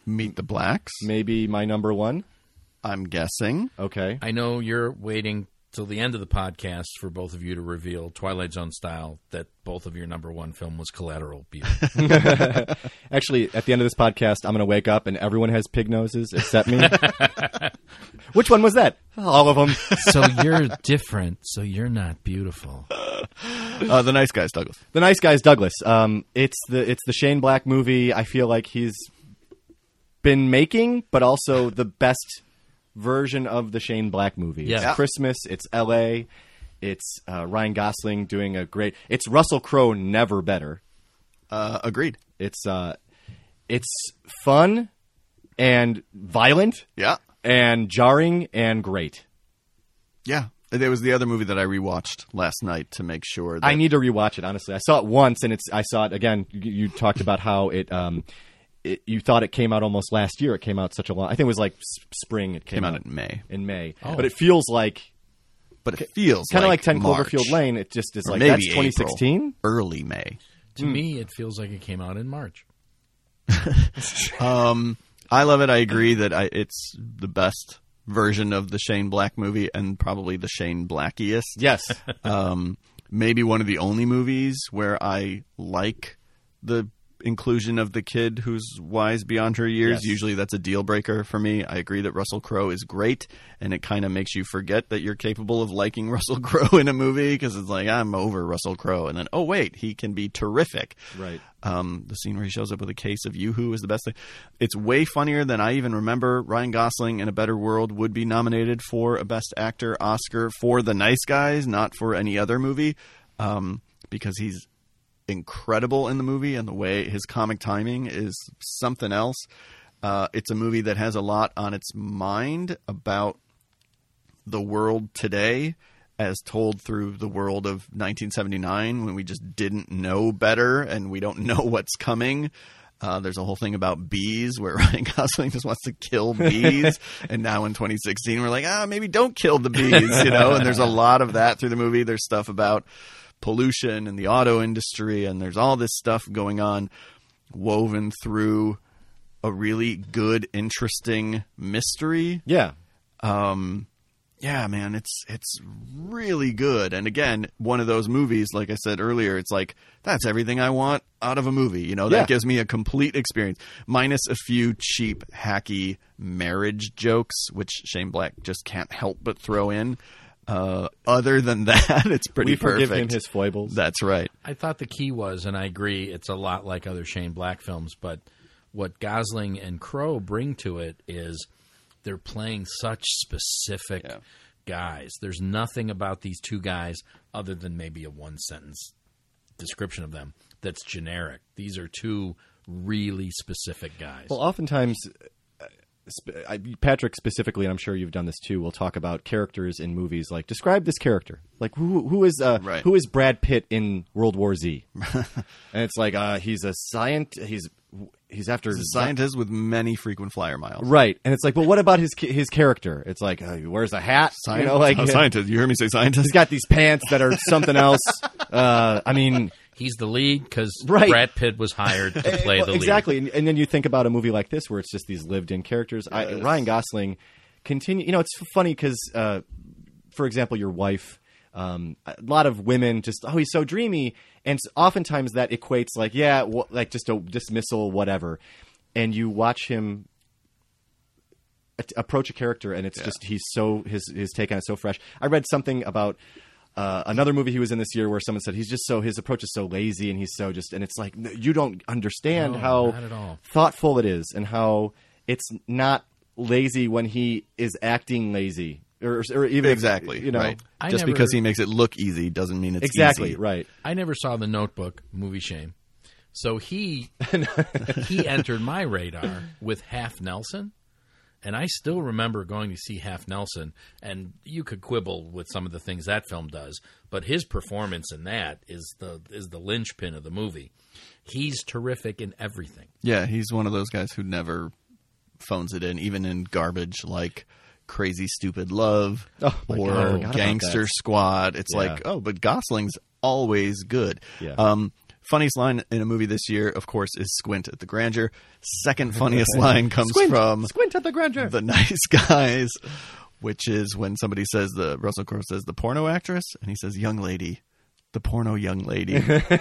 Meet the Blacks. Maybe my number one. I'm guessing. Okay. I know you're waiting till the end of the podcast for both of you to reveal Twilight Zone style that both of your number one film was Collateral Beauty. Actually, at the end of this podcast, I'm going to wake up and everyone has pig noses except me. Which one was that? All of them. So you're different, so you're not beautiful. Uh, the Nice Guys, Douglas. The Nice Guys, Douglas. Um, it's the it's the Shane Black movie. I feel like he's been making, but also the best version of the Shane Black movie. Yeah. It's Yeah. Christmas. It's L A. It's uh, Ryan Gosling doing a great. It's Russell Crowe, never better. Uh, agreed. It's uh, it's fun and violent Yeah. and jarring and great. Yeah. There was the other movie that I rewatched last night to make sure that I need to rewatch it. Honestly, I saw it once, and it's. I saw it again. You, you talked about how it. Um, it, you thought it came out almost last year. It came out such a long. I think it was like s- spring. It came, came out in May. in May, Oh. but it feels like But it feels kind of like, like ten March. Cloverfield Lane. It just is Or like maybe that's twenty sixteen. April, early May. To me, it feels like it came out in March. Um, I love it. I agree that I, it's the best version of the Shane Black movie and probably the Shane Blackiest. Yes, Um, maybe one of the only movies where I like the inclusion of the kid who's wise beyond her years. Yes. Usually that's a deal breaker for me. I agree that Russell Crowe is great, and it kind of makes you forget that you're capable of liking Russell Crowe in a movie because it's like, I'm over Russell Crowe. And then, oh, wait, he can be terrific. right. Um, the scene where he shows up with a case of Yoo-Hoo is the best thing. It's way funnier than I even remember. Ryan Gosling in A Better World would be nominated for a Best Actor Oscar for The Nice Guys, not for any other movie, um, because he's incredible in the movie, and the way his comic timing is something else. Uh, it's a movie that has a lot on its mind about the world today as told through the world of nineteen seventy-nine when we just didn't know better and we don't know what's coming. Uh, there's a whole thing about bees where Ryan Gosling just wants to kill bees. And now in twenty sixteen, we're like, ah, maybe don't kill the bees, you know? And there's a lot of that through the movie. There's stuff about pollution and the auto industry, and there's all this stuff going on woven through a really good, interesting mystery. Yeah. Um, yeah, man, it's it's really good. And again, one of those movies, like I said earlier, it's like, that's everything I want out of a movie. You know, that Yeah. gives me a complete experience, minus a few cheap, hacky marriage jokes, which Shane Black just can't help but throw in. Uh, other than that, it's pretty We forgive perfect. him his foibles. That's right. I thought the key was, and I agree, it's a lot like other Shane Black films, but what Gosling and Crowe bring to it is they're playing such specific Yeah. guys. There's nothing about these two guys other than maybe a one-sentence description of them that's generic. These are two really specific guys. Well, oftentimes, uh, sp- I, Patrick specifically, and I'm sure you've done this too, will talk about characters in movies. Like, describe this character. Like, who who is uh, Right. who is Brad Pitt in World War Z? And it's like, uh, he's a scientist. He's he's after He's a scientist with many frequent flyer miles. right? And it's like, well, what about his ca- his character? It's like, uh, he wears a hat. Sci- you know, like oh, scientist. You heard me say scientist? he's got these pants that are something else. Uh, I mean. He's the lead because Right. Brad Pitt was hired to play Well, the lead. exactly. And, and then you think about a movie like this where it's just these lived-in characters. I, Yes. Ryan Gosling continue. You know, it's funny because, uh, for example, your wife. Um, a lot of women just, oh, he's so dreamy, and s- oftentimes that equates like, yeah, wh- like just a dismissal, whatever. And you watch him a- approach a character, and it's Yeah. just he's so his his take on it so fresh. I read something about. Uh, another movie he was in this year where someone said he's just so his approach is so lazy and he's so just and it's like n- you don't understand No, how not at all. thoughtful it is and how it's not lazy when he is acting lazy or, or even Exactly. you know right. I Just never- because he makes it look easy doesn't mean it's exactly easy. right. I never saw The Notebook, movie shame. So he he entered my radar with Half Nelson, and I still remember going to see Half Nelson, and you could quibble with some of the things that film does, but his performance in that is the is the linchpin of the movie. He's terrific in everything. Yeah, he's one of those guys who never phones it in, even in garbage like Crazy Stupid Love Oh, my or God, I forgot about Gangster that. Squad. It's Yeah. like, oh, but Gosling's always good. Yeah. Um, Funniest line in a movie this year, of course, is "Squint at the Grandeur." Second funniest line comes Squint, from Squint at the Grandeur. The Nice Guys, which is when somebody says the Russell Crowe says the porno actress, and he says young lady. The porno young lady.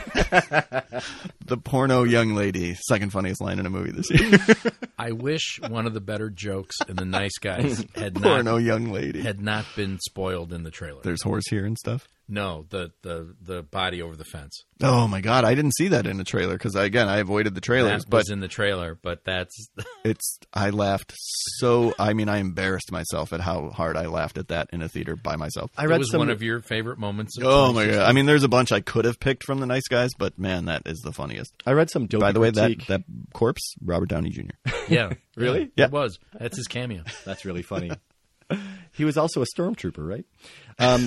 The porno young lady. Second funniest line in a movie this year. I wish one of the better jokes in The Nice Guys had Porno not young lady. had not been spoiled in the trailer. There's horse here and stuff. No, the, the, the body over the fence. Oh my god, I didn't see that in the trailer because again I avoided the trailers. That But was in the trailer, but that's it's I laughed so. I mean, I embarrassed myself at how hard I laughed at that in a theater by myself. I it read was some, one of your favorite moments. Of Oh my god! I mean, there's a bunch I could have picked from The Nice Guys, but man, that is the funniest. I read some dopey By the way, that critique. that corpse, Robert Downey Junior Yeah, Really? Yeah. it was. That's his cameo. That's really funny. He was also a stormtrooper, right? Um,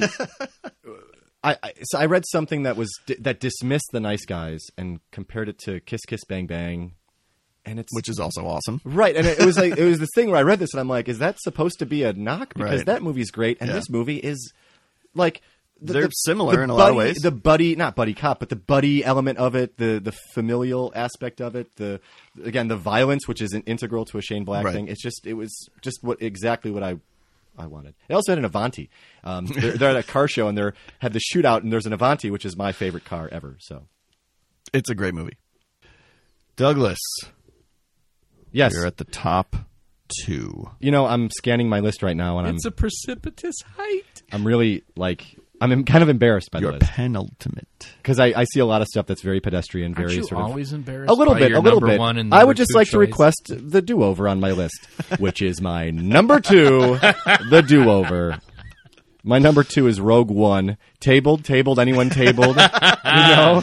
I, I so I read something that was that dismissed The Nice Guys and compared it to Kiss Kiss Bang Bang, and it's Which is also awesome. right. And it, it was like it was this thing where I read this and I'm like, is that supposed to be a knock? Because Right. that movie's great, and Yeah. this movie is like the, They're the- similar the in a lot of buddy- ways. The buddy, not buddy cop, but the buddy element of it, the the familial aspect of it, the again the violence, which is an integral to a Shane Black Right. thing. It's just it was just what exactly what I. I wanted. They also had an Avanti. Um, they're, they're at a car show and they had the shootout, and there's an Avanti, which is my favorite car ever. So, It's a great movie. Douglas, yes, you're at the top two. you know I'm scanning my list right now, and I'm It's a precipitous height. I'm really like I'm em- kind of embarrassed by the Your list penultimate. because I, I see a lot of stuff that's very pedestrian, Aren't very you sort of always embarrassed? a little by bit, your a little number bit. One and I number would just two like to choice? request the do-over on my list, which is my number two, the do-over. My number two is Rogue One. Tabled, tabled, anyone tabled? You know,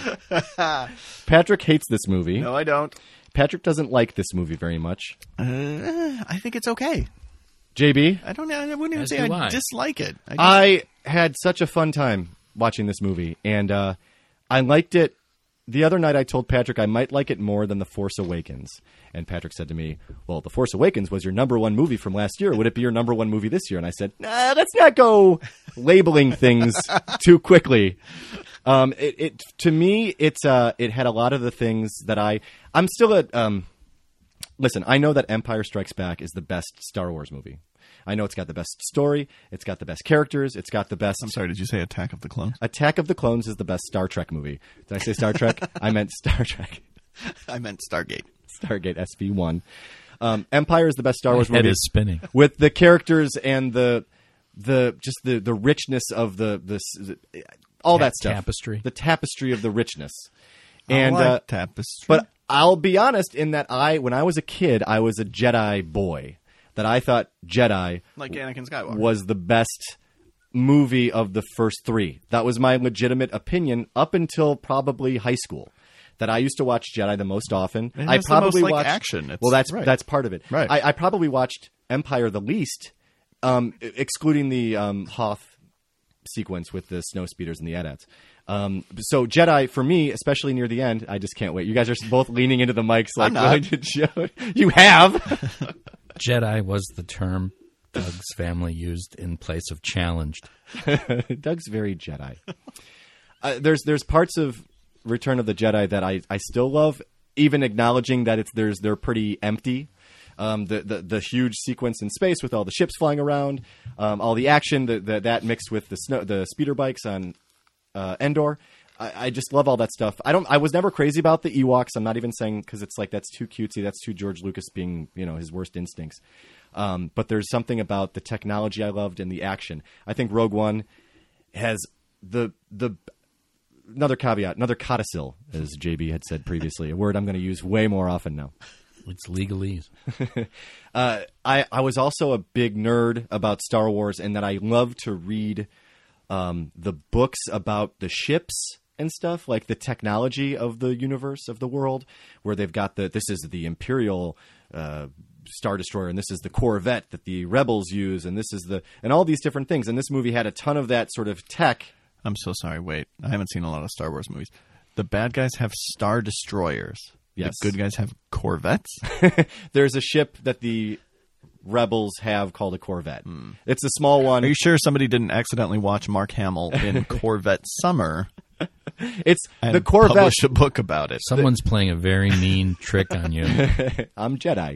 Patrick hates this movie. No, I don't. Patrick doesn't like this movie very much. Uh, I think it's okay. J B, I don't. I wouldn't even As say do I I. dislike it. I just, I had such a fun time watching this movie, and uh, I liked it. The other night I told Patrick I might like it more than The Force Awakens. And Patrick said to me, well, The Force Awakens was your number one movie from last year. Would it be your number one movie this year? And I said, nah, let's not go labeling things too quickly. Um, it, it to me, it's uh, it had a lot of the things that I I'm still a um, listen. I know that Empire Strikes Back is the best Star Wars movie. I know it's got the best story. It's got the best characters. It's got the best. I'm sorry. Did you say Attack of the Clones? Attack of the Clones is the best Star Trek movie. Did I say Star Trek? I meant Star Trek. I meant Stargate. Stargate S V one. Um, Empire is the best Star Wars My head movie is spinning. with the characters and the the just the, the richness of the the all Ta- that stuff. tapestry. The tapestry of the richness. And I like uh, Tapestry. but I'll be honest in that I when I was a kid I was a Jedi boy. That I thought Jedi like Anakin Skywalker was the best movie of the first three. That was my legitimate opinion up until probably high school. That I used to watch Jedi the most often. It I has the probably most, like, watched action. It's- well, that's right. that's part of it. Right. I, I probably watched Empire the least, um, excluding the um, Hoth sequence with the snow speeders and the A T A Ts. Um, so Jedi for me, especially near the end, I just can't wait. You guys are both leaning into the mics like I'm not. willing to show. You have. Jedi was the term Doug's family used in place of challenged. Doug's very Jedi. Uh, there's there's parts of Return of the Jedi that I, I still love, even acknowledging that it's there's they're pretty empty. Um, the, the the huge sequence in space with all the ships flying around, um, all the action, the, the, that mixed with the snow, the speeder bikes on uh, Endor. I, I just love all that stuff. I don't. I was never crazy about the Ewoks. I'm not even saying because it's like that's too cutesy. That's too George Lucas being you know his worst instincts. Um, but there's something about the technology I loved and the action. I think Rogue One has the the another caveat, another codicil, as J B had said previously, a word I'm going to use way more often now. It's legalese. Uh, I, I was also a big nerd about Star Wars in that I love to read um, the books about the ships and stuff, like the technology of the universe, of the world, where they've got the, this is the Imperial uh, Star Destroyer, and this is the Corvette that the Rebels use, and this is the, and all these different things. And this movie had a ton of that sort of tech. I'm so sorry. Wait, I haven't seen a lot of Star Wars movies. The bad guys have Star Destroyers. Yes. The good guys have Corvettes. There's a ship that the Rebels have called a Corvette. It's a small one. Are you sure somebody didn't accidentally watch Mark Hamill in Corvette Summer It's and the Corvette. publish a book about it. Someone's playing a very mean trick on you. I'm Jedi.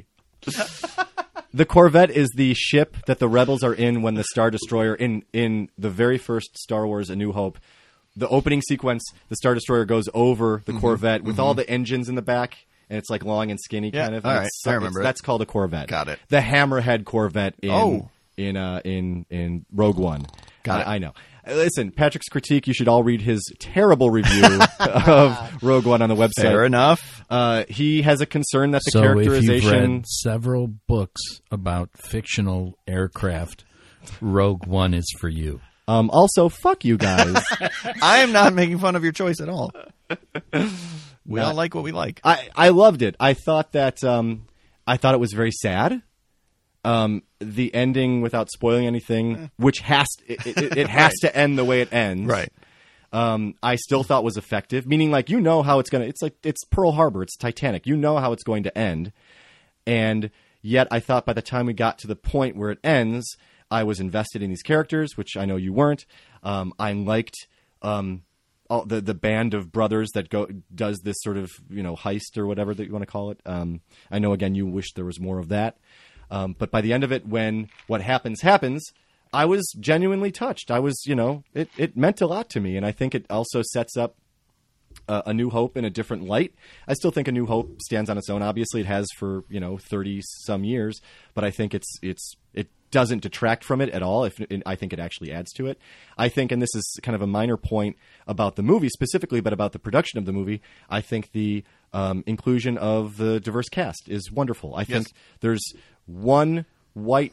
The Corvette is the ship that the rebels are in when the Star Destroyer in in the very first Star Wars: A New Hope. The opening sequence, the Star Destroyer goes over the Mm-hmm. Corvette with all the engines in the back, and it's like long and skinny Yeah, kind of. all and right. it's- I remember it's- it. That's called a Corvette. Got it. The Hammerhead Corvette in Oh. in uh, in in Rogue One. Got it. I, I know. Listen, Patrick's critique. You should all read his terrible review of Rogue One on the website. Fair enough. Uh, he has a concern that the So if you've characterization. read several books about fictional aircraft, Rogue One is for you. Um, also, fuck you guys. I am not making fun of your choice at all. We Not- all like what we like. I, I loved it. I thought that um, I thought it was very sad. Um, the ending, without spoiling anything, which has it, it, it has to end the way it ends. Right. Um, I still thought was effective. Meaning, like you know how it's gonna. It's like it's Pearl Harbor. It's Titanic. You know how it's going to end, and yet I thought by the time we got to the point where it ends, I was invested in these characters, which I know you weren't. Um, I liked. Um, all the the band of brothers that go does this sort of you know heist or whatever that you want to call it. Um, I know again you wish there was more of that, um, but by the end of it, when what happens happens, I was genuinely touched. I was you know it it meant a lot to me, and I think it also sets up uh, A New Hope in a different light. I still think A New Hope stands on its own. Obviously, it has for you know thirty some years, but I think it's it's it. doesn't detract from it at all. If I think it actually adds to it. I think, and this is kind of a minor point about the movie specifically, but about the production of the movie, I think the um, inclusion of the diverse cast is wonderful. I think there's one white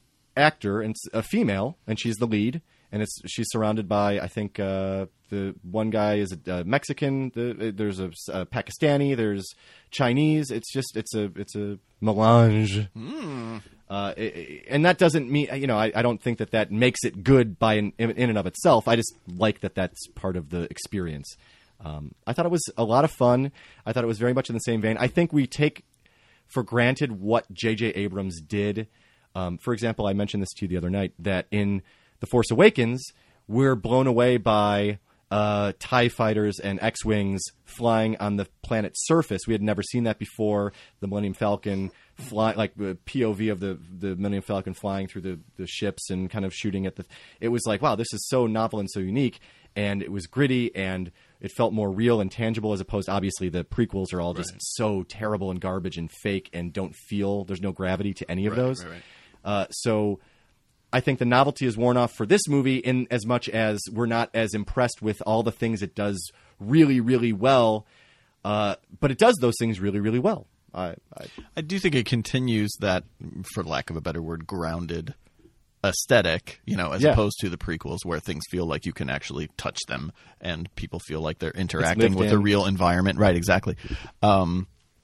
actor and a female, and she's the lead, and it's she's surrounded by I think uh, the one guy is a, a Mexican. The, there's a, a Pakistani. There's Chinese. It's just it's a it's a melange. Mm. Uh, it- it- and that doesn't mean, you know, I, I don't think that that makes it good by in, in and of itself. I just like that that's part of the experience. Um, I thought it was a lot of fun. I thought it was very much in the same vein. I think we take for granted what J J Abrams did. Um, for example, I mentioned this to you the other night, that in The Force Awakens, we're blown away by uh, TIE fighters and X-Wings flying on the planet's surface. We had never seen that before. The Millennium Falcon fly, like the P O V of the, the Millennium Falcon flying through the, the ships and kind of shooting at the... It was like, wow, this is so novel and so unique. And it was gritty and it felt more real and tangible, as opposed, obviously, the prequels are all just so terrible and garbage and fake and don't feel... There's no gravity to any of Right, those. right, right. Uh, so... I think the novelty is worn off for this movie in as much as we're not as impressed with all the things it does really, really well. Uh, but it does those things really, really well. I, I, I do think it continues that, for lack of a better word, grounded aesthetic, you know, as Yeah. opposed to the prequels where things feel like you can actually touch them and people feel like they're interacting lived with a in. real environment. Right, exactly. Um,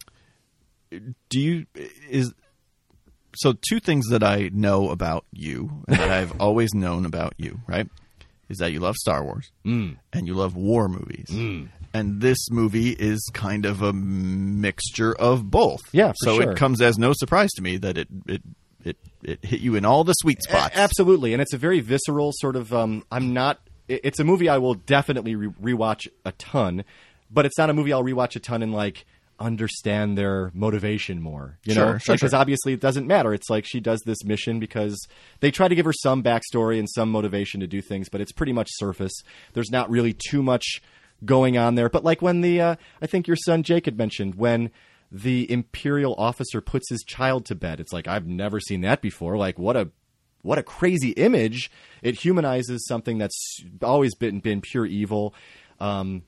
do you... is So two things that I know about you and that I've always known about you, right, is that you love Star Wars Mm. and you love war movies. And this movie is kind of a mixture of both. Yeah, for so sure. it comes as no surprise to me that it it, it, it hit you in all the sweet spots. A- absolutely. And it's a very visceral sort of, um, I'm not, it- it's a movie I will definitely re- rewatch a ton, but it's not a movie I'll rewatch a ton and like understand their motivation more, you Sure, know, sure, because sure. obviously it doesn't matter. It's like she does this mission because they try to give her some backstory and some motivation to do things, but it's pretty much surface. There's not really too much going on there. But like when the, uh, I think your son Jake had mentioned, when the Imperial officer puts his child to bed, it's like, I've never seen that before. Like what a, what a crazy image. It humanizes something that's always been, been pure evil. Um,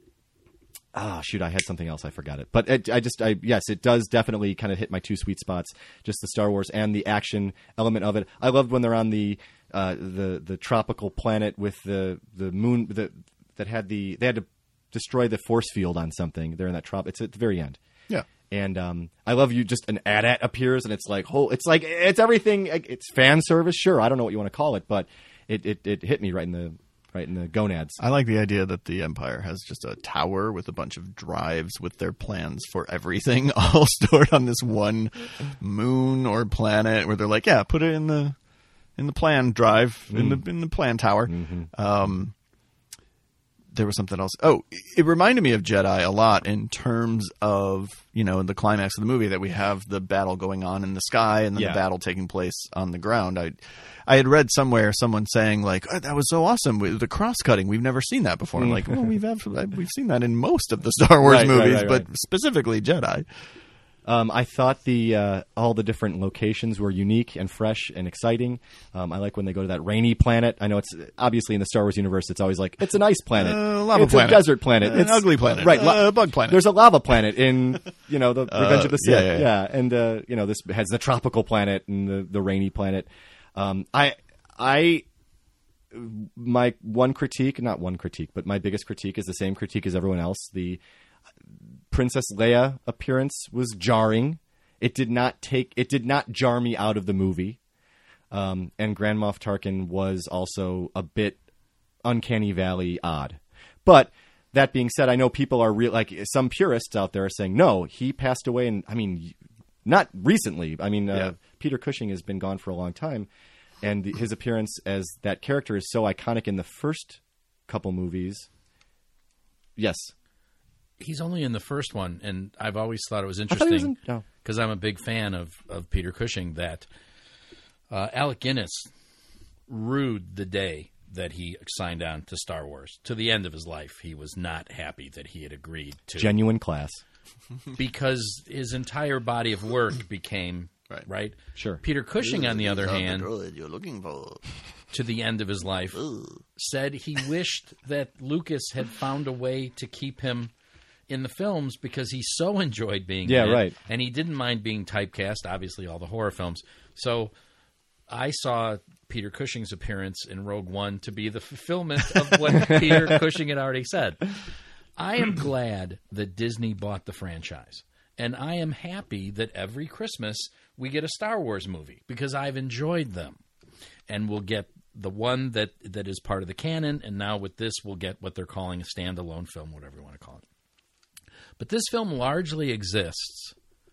Ah, shoot, I had something else. I forgot it. But it, I just, I yes, it does definitely kind of hit my two sweet spots, just the Star Wars and the action element of it. I loved when they're on the uh, the the tropical planet with the the moon the, that had the they had to destroy the force field on something. They're in that trop. It's at the very end. Yeah. And um, I love you. Just an A T A T appears, and it's like whole. It's like it's everything. It's fan service, sure. I don't know what you want to call it, but it it, it hit me right in the right in the gonads. I like the idea that the Empire has just a tower with a bunch of drives with their plans for everything all stored on this one moon or planet where they're like, yeah, put it in the in the plan drive, in the in the plan tower. Um there was something else. Oh, it reminded me of Jedi a lot in terms of, you know, in the climax of the movie that we have the battle going on in the sky and then Yeah. the battle taking place on the ground. I I had read somewhere someone saying like, oh, that was so awesome with the cross cutting. We've never seen that before. I'm like, well, we've have, we've seen that in most of the Star Wars Right, right, movies, right, but right. specifically Jedi. Um, I thought the uh, all the different locations were unique and fresh and exciting. Um, I like when they go to that rainy planet. I know it's obviously in the Star Wars universe. It's always like it's an ice planet, Uh, lava it's planet. a desert planet, An it's ugly planet. right? Uh, bug planet. There's a lava planet in you know the Revenge of the Sith, yeah, yeah, yeah. and uh, you know this has the tropical planet and the the rainy planet. Um, I I. My one critique, not one critique, but my biggest critique is the same critique as everyone else. The Princess Leia appearance was jarring. It did not take. It did not jar me out of the movie. Um, and Grand Moff Tarkin was also a bit uncanny valley odd. But that being said, I know people are real. Like some purists out there are saying, no, he passed away, and I mean, not recently. I mean, uh, Yeah. Peter Cushing has been gone for a long time, and the, his appearance as that character is so iconic in the first couple movies. Yes. He's only in the first one, and I've always thought it was I thought he was interesting in- no. because I'm a big fan of, of Peter Cushing that uh, Alec Guinness rued the day that he signed on to Star Wars. To the end of his life, he was not happy that he had agreed to Genuine class. because his entire body of work became Right. right. Sure. Peter Cushing, on the other hand, you're looking for. to the end of his life, said he wished that Lucas had found a way to keep him in the films because he so enjoyed being Yeah, in it, right. and he didn't mind being typecast, obviously all the horror films. So I saw Peter Cushing's appearance in Rogue One to be the fulfillment of what Peter Cushing had already said. I am glad that Disney bought the franchise, and I am happy that every Christmas we get a Star Wars movie because I've enjoyed them. And we'll get the one that, that is part of the canon, and now with this we'll get what they're calling a standalone film, whatever you want to call it. But this film largely exists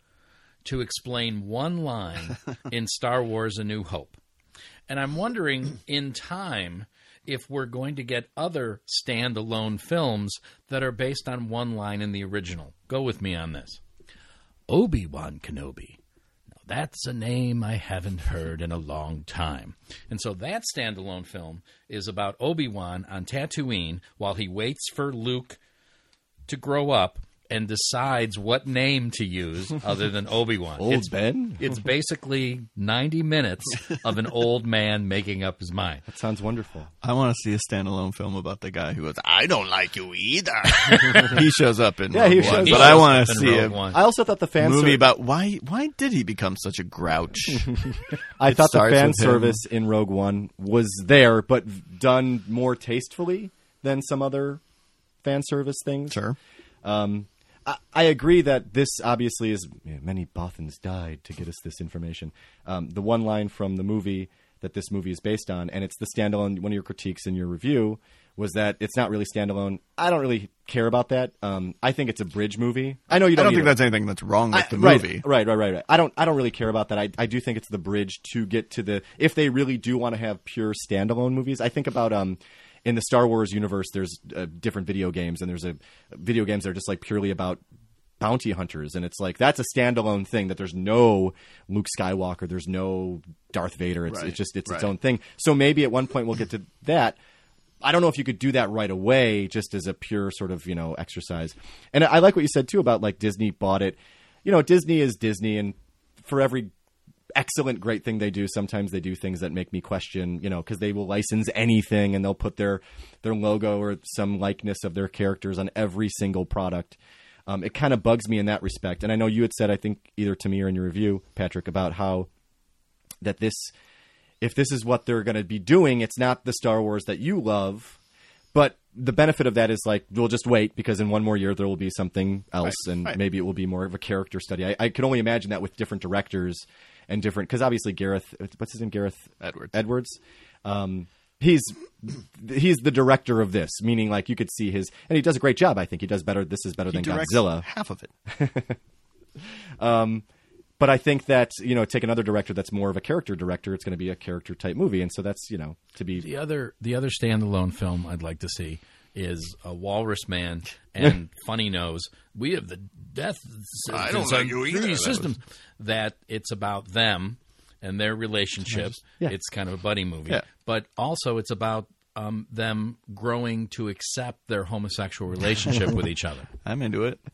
to explain one line in Star Wars A New Hope. And I'm wondering, in time, if we're going to get other standalone films that are based on one line in the original. Go with me on this. Obi-Wan Kenobi. Now, that's a name I haven't heard in a long time. And so that standalone film is about Obi-Wan on Tatooine while he waits for Luke to grow up and decides what name to use other than Obi-Wan. Old it's, Ben? It's basically ninety minutes of an old man making up his mind. That sounds wonderful. I want to see a standalone film about the guy who goes, I don't like you either. He shows up in Yeah, he Rogue shows One, up. but He I shows want up to in see Rogue a One. I also thought the fan movie ser- about why why did he become such a grouch? I It thought the starts fan with him. service in Rogue One was there, but done more tastefully than some other fan service things. Sure. Um, I, I agree that this obviously is you know, many Bothans died to get us this information. Um, the one line from the movie that this movie is based on, and it's the standalone. One of your critiques in your review was that it's not really standalone. I don't really care about that. Um, I think it's a bridge movie. I know you I don't. don't need think it. that's anything that's wrong with I- the right, movie. Right, right, right, right. I don't I don't really care about that. I, I do think it's the bridge to get to the if they really do want to have pure standalone movies. I think about um in the Star Wars universe there's uh, different video games and there's a video games that are just like purely about bounty hunters, and it's like that's a standalone thing that there's no Luke Skywalker, there's no Darth Vader. It's Right, it's just it's its right. own thing. So maybe at one point we'll get to that. I don't know if you could do that right away just as a pure sort of, you know, exercise. And I like what you said too about like Disney bought it. You know, Disney is Disney, and for every excellent, great thing they do, sometimes they do things that make me question, you know, because they will license anything and they'll put their, their logo or some likeness of their characters on every single product. Um, it kind of bugs me in that respect. And I know you had said, I think either to me or in your review, Patrick, about how that this, if this is what they're going to be doing, it's not the Star Wars that you love. But the benefit of that is like, we'll just wait because in one more year there will be something else, Right, and right. maybe it will be more of a character study. I, I can only imagine that with different directors and different, because obviously Gareth, what's his name, Gareth Edwards. Edwards, um, he's he's the director of this, meaning like you could see his, and he does a great job. I think he does better. This is better He than directs Godzilla. half of it. But I think that, you know, take another director that's more of a character director, it's going to be a character type movie, and so that's, you know, to be The other the other standalone film I'd like to see is a walrus man and funny nose. We have the death I don't sentence like on you either. three That systems. That it's about them and their relationship. Yeah. It's kind of a buddy movie, Yeah. but also it's about um, them growing to accept their homosexual relationship with each other. I'm into it.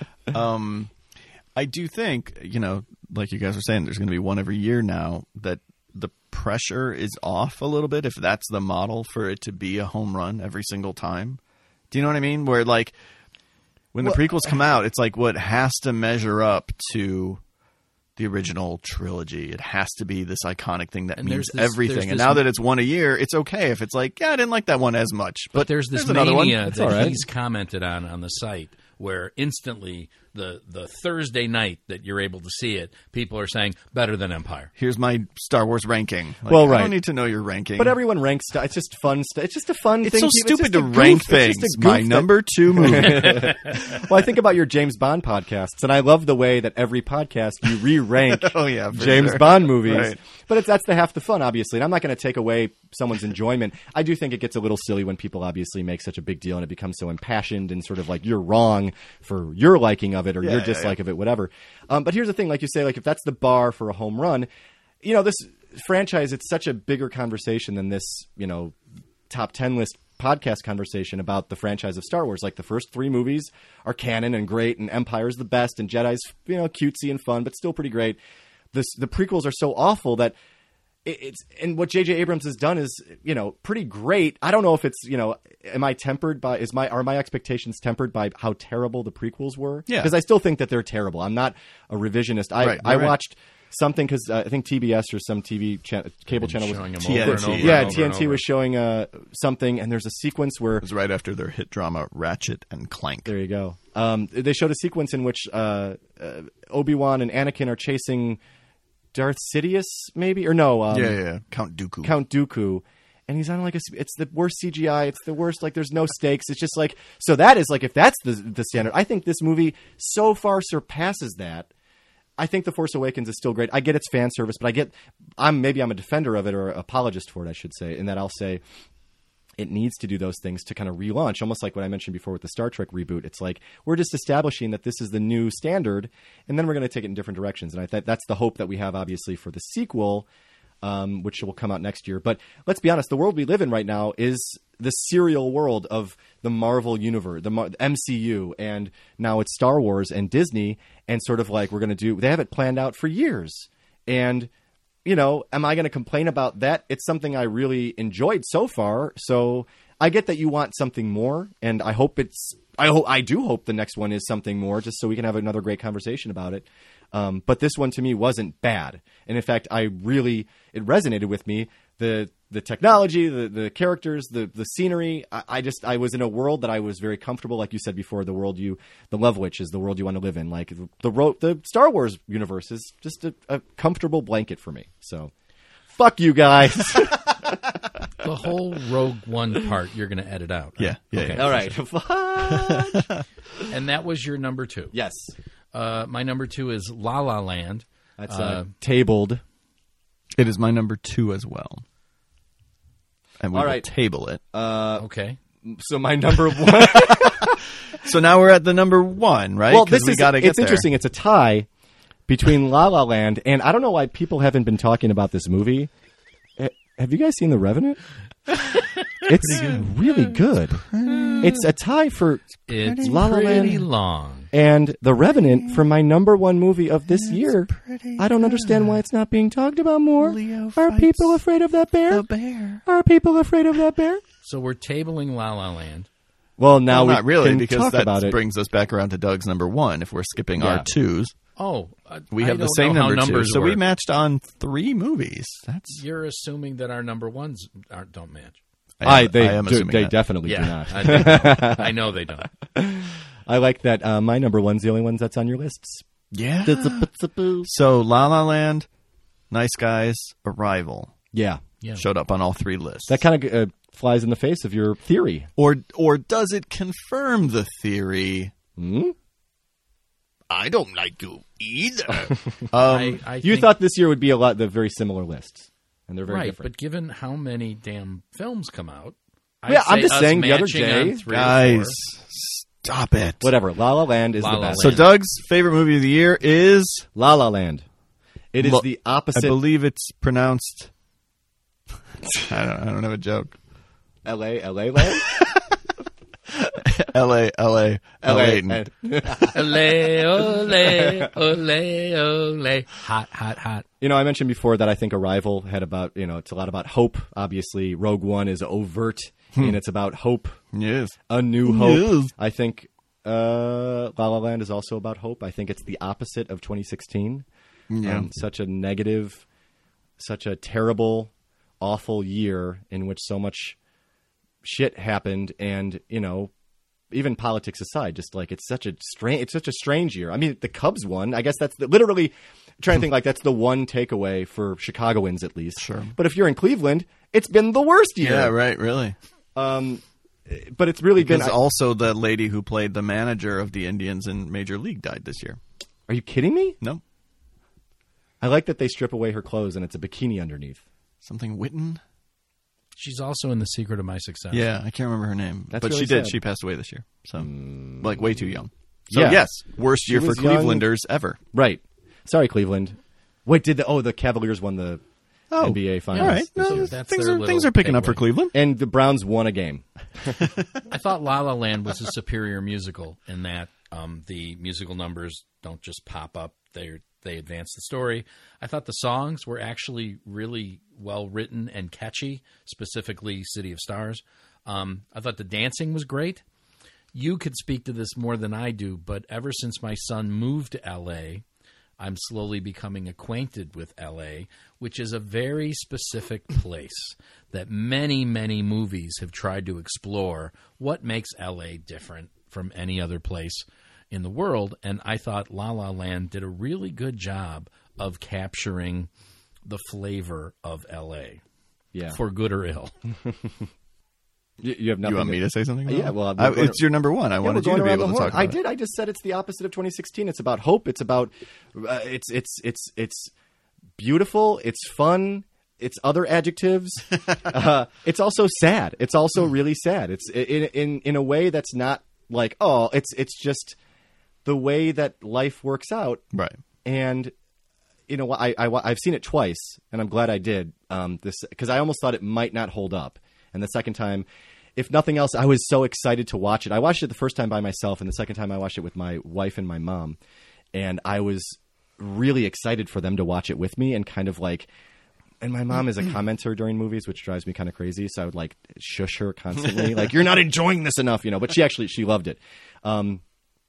Um, I do think, you know, like you guys were saying, there's going to be one every year now, that the pressure is off a little bit if that's the model for it to be a home run every single time. Do you know what I mean? Where, like, when the prequels come out, it's like what has to measure up to the original trilogy. It has to be this iconic thing that And means there's this- everything. there's And this- now that it's one a year, it's okay if it's like, yeah, I didn't like that one as much. But, But there's this another one. mania It's that all right. he's commented on on the site where instantly the the Thursday night that you're able to see it, people are saying better than Empire. Here's my Star Wars ranking. Like, Well, I right. don't need to know your ranking. But everyone ranks stuff. It's just fun stuff. It's just a fun It's thing. so to- stupid just to a goof- rank it's things. just a My goof that- number two movie. Well, I think about your James Bond podcasts, and I love the way that every podcast you re-rank Oh, yeah, for James sure. Bond movies. Right. But it's, that's the half the fun, obviously. And I'm not going to take away someone's enjoyment. I do think it gets a little silly when people obviously make such a big deal and it becomes so impassioned and sort of like you're wrong for your liking of it or Yeah, your yeah, dislike yeah. of it, whatever. Um, but here's the thing, like you say, like if that's the bar for a home run, you know, this franchise, it's such a bigger conversation than this, you know, top ten list podcast conversation about the franchise of Star Wars. Like the first three movies are canon and great, and Empire's the best, and Jedi's, you know, cutesy and fun, but still pretty great. This, the prequels are so awful that it, it's, and what J J Abrams has done is, you know, pretty great. I don't know if it's, you know, am I tempered by, is my, are my expectations tempered by how terrible the prequels were? Yeah. Because I still think that they're terrible. I'm not a revisionist. I, Right, I right, right. watched something because uh, I think T B S or some T V cha- cable channel was Showing them T N T. over and over yeah, and over T N and T over. was showing uh, something, and there's a sequence where It was right after their hit drama Ratchet and Clank. there you go. Um, they showed a sequence in which uh, uh, Obi-Wan and Anakin are chasing Darth Sidious, maybe or no? Um, yeah, yeah, yeah. Count Dooku. Count Dooku. And he's on like a. It's the worst C G I. It's the worst. Like there's no stakes. It's just like so. That is like if that's the the standard. I think this movie so far surpasses that. I think The Force Awakens is still great. I get its fan service, but I get. I'm maybe I'm a defender of it or apologist for it. I should say, in that I'll say it needs to do those things to kind of relaunch, almost like what I mentioned before with the Star Trek reboot. It's like we're just establishing that this is the new standard, and then we're going to take it in different directions. And I think that's the hope that we have, obviously, for the sequel. Um, which will come out next year. But let's be honest, the world we live in right now is the serial world of the Marvel universe, the, Mar- the M C U, and now it's Star Wars and Disney, and sort of like we're going to do, they have it planned out for years. And, you know, am I going to complain about that? It's something I really enjoyed so far. So I get that you want something more, and I hope it's, I hope, I do hope the next one is something more, just so we can have another great conversation about it. Um, but this one to me wasn't bad. And in fact, I really, it resonated with me. The the technology, the, the characters, the, the scenery. I, I just, I was in a world that I was very comfortable. Like you said before, the world you, the Love Witch is the world you want to live in. Like the, the, ro- the Star Wars universe is just a, a comfortable blanket for me. So fuck you guys. The whole Rogue One part you're going to edit out. Yeah, yeah, Okay. yeah. All right. Fuck. And that was your number two. Yes. Uh, my number two is La La Land. That's uh, Uh, tabled. It is my number two as well. And we All will right. table it. Uh, Okay. so my number one. So now we're at the number one, right? Well, 'Cause this we is gotta get it's there. interesting. It's a tie between La La Land and I don't know why people haven't been talking about this movie. Eh, Have you guys seen The Revenant? It's really good. It's a tie for It's La La pretty Land long. and The Revenant for my number one movie of this year. I don't understand why it's not being talked about more. Leo Are fights people afraid of that bear? The bear. Are people afraid of that bear? So we're tabling La La Land. Well, now Well, we not really, can because talk that about it. brings us back around to Doug's number one. If we're skipping Yeah. our twos, Oh, uh, we I have the don't same know how number two. numbers So we work. matched on three movies. That's You're assuming that our number ones aren't, don't match. I, am- they I am do, assuming they that. definitely do Yeah, not. I, they don't. I know they don't. I like that uh, my number one's the only ones that's on your lists. Yeah. So La La Land, Nice Guys, Arrival Yeah. Yeah. showed up on all three lists. That kind of uh, flies in the face of your theory. or or does it confirm the theory? Hmm? I don't like you either. um, I, I You think- thought this year would be a lot the very similar lists, and they're very right, different. but given how many damn films come out, I'd Yeah, I'm say just us saying the other matching day- on three or Guys, four. stop it. Whatever. La La Land is La the La best. So Land. Doug's favorite movie of the year is La La Land. It is Lo- the I opposite. believe it's pronounced. I don't. I don't have a joke. L A L A Land. L A L A L A. Ole, ole, ole, ole. Hot, hot, hot. You know, I mentioned before that I think Arrival had about, you know, it's a lot about hope. Obviously, Rogue One is overt, and it's about hope, Yes. a new hope. Yes. I think uh, La La Land is also about hope. I think it's the opposite of twenty sixteen. Yeah. Um, such a negative, such a terrible, awful year in which so much shit happened, and you know, even politics aside, just like it's such a strange, it's such a strange year. I mean, the Cubs won. I guess that's the, literally I'm trying to think like that's the one takeaway for Chicagoans at least. Sure. But if you're in Cleveland, it's been the worst year. Yeah. Right. Really. Um, but it's really been. Because also the lady who played the manager of the Indians in Major League died this year. Are you kidding me? No. I like that they strip away her clothes and it's a bikini underneath. Something Witten. She's also in The Secret of My Success. Yeah, I can't remember her name, That's but really she did. sad. She passed away this year, so like way too young. So Yeah. yes, worst She year for was young. Clevelanders ever. Right. Sorry, Cleveland. Wait, did the oh the Cavaliers won the Oh, N B A finals? all right. this No, year. That's things their are little things are picking up for takeaway. Cleveland. And the Browns won a game. I thought La La Land was a superior musical in that um, the musical numbers don't just pop up; they they advance the story. I thought the songs were actually really well written and catchy, specifically "City of Stars." Um, I thought the dancing was great. You could speak to this more than I do, but ever since my son moved to L A, I'm slowly becoming acquainted with L A, which is a very specific place that many, many movies have tried to explore what makes L A different from any other place in the world. And I thought La La Land did a really good job of capturing the flavor of L A, Yeah. for good or ill. you, you have nothing. You want me to say something? about Yeah, it? well, I, we're going- it's your number one. I Yeah, wanted we're you to going be around able the to horn. talk about I it. did. I just said it's the opposite of twenty sixteen. It's about hope. It's about uh, it's it's it's it's beautiful. It's fun. It's other adjectives. uh, it's also sad. It's also really sad. It's in in in a way that's not like oh, it's it's just the way that life works out. Right. And you know, I, I I've seen it twice, and I'm glad I did. Um, this because I almost thought it might not hold up, and the second time, if nothing else, I was so excited to watch it. I watched it the first time by myself, and the second time I watched it with my wife and my mom, and I was really excited for them to watch it with me, and kind of like. And my mom is a commenter during movies, which drives me kind of crazy. So I would like shush her constantly, like you're not enjoying this enough, you know. But she actually she loved it. Um,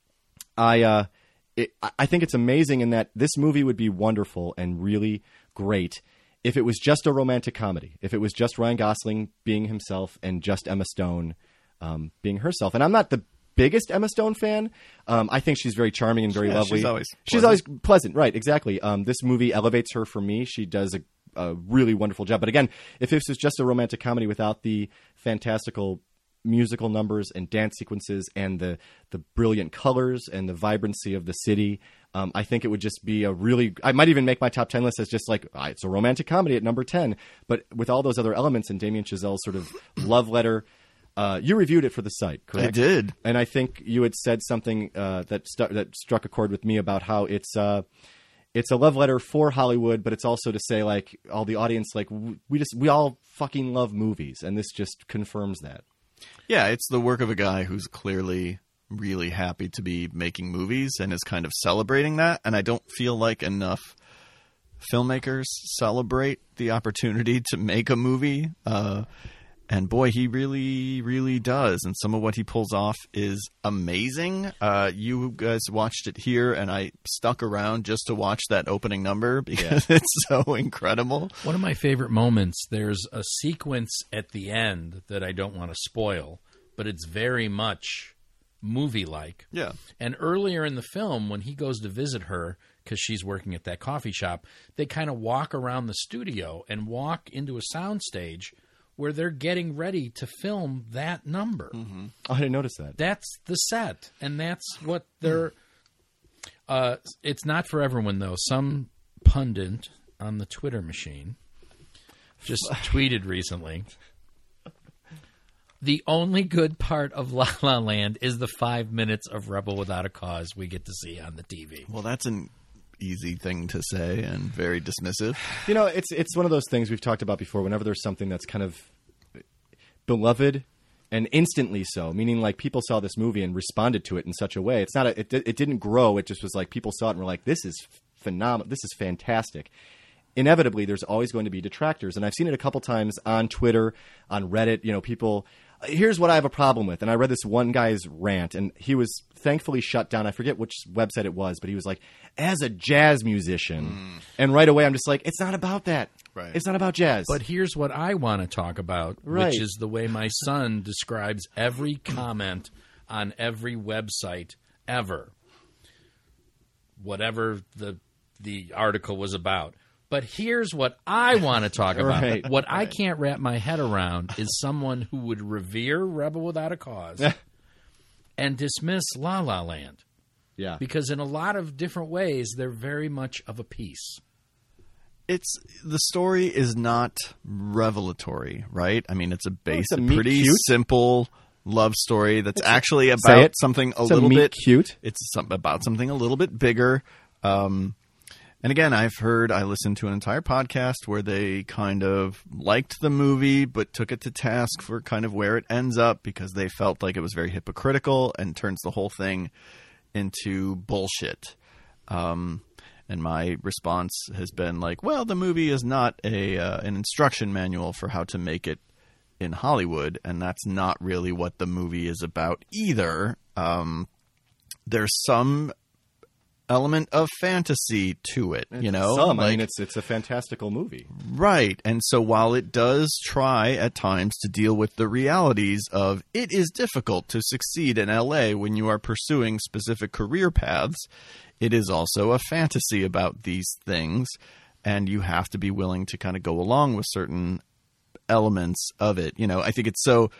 I. Uh, It, I think it's amazing in that this movie would be wonderful and really great if it was just a romantic comedy. If it was just Ryan Gosling being himself and just Emma Stone um, being herself. And I'm not the biggest Emma Stone fan. Um, I think she's very charming and very Yeah, lovely. she's always she's pleasant. always pleasant, right? Exactly. Um, this movie elevates her for me. She does a, a really wonderful job. But again, if this was just a romantic comedy without the fantastical musical numbers and dance sequences and the the brilliant colors and the vibrancy of the city, um, I think it would just be a really. I might even make my top ten list as just like ah, it's a romantic comedy at number ten. But with all those other elements and Damien Chazelle's sort of love letter, uh, you reviewed it for the site, correct? I did. And I think you had said something uh, that stu- that struck a chord with me about how it's uh, it's a love letter for Hollywood, but it's also to say like all the audience like w- we just we all fucking love movies, and this just confirms that. Yeah, it's the work of a guy who's clearly really happy to be making movies and is kind of celebrating that. And I don't feel like enough filmmakers celebrate the opportunity to make a movie. Uh, and boy, he really, really does. And some of what he pulls off is amazing. Uh, you guys watched it here, and I stuck around just to watch that opening number because it's so incredible. One of my favorite moments, there's a sequence at the end that I don't want to spoil, but it's very much movie-like. Yeah. And earlier in the film, when he goes to visit her, because she's working at that coffee shop, they kind of walk around the studio and walk into a soundstage where they're getting ready to film that number. Oh, I didn't notice that. That's the set, and that's what they're... Uh, it's not for everyone, though. Some pundit on the Twitter machine just tweeted recently, The only good part of La La Land is the five minutes of Rebel Without a Cause we get to see on the T V. Well, that's an easy thing to say and very dismissive. You know, it's it's one of those things we've talked about before. Whenever there's something that's kind of beloved and instantly so, meaning like people saw this movie and responded to it in such a way. It's not a, it, it didn't grow. It just was like people saw it and were like, this is phenomenal. This is fantastic. Inevitably, there's always going to be detractors. And I've seen it a couple times on Twitter, on Reddit. You know, people, here's what I have a problem with. And I read this one guy's rant, and he was thankfully shut down. I forget which website it was, but he was like, as a jazz musician. Mm. And right away, I'm just like, it's not about that. Right. It's not about jazz. But here's what I want to talk about, Right. which is the way my son describes every comment on every website ever, whatever the the article was about. But here's what I want to talk about. Right. What I can't wrap my head around is someone who would revere Rebel Without a Cause and dismiss La La Land. Yeah. Because in a lot of different ways, they're very much of a piece. It's the story is not revelatory, right? I mean, it's a basic, it's a meet pretty cute. simple love story that's It's actually a, about it. something a it's little a meet bit cute. It's some, about something a little bit bigger. Um, and again, I've heard I listened to an entire podcast where they kind of liked the movie, but took it to task for kind of where it ends up because they felt like it was very hypocritical and turns the whole thing into bullshit. Um, And my response has been like, well, the movie is not a uh, an instruction manual for how to make it in Hollywood, and that's not really what the movie is about either. Um, there's some element of fantasy to it, you know? Some. I Like- mean, it's it's a fantastical movie. Right. And so while it does try at times to deal with the realities of it is difficult to succeed in L A when you are pursuing specific career paths, it is also a fantasy about these things, and you have to be willing to kind of go along with certain elements of it. You know, I think it's so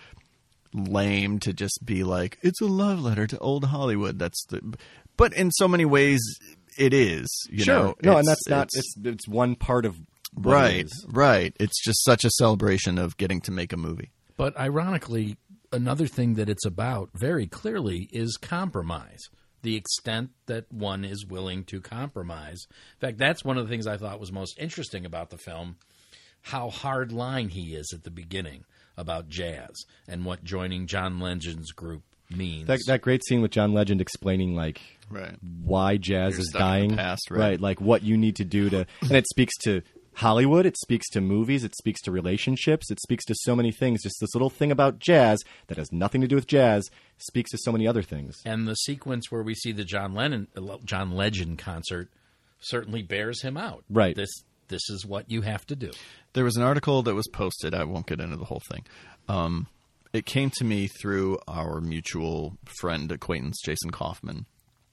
lame to just be like, it's a love letter to old Hollywood. That's the, but in so many ways it is, you sure. know. No, It's- and that's not. it's- It's it's one part of what it Right, is. right. It's just such a celebration of getting to make a movie. But ironically, another thing that it's about very clearly is compromise. The extent that one is willing to compromise. In fact, that's one of the things I thought was most interesting about the film, how hard line he is at the beginning about jazz and what joining John Legend's group means. That that great scene with John Legend explaining like Right. why jazz You're is stuck in the dying, past, right. Like what you need to do to, and it speaks to Hollywood, it speaks to movies, it speaks to relationships, it speaks to so many things. Just this little thing about jazz that has nothing to do with jazz speaks to so many other things. And the sequence where we see the John Lennon, John Legend concert certainly bears him out. Right. This this is what you have to do. There was an article that was posted. I won't get into the whole thing. Um, it came to me through our mutual friend, acquaintance, Jason Kaufman,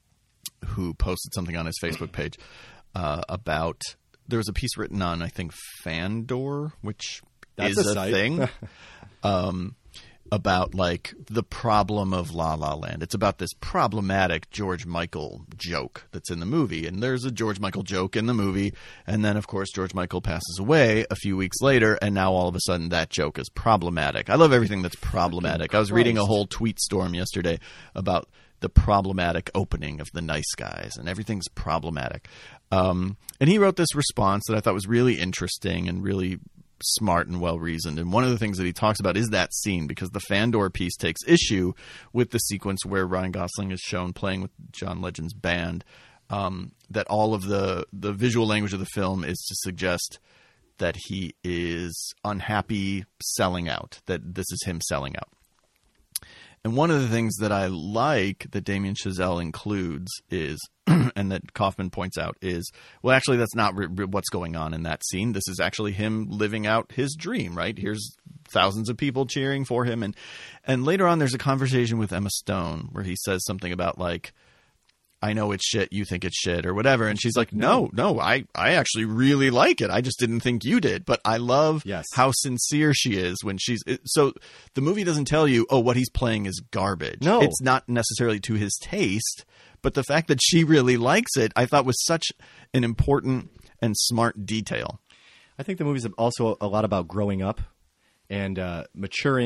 who posted something on his Facebook page uh, about – there was a piece written on, I think, Fandor, which That's is a a, site. thing, um, about like the problem of La La Land. It's about this problematic George Michael joke that's in the movie. And there's a George Michael joke in the movie. And then, of course, George Michael passes away a few weeks later. And now all of a sudden that joke is problematic. I love everything that's problematic. I was reading a whole tweet storm yesterday about the problematic opening of The Nice Guys, and everything's problematic. Um, and he wrote this response that I thought was really interesting and really smart and well-reasoned. And one of the things that he talks about is that scene, because the Fandor piece takes issue with the sequence where Ryan Gosling is shown playing with John Legend's band, um, that all of the, the visual language of the film is to suggest that he is unhappy selling out, that this is him selling out. And one of the things that I like that Damien Chazelle includes is, and that Kaufman points out is, well, actually, that's not re- re- what's going on in that scene. This is actually him living out his dream, right? Here's thousands of people cheering for him. And, and later on, there's a conversation with Emma Stone where he says something about like, I know it's shit, you think it's shit or whatever. And she's like, no, no, I, I actually really like it. I just didn't think you did. But I love Yes. how sincere she is when she's – so the movie doesn't tell you, oh, what he's playing is garbage. No. It's not necessarily to his taste. But the fact that she really likes it, I thought was such an important and smart detail. I think the movie's also a lot about growing up and uh, maturing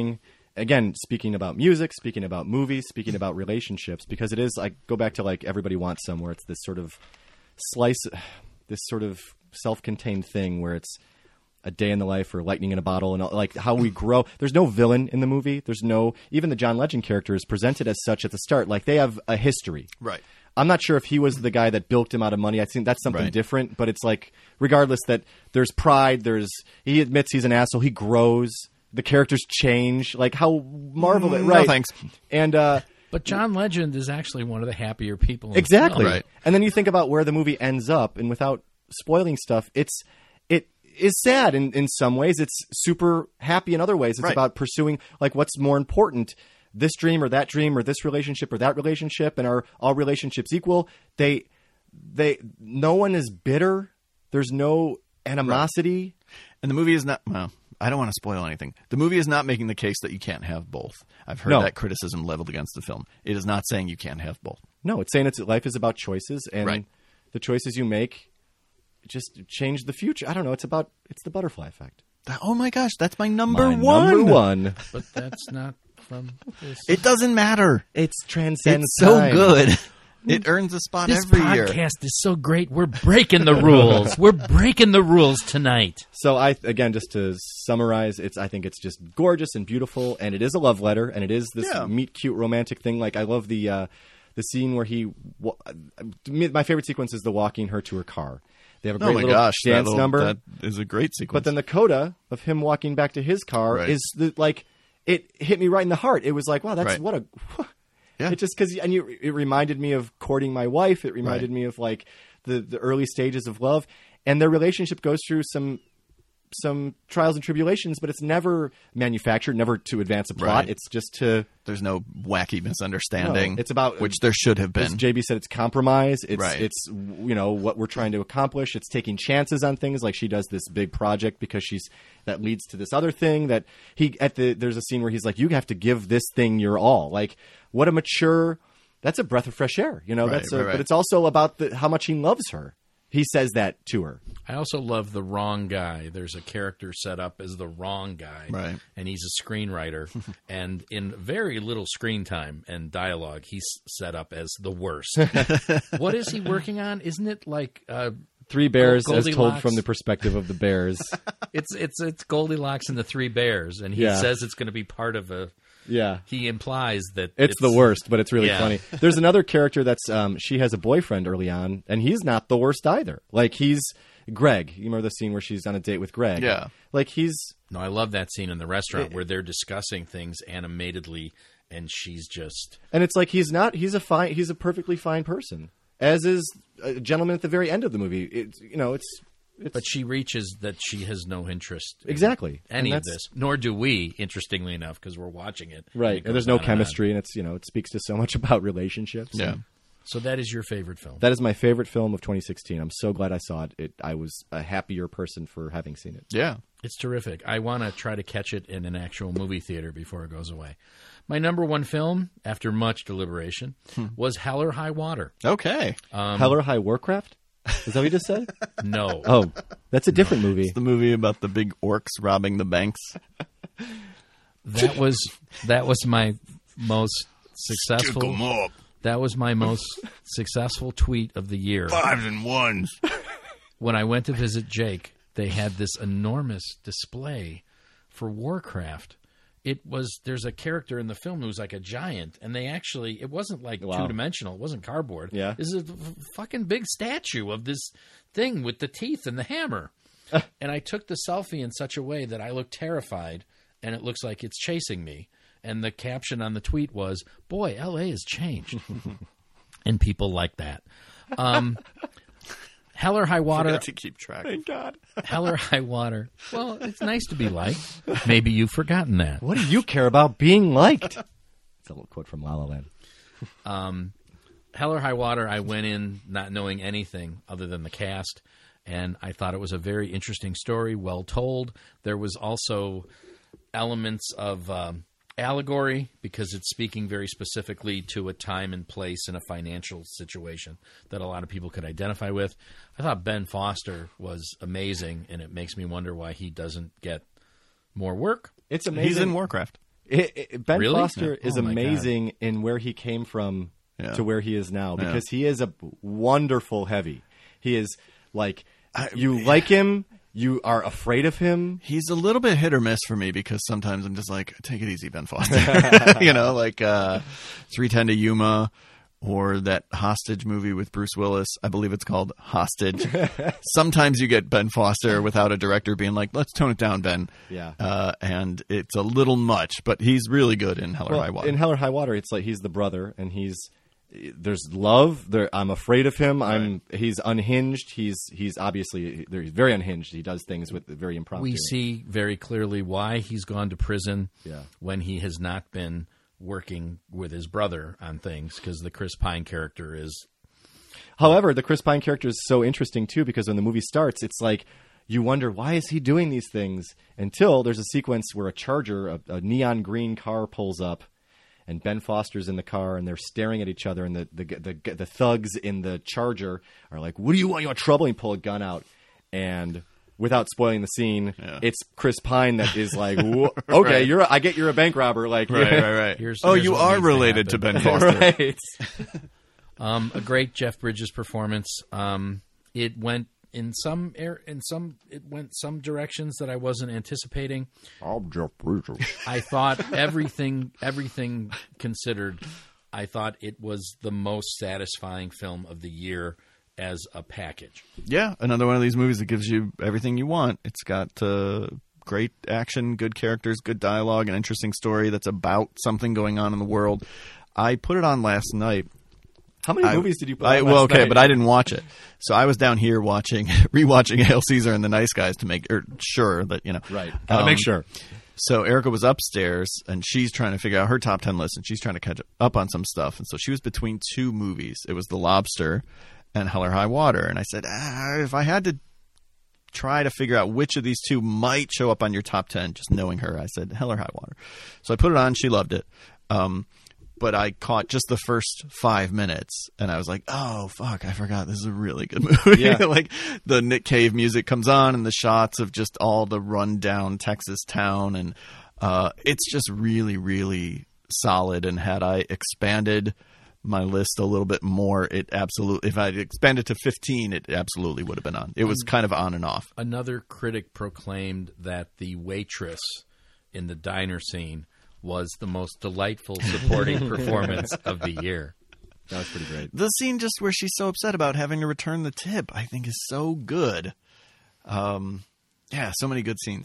again, speaking about music, speaking about movies, speaking about relationships, because it is, I go back to like Everybody Wants Some, where it's this sort of slice, this sort of self-contained thing where it's a day in the life or lightning in a bottle, and like how we grow. There's no villain in the movie. There's no, even the John Legend character is presented as such at the start. Like they have a history. Right. I'm not sure if he was the guy that bilked him out of money. I think that's something Right. different, but it's like, regardless, that there's pride, there's, he admits he's an asshole, he grows, the characters change, like how marvelous, Mm, no right? thanks. And, uh, But John Legend is actually one of the happier people. In exactly. The film. Right. And then you think about where the movie ends up, and without spoiling stuff, it's, it is sad in, in some ways. It's super happy in other ways. It's Right. about pursuing, like, what's more important, this dream or that dream or this relationship or that relationship, and are all relationships equal? They, they, no one is bitter. There's no animosity. And the movie is not, well, I don't want to spoil anything. The movie is not making the case that you can't have both. I've heard No. that criticism leveled against the film. It is not saying you can't have both. No, it's saying it's life is about choices, and Right. the choices you make just change the future. I don't know. It's about, it's the butterfly effect. That- oh my gosh, that's my number My one. Number one. But that's not from this. It doesn't matter. It's transcends It's so time. good. It earns a spot This every year. podcast is so great. We're breaking the rules. We're breaking the rules tonight. So I again, just to summarize, it's I think it's just gorgeous and beautiful, and it is a love letter, and it is this Yeah. meet cute romantic thing. Like I love the uh, the scene where he. wa- My favorite sequence is the walking her to her car. They have a Oh great my little gosh, that dance little- number. That is a great sequence. But then the coda of him walking back to his car Right. is the, like it hit me right in the heart. It was like, wow, that's Right. what a. Yeah. It just because and you, it reminded me of courting my wife. It reminded Right. me of like the the early stages of love, and their relationship goes through some some trials and tribulations, but it's never manufactured, never to advance a plot. Right. It's just to. There's no wacky misunderstanding. No, it's about- which there should have As been. J B said, it's compromise. It's Right. it's you know what we're trying to accomplish. It's taking chances on things. Like she does this big project because she's that leads to this other thing that he at the there's a scene where he's like, you have to give this thing your all. Like what a mature. That's a breath of fresh air. You know. Right, that's a, right, right. but it's also about the, how much he loves her. He says that to her. I also love the wrong guy. There's a character set up as the wrong guy, Right. and he's a screenwriter. And in very little screen time and dialogue, he's set up as the worst. What is he working on? Isn't it like uh, Three bears, as told Goldilocks. from the perspective of the bears. it's it's it's Goldilocks and the Three Bears, and he Yeah. says it's going to be part of a. Yeah. He implies that It's, the worst, but it's really Yeah. funny. There's another character that's um, she has a boyfriend early on, and he's not the worst either. Like he's Greg. You remember the scene where she's on a date with Greg? Yeah. Like he's No, I love that scene in the restaurant where they're discussing things animatedly, and she's just. and it's like he's not. He's a fine. He's a perfectly fine person, as is a gentleman at the very end of the movie. It's you know it's. It's, But she reaches that she has no interest in Exactly. any And of that's- this, nor do we, interestingly enough, because we're watching it. right, It and goes there's no on and on. chemistry, and it's you know it speaks to so much about relationships. yeah. So that is your favorite film. That is my favorite film of twenty sixteen. I'm so glad I saw it. it I was a happier person for having seen it. Yeah. It's terrific. I want to try to catch it in an actual movie theater before it goes away. My number one film, after much deliberation, was Hell or High Water. Okay. Um, Hell or High Warcraft? Is that what you just said? No. Oh, that's a different movie. The movie about the big orcs robbing the banks. That was that was my most successful. up. That was my most successful tweet of the year. Fives and ones. When I went to visit Jake, they had this enormous display for Warcraft. It was there's a character in the film who's like a giant, and they actually it wasn't like Wow. two dimensional. It wasn't cardboard. Yeah. This is a f- fucking big statue of this thing with the teeth and the hammer. And I took the selfie in such a way that I looked terrified, and it looks like it's chasing me. And the caption on the tweet was, "Boy, L A has changed," and people like that. Um, Hell or High Water. Forgot to keep track. Thank God. Hell or High Water. Well, it's nice to be liked. Maybe you've forgotten that. What do you care about being liked? It's a little quote from La La Land. Um, Hell or High Water, I went in not knowing anything other than the cast, and I thought it was a very interesting story, well told. There was also elements of um, allegory because it's speaking very specifically to a time and place in a financial situation that a lot of people could identify with. I thought Ben Foster was amazing, and it makes me wonder why he doesn't get more work. It's amazing. He's in Warcraft. It, it, Ben Really? Foster Yeah. is Oh, my amazing in where he came from Yeah. to where he is now Yeah. because he is a wonderful heavy. He is like you like him, you are afraid of him. He's a little bit hit or miss for me because sometimes I'm just like, take it easy, Ben Foster. You know, like uh, three ten to Yuma or that Hostage movie with Bruce Willis. I believe it's called Hostage. Sometimes you get Ben Foster without a director being like, let's tone it down, Ben. Yeah. Uh, and it's a little much, but he's really good in Hell or Well, High Water. in Hell or High Water, it's like he's the brother, and he's there's love. There, I'm afraid of him. I'm he's unhinged. He's he's obviously he's very unhinged. He does things with very impromptu. We see very clearly why he's gone to prison Yeah. when he has not been working with his brother on things, because the Chris Pine character is However, the Chris Pine character is so interesting too because when the movie starts, it's like you wonder why is he doing these things until there's a sequence where a Charger, a, a neon green car, pulls up, and Ben Foster's in the car, and they're staring at each other, and the the the, the thugs in the Charger are like, "What do you want? You want trouble?" And pull a gun out, and without spoiling the scene, Yeah. it's Chris Pine that is like, "Whoa, "Okay, Right. you're a, I get you're a bank robber." Like, right, right, right. Here's- oh, here's you what are needs to related to, happen. Ben Foster. right. um, a great Jeff Bridges performance. Um, it went in some air, in some it went some directions that I wasn't anticipating. I'm Jeff Bridges. I thought everything everything considered, I thought it was the most satisfying film of the year as a package. Yeah, another one of these movies that gives you everything you want. It's got uh, great action, good characters, good dialogue, an interesting story that's about something going on in the world. I put it on last night. How many I- movies did you put I, on well, last okay, night? but I didn't watch it. So I was down here watching, rewatching Hail Caesar and the Nice Guys to make er, sure that, you know. Right. Gotta Um, make sure. So Erica was upstairs, and she's trying to figure out her top ten list, and she's trying to catch up on some stuff. And so she was between two movies. It was The Lobster and Hell or High Water. And I said, ah, if I had to try to figure out which of these two might show up on your top ten, just knowing her, I said Hell or High Water. So I put it on. She loved it. Um, but I caught just the first five minutes, and I was like, oh, fuck, I forgot. This is a really good movie. Yeah. Like, the Nick Cave music comes on, and the shots of just all the rundown Texas town, and uh, it's just really, really solid. And had I expanded my list a little bit more, it absolutely, if I had expanded to fifteen, it absolutely would have been on. It was kind of on and off. Another critic proclaimed that the waitress in the diner scene was the most delightful supporting performance of the year. That was pretty great. The scene just where she's so upset about having to return the tip, I think, is so good. Um, yeah, so many good scenes.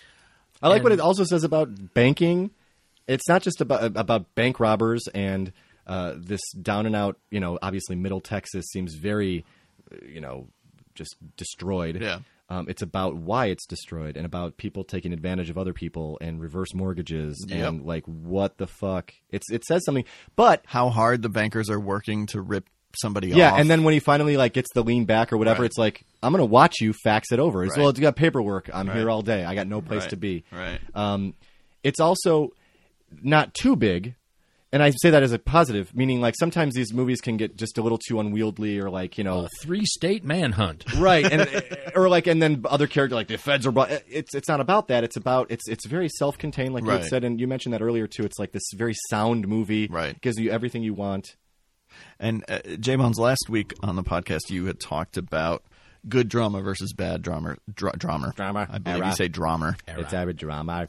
I like And- what it also says about banking. It's not just about about bank robbers and uh, this down and out. You know, obviously, Middle Texas seems very, uh, you know, just destroyed. Yeah. Um, it's about why it's destroyed and about people taking advantage of other people and reverse mortgages Yep. and like what the fuck. It's it says something, but How hard the bankers are working to rip somebody yeah, off. and then when he finally like gets the lean back or whatever, Right. it's like I'm gonna watch you fax it over. It's, Right. Well, it's got paperwork. I'm Right. here all day. I got no place Right. to be. Right. Um, it's also not too big, and I say that as a positive, meaning like sometimes these movies can get just a little too unwieldy or like you know. A three-state manhunt. Right, and or like, and then other character like the feds are. Brought, it's it's not about that. It's about it's it's very self-contained, like you Right. had said, and you mentioned that earlier too. It's like this very sound movie, Right. Gives you everything you want. And uh, J-Bones, last week on the podcast, you had talked about good drama versus bad drama. Dr- drama. Drama. I believe Era. you say drama. It's average drama.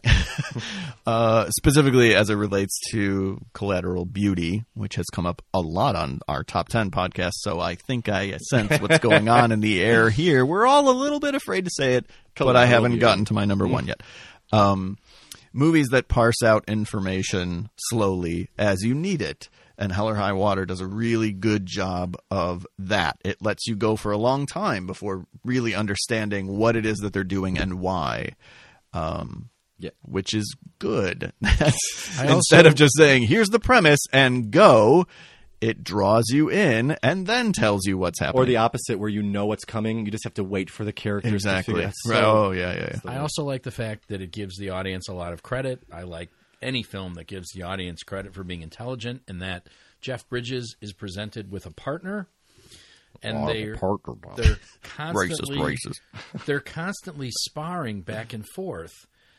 Uh, specifically as it relates to Collateral Beauty, which has come up a lot on our top ten podcast. So I think I sense what's going on in the air here. We're all a little bit afraid to say it, but I Collateral haven't Beauty. gotten to my number one yet. Um, movies that parse out information slowly as you need it. And Hell or High Water does a really good job of that. It lets you go for a long time before really understanding what it is that they're doing and why. Um, Yeah. which is good. Instead also- of just saying, here's the premise and go, it draws you in and then tells you what's happening. Or the opposite, where you know what's coming, you just have to wait for the characters. Exactly. To figure it out. Right. So- Oh, yeah, yeah, yeah. I also like the fact that it gives the audience a lot of credit. I like any film that gives the audience credit for being intelligent, and that Jeff Bridges is presented with a partner, and they're they're constantly Racist, racist. they're constantly sparring back and forth,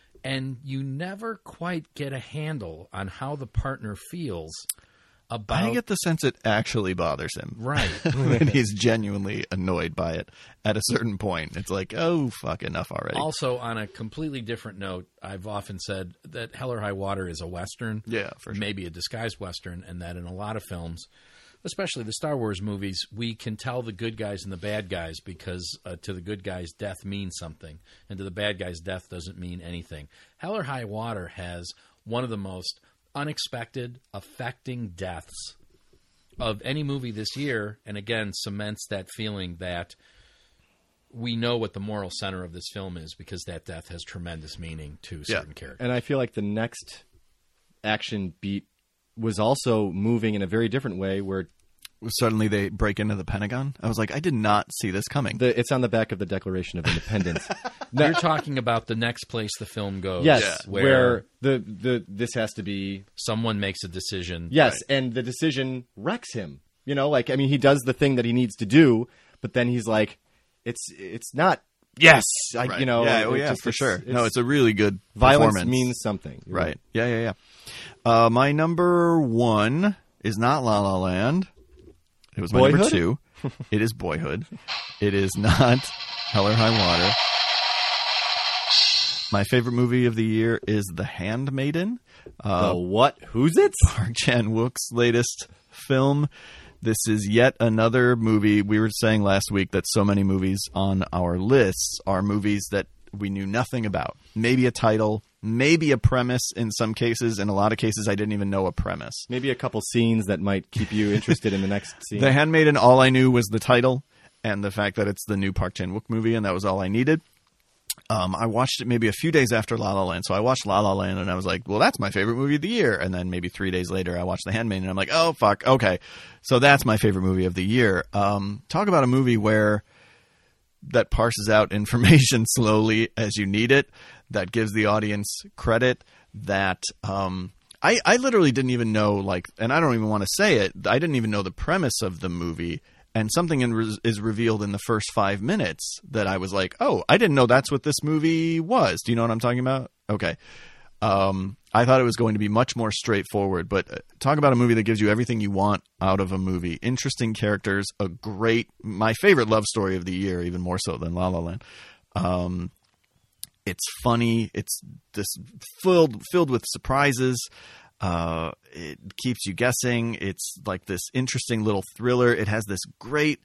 and you never quite get a handle on how the partner feels about. I get the sense it actually bothers him. Right. And he's genuinely annoyed by it at a certain point. It's like, oh, fuck, enough already. Also, on a completely different note, I've often said that Hell or High Water is a Western. Yeah, for sure. Maybe a disguised Western, and that in a lot of films, especially the Star Wars movies, we can tell the good guys and the bad guys because uh, to the good guys, death means something, and to the bad guys, death doesn't mean anything. Hell or High Water has one of the most unexpected, affecting deaths of any movie this year, and again cements that feeling that we know what the moral center of this film is because that death has tremendous meaning to certain Yeah. characters. And I feel like the next action beat was also moving in a very different way where Suddenly they break into the Pentagon. I was like, I did not see this coming. the, it's on the back of the Declaration of Independence. You're talking about the next place the film goes. Yes, where, where the, the this has to be someone makes a decision. yes, and the decision wrecks him. You know, like I mean, he does the thing that he needs to do, but then he's like, it's it's not. Yes, I, Right. you know, yeah, oh, it yeah, just- for it's- sure. it's- No, it's a really good violence performance. means something, You're Right. Yeah, yeah, yeah. Uh, my number one is not La La Land. It was my number Boyhood? two. It is Boyhood. It is not Hell or High Water. My favorite movie of the year is The Handmaiden. Uh, The what? Who's it? Park Chan-wook's latest film. This is yet another movie. We were saying last week that so many movies on our lists are movies that we knew nothing about. Maybe a title, maybe a premise in some cases. In a lot of cases, I didn't even know a premise. Maybe a couple scenes that might keep you interested in the next scene. The Handmaiden, all I knew was the title and the fact that it's the new Park Chan-wook movie, and that was all I needed. Um, I watched it maybe a few days after La La Land. So I watched La La Land and I was like, well, that's my favorite movie of the year. And then maybe three days later, I watched The Handmaiden and I'm like, oh, fuck. Okay. So that's my favorite movie of the year. Um, talk about a movie where that parses out information slowly as you need it, that gives the audience credit, that um, I, I literally didn't even know, like, and I don't even want to say it, I didn't even know the premise of the movie. And something in re- is revealed in the first five minutes that I was like, oh, I didn't know that's what this movie was. Do you know what I'm talking about? Okay. Um, I thought it was going to be much more straightforward, but uh, talk about a movie that gives you everything you want out of a movie. Interesting characters, a great, my favorite love story of the year, even more so than La La Land. Um, it's funny. It's this filled, filled with surprises. Uh, it keeps you guessing. It's like this interesting little thriller. It has this great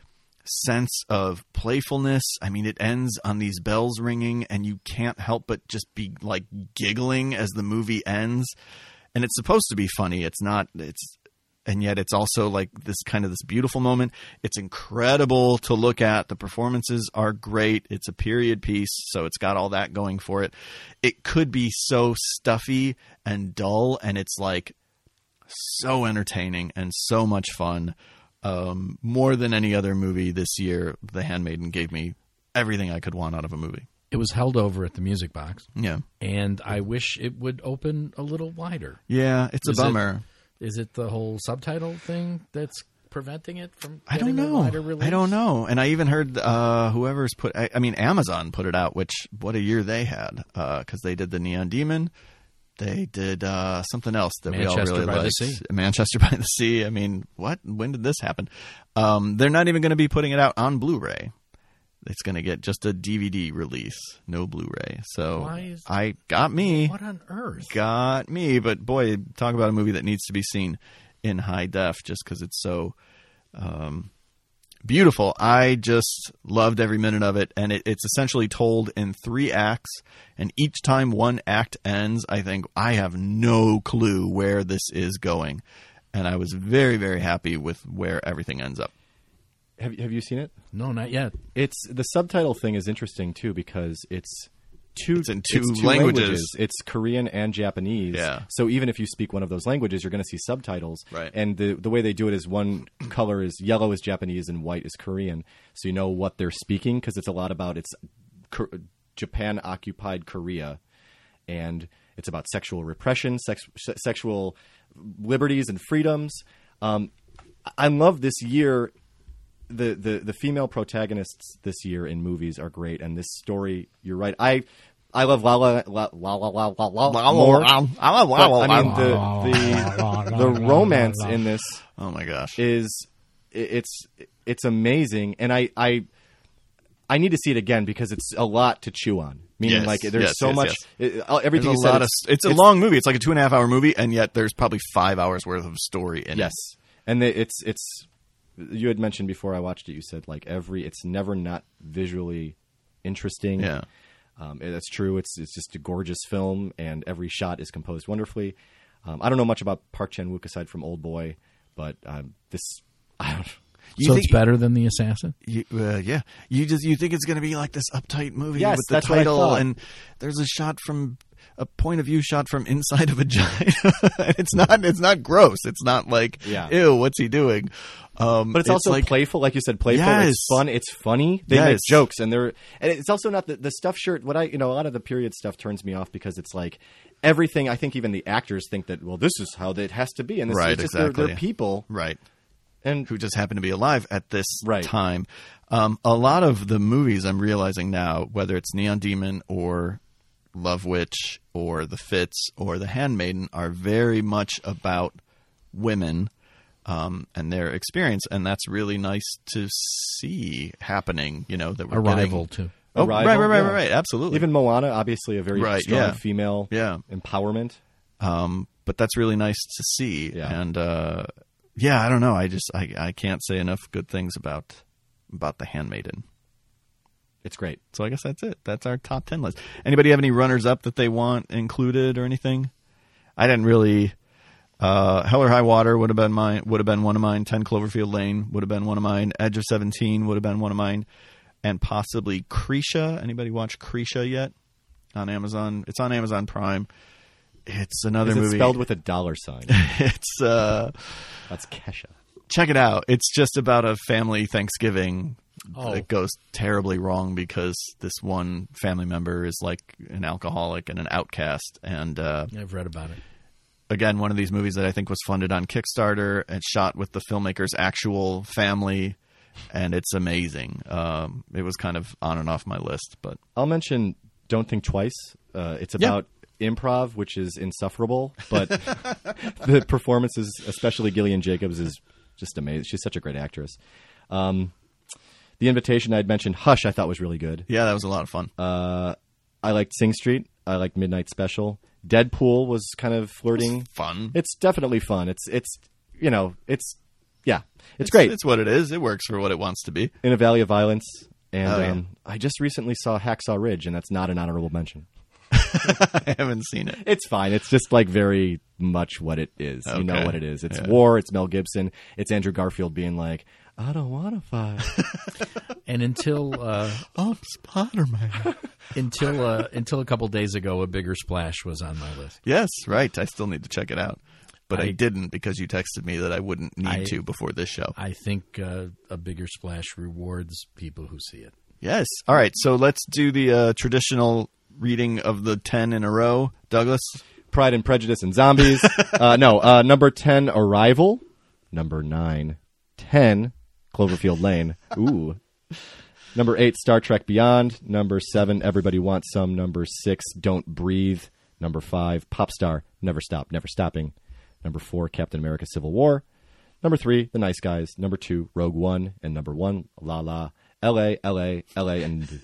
sense of playfulness. I mean, it ends on these bells ringing and you can't help but just be like giggling as the movie ends. And it's supposed to be funny. It's not, it's, and yet it's also like this kind of this beautiful moment. It's incredible to look at. The performances are great. It's a period piece, so it's got all that going for it. It could be so stuffy and dull, and it's like so entertaining and so much fun. Um, more than any other movie this year, The Handmaiden gave me everything I could want out of a movie. It was held over at the Music Box, Yeah. and I wish it would open a little wider. Yeah, it's a Is it- bummer. Is it the whole subtitle thing that's preventing it from I don't getting a know. wider release? I don't know. And I even heard uh, whoever's put. I, I mean, Amazon put it out. Which what a year they had because they did the Neon Demon. They did uh, something else that we all Manchester really by the liked. Sea. Manchester by the Sea. I mean, what? When did this happen? Um, they're not even going to be putting it out on Blu-ray. It's going to get just a D V D release, no Blu-ray. So Why is- I got me. What on earth? Got me. But boy, talk about a movie that needs to be seen in high def just because it's so um, beautiful. I just loved every minute of it. And it, it's essentially told in three acts. And each time one act ends, I think I have no clue where this is going. And I was very, very happy with where everything ends up. Have you- have you seen it? No, not yet. It's the subtitle thing is interesting too because it's two It's in two languages. It's Korean and Japanese. Yeah. So even if you speak one of those languages, you're going to see subtitles. Right. And the the way they do it is one color is yellow is Japanese and white is Korean. So you know what they're speaking because it's a lot about it's Kor- Japan occupied Korea, and it's about sexual repression, sex, se- sexual liberties and freedoms. Um, I love this year. The, the the female protagonists this year in movies are great, and this story, you're right. I I love La La La La La La La La Wow, more. wow, wow, But, wow, I mean, wow. the the the romance in this Oh my gosh. is it's it's amazing, and I I I need to see it again because it's a lot to chew on. Meaning, Yes, like there's yes, so yes, much. yes. It, uh, everything There's you a said. lot of, it's, it's a long movie. It's like a two and a half hour movie, and yet there's probably five hours worth of story in yes, it. and the, it's it's. You had mentioned before I watched it. You said like every. It's never not visually interesting. Yeah. Um, and that's true. It's it's just a gorgeous film, and every shot is composed wonderfully. Um, I don't know much about Park Chan-wook aside from Old Boy, but um, this. I don't. You so think- it's better than The Assassin? You, uh, yeah, you just you think it's going to be like this uptight movie Yes, with the that's what I title, thought. and there's a shot from a point of view shot from inside a vagina. It's not it's not gross. It's not like Yeah. ew, what's he doing? Um, But it's, also like, playful, like you said, playful. Yes. It's fun. It's funny. They make Yes. jokes, and they're and it's also not the, the stuff shirt. What I you know a lot of the period stuff turns me off because it's like everything. I think even the actors think that well, this is how it has to be, and this Right, is just exactly. they're, they're people, right. and Who just happen to be alive at this Right. time. Um, a lot of the movies I'm realizing now, whether it's Neon Demon or Love Witch or The Fits or The Handmaiden, are very much about women um, and their experience, and that's really nice to see happening. You know that we're Arrival, getting... too. Oh, Arrival, right, right, right, yeah. right, right, absolutely. even Moana, obviously a very Right, strong yeah. female Yeah. empowerment. Um, but that's really nice to see. Yeah. And uh, yeah, I don't know. I just I, I can't say enough good things about about The Handmaiden. It's great. So I guess that's it. That's our top ten list. Anybody have any runners up that they want included or anything? I didn't really. Uh, Hell or High Water would have been mine. Would have been one of mine. Ten Cloverfield Lane would have been one of mine. Edge of Seventeen would have been one of mine, and possibly Krisha. Anybody watch Krisha yet? On Amazon. It's on Amazon Prime. It's another Is it movie. spelled with a dollar sign? It's uh, That's Kesha. check it out. It's just about a family Thanksgiving Oh. that goes terribly wrong because this one family member is like an alcoholic and an outcast. And uh, I've read about it. again, one of these movies that I think was funded on Kickstarter and shot with the filmmaker's actual family, and it's amazing. Um, it was kind of on and off my list, but I'll mention Don't Think Twice. Uh, it's Yeah. about improv, which is insufferable, but the performances, especially Gillian Jacobs, is just amazing. She's such a great actress. Um, the Invitation I'd mentioned, Hush, I thought was really good. yeah, that was a lot of fun. Uh, I liked Sing Street. I liked Midnight Special. Deadpool was kind of flirting. Fun. It's definitely fun. It's it's you know it's yeah it's, great. It's what it is. It works for what it wants to be. In a Valley of Violence, and Oh, yeah. um, I just recently saw Hacksaw Ridge, and that's not an honorable mention. I haven't seen it. It's fine. It's just like very much what it is. You know Okay. what it is. It's Yeah. war. It's Mel Gibson. It's Andrew Garfield being like, I don't want to fight. And until uh, Oh, Spider-Man. until uh, until a couple days ago, A Bigger Splash was on my list. Yes, right. I still need to check it out. But I, I- didn't because you texted me that I wouldn't need I- to before this show. I think uh, A Bigger Splash rewards people who see it. Yes. All right. So let's do the uh, traditional reading of the ten in a row. Douglas? Pride and Prejudice and Zombies. uh, no, uh, number ten, Arrival. Number nine, ten, Cloverfield Lane. Ooh. Number eight, Star Trek Beyond. Number seven, Everybody Wants Some. Number six, Don't Breathe. Number five, Popstar, Never Stop, Never Stopping. Number four, Captain America Civil War. Number three, The Nice Guys. Number two, Rogue One. And number one, La La, L A, L A, L A, and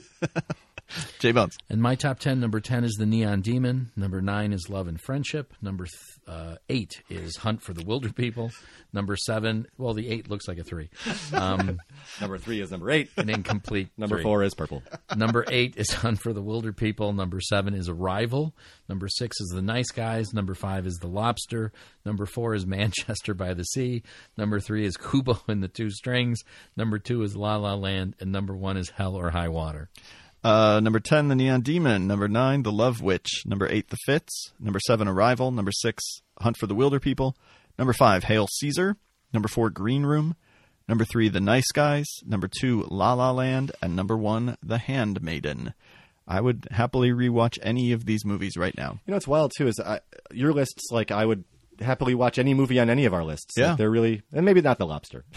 J Bones. And my top ten, number ten is The Neon Demon. Number nine is Love and Friendship. Number th- uh, eight is Hunt for the Wilder People. Number seven, well, the eight looks like a three. Um, number three is number eight. an incomplete Number three. four is Purple. Number eight is Hunt for the Wilder People. Number seven is Arrival. Number six is The Nice Guys. Number five is The Lobster. Number four is Manchester by the Sea. Number three is Kubo and the Two Strings. Number two is La La Land. And number one is Hell or High Water. Uh, number ten, The Neon Demon. Number nine, The Love Witch. Number eight, The Fits. Number seven, Arrival. Number six, Hunt for the Wilder People. Number five, Hail Caesar. Number four, Green Room. Number three, The Nice Guys. Number two, La La Land. And number one, The Handmaiden. I would happily rewatch any of these movies right now. You know what's wild too is I, your lists. Like I would happily watch any movie on any of our lists. Yeah. Like, they're really, and maybe not The Lobster.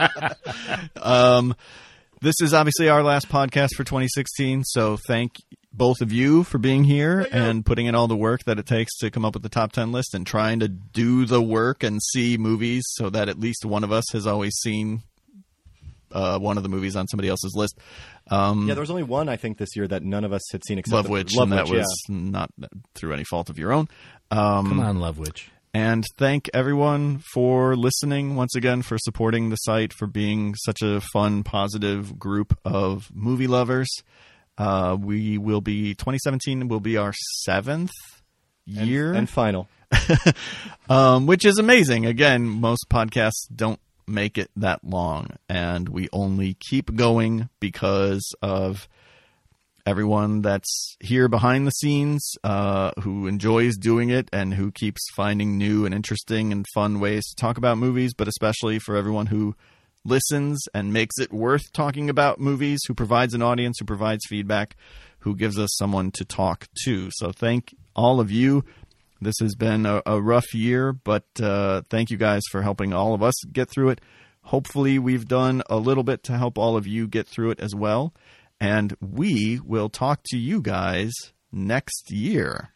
Um, this is obviously our last podcast for twenty sixteen, so thank both of you for being here and putting in all the work that it takes to come up with the top ten list and trying to do the work and see movies so that at least one of us has always seen uh, one of the movies on somebody else's list. Um, Yeah, there was only one, I think, this year that none of us had seen except Love Witch, Love and that Witch, was not through any fault of your own. Um, Come on, Love Witch. And thank everyone for listening once again, for supporting the site, for being such a fun, positive group of movie lovers. Uh, we will be twenty seventeen will be our seventh year And, and final. um, which is amazing. Again, most podcasts don't make it that long, and we only keep going because of everyone that's here behind the scenes, uh, who enjoys doing it and who keeps finding new and interesting and fun ways to talk about movies, but especially for everyone who listens and makes it worth talking about movies, who provides an audience, who provides feedback, who gives us someone to talk to. So thank all of you. This has been a, a rough year, but uh, thank you guys for helping all of us get through it. Hopefully we've done a little bit to help all of you get through it as well. And we will talk to you guys next year.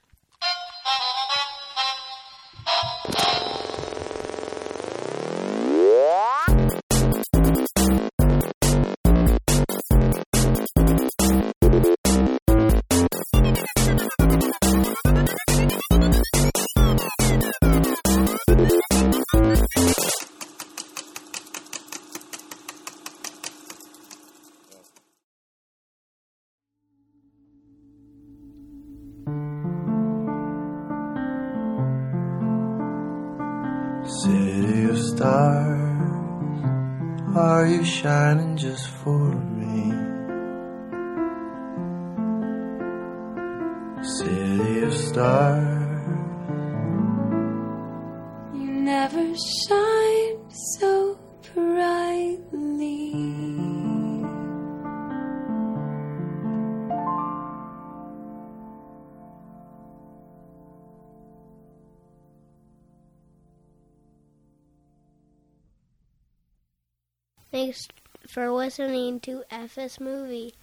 City of stars, are you shining just for me? City of stars, You never shine so brightly. Thanks for listening to F S Movie.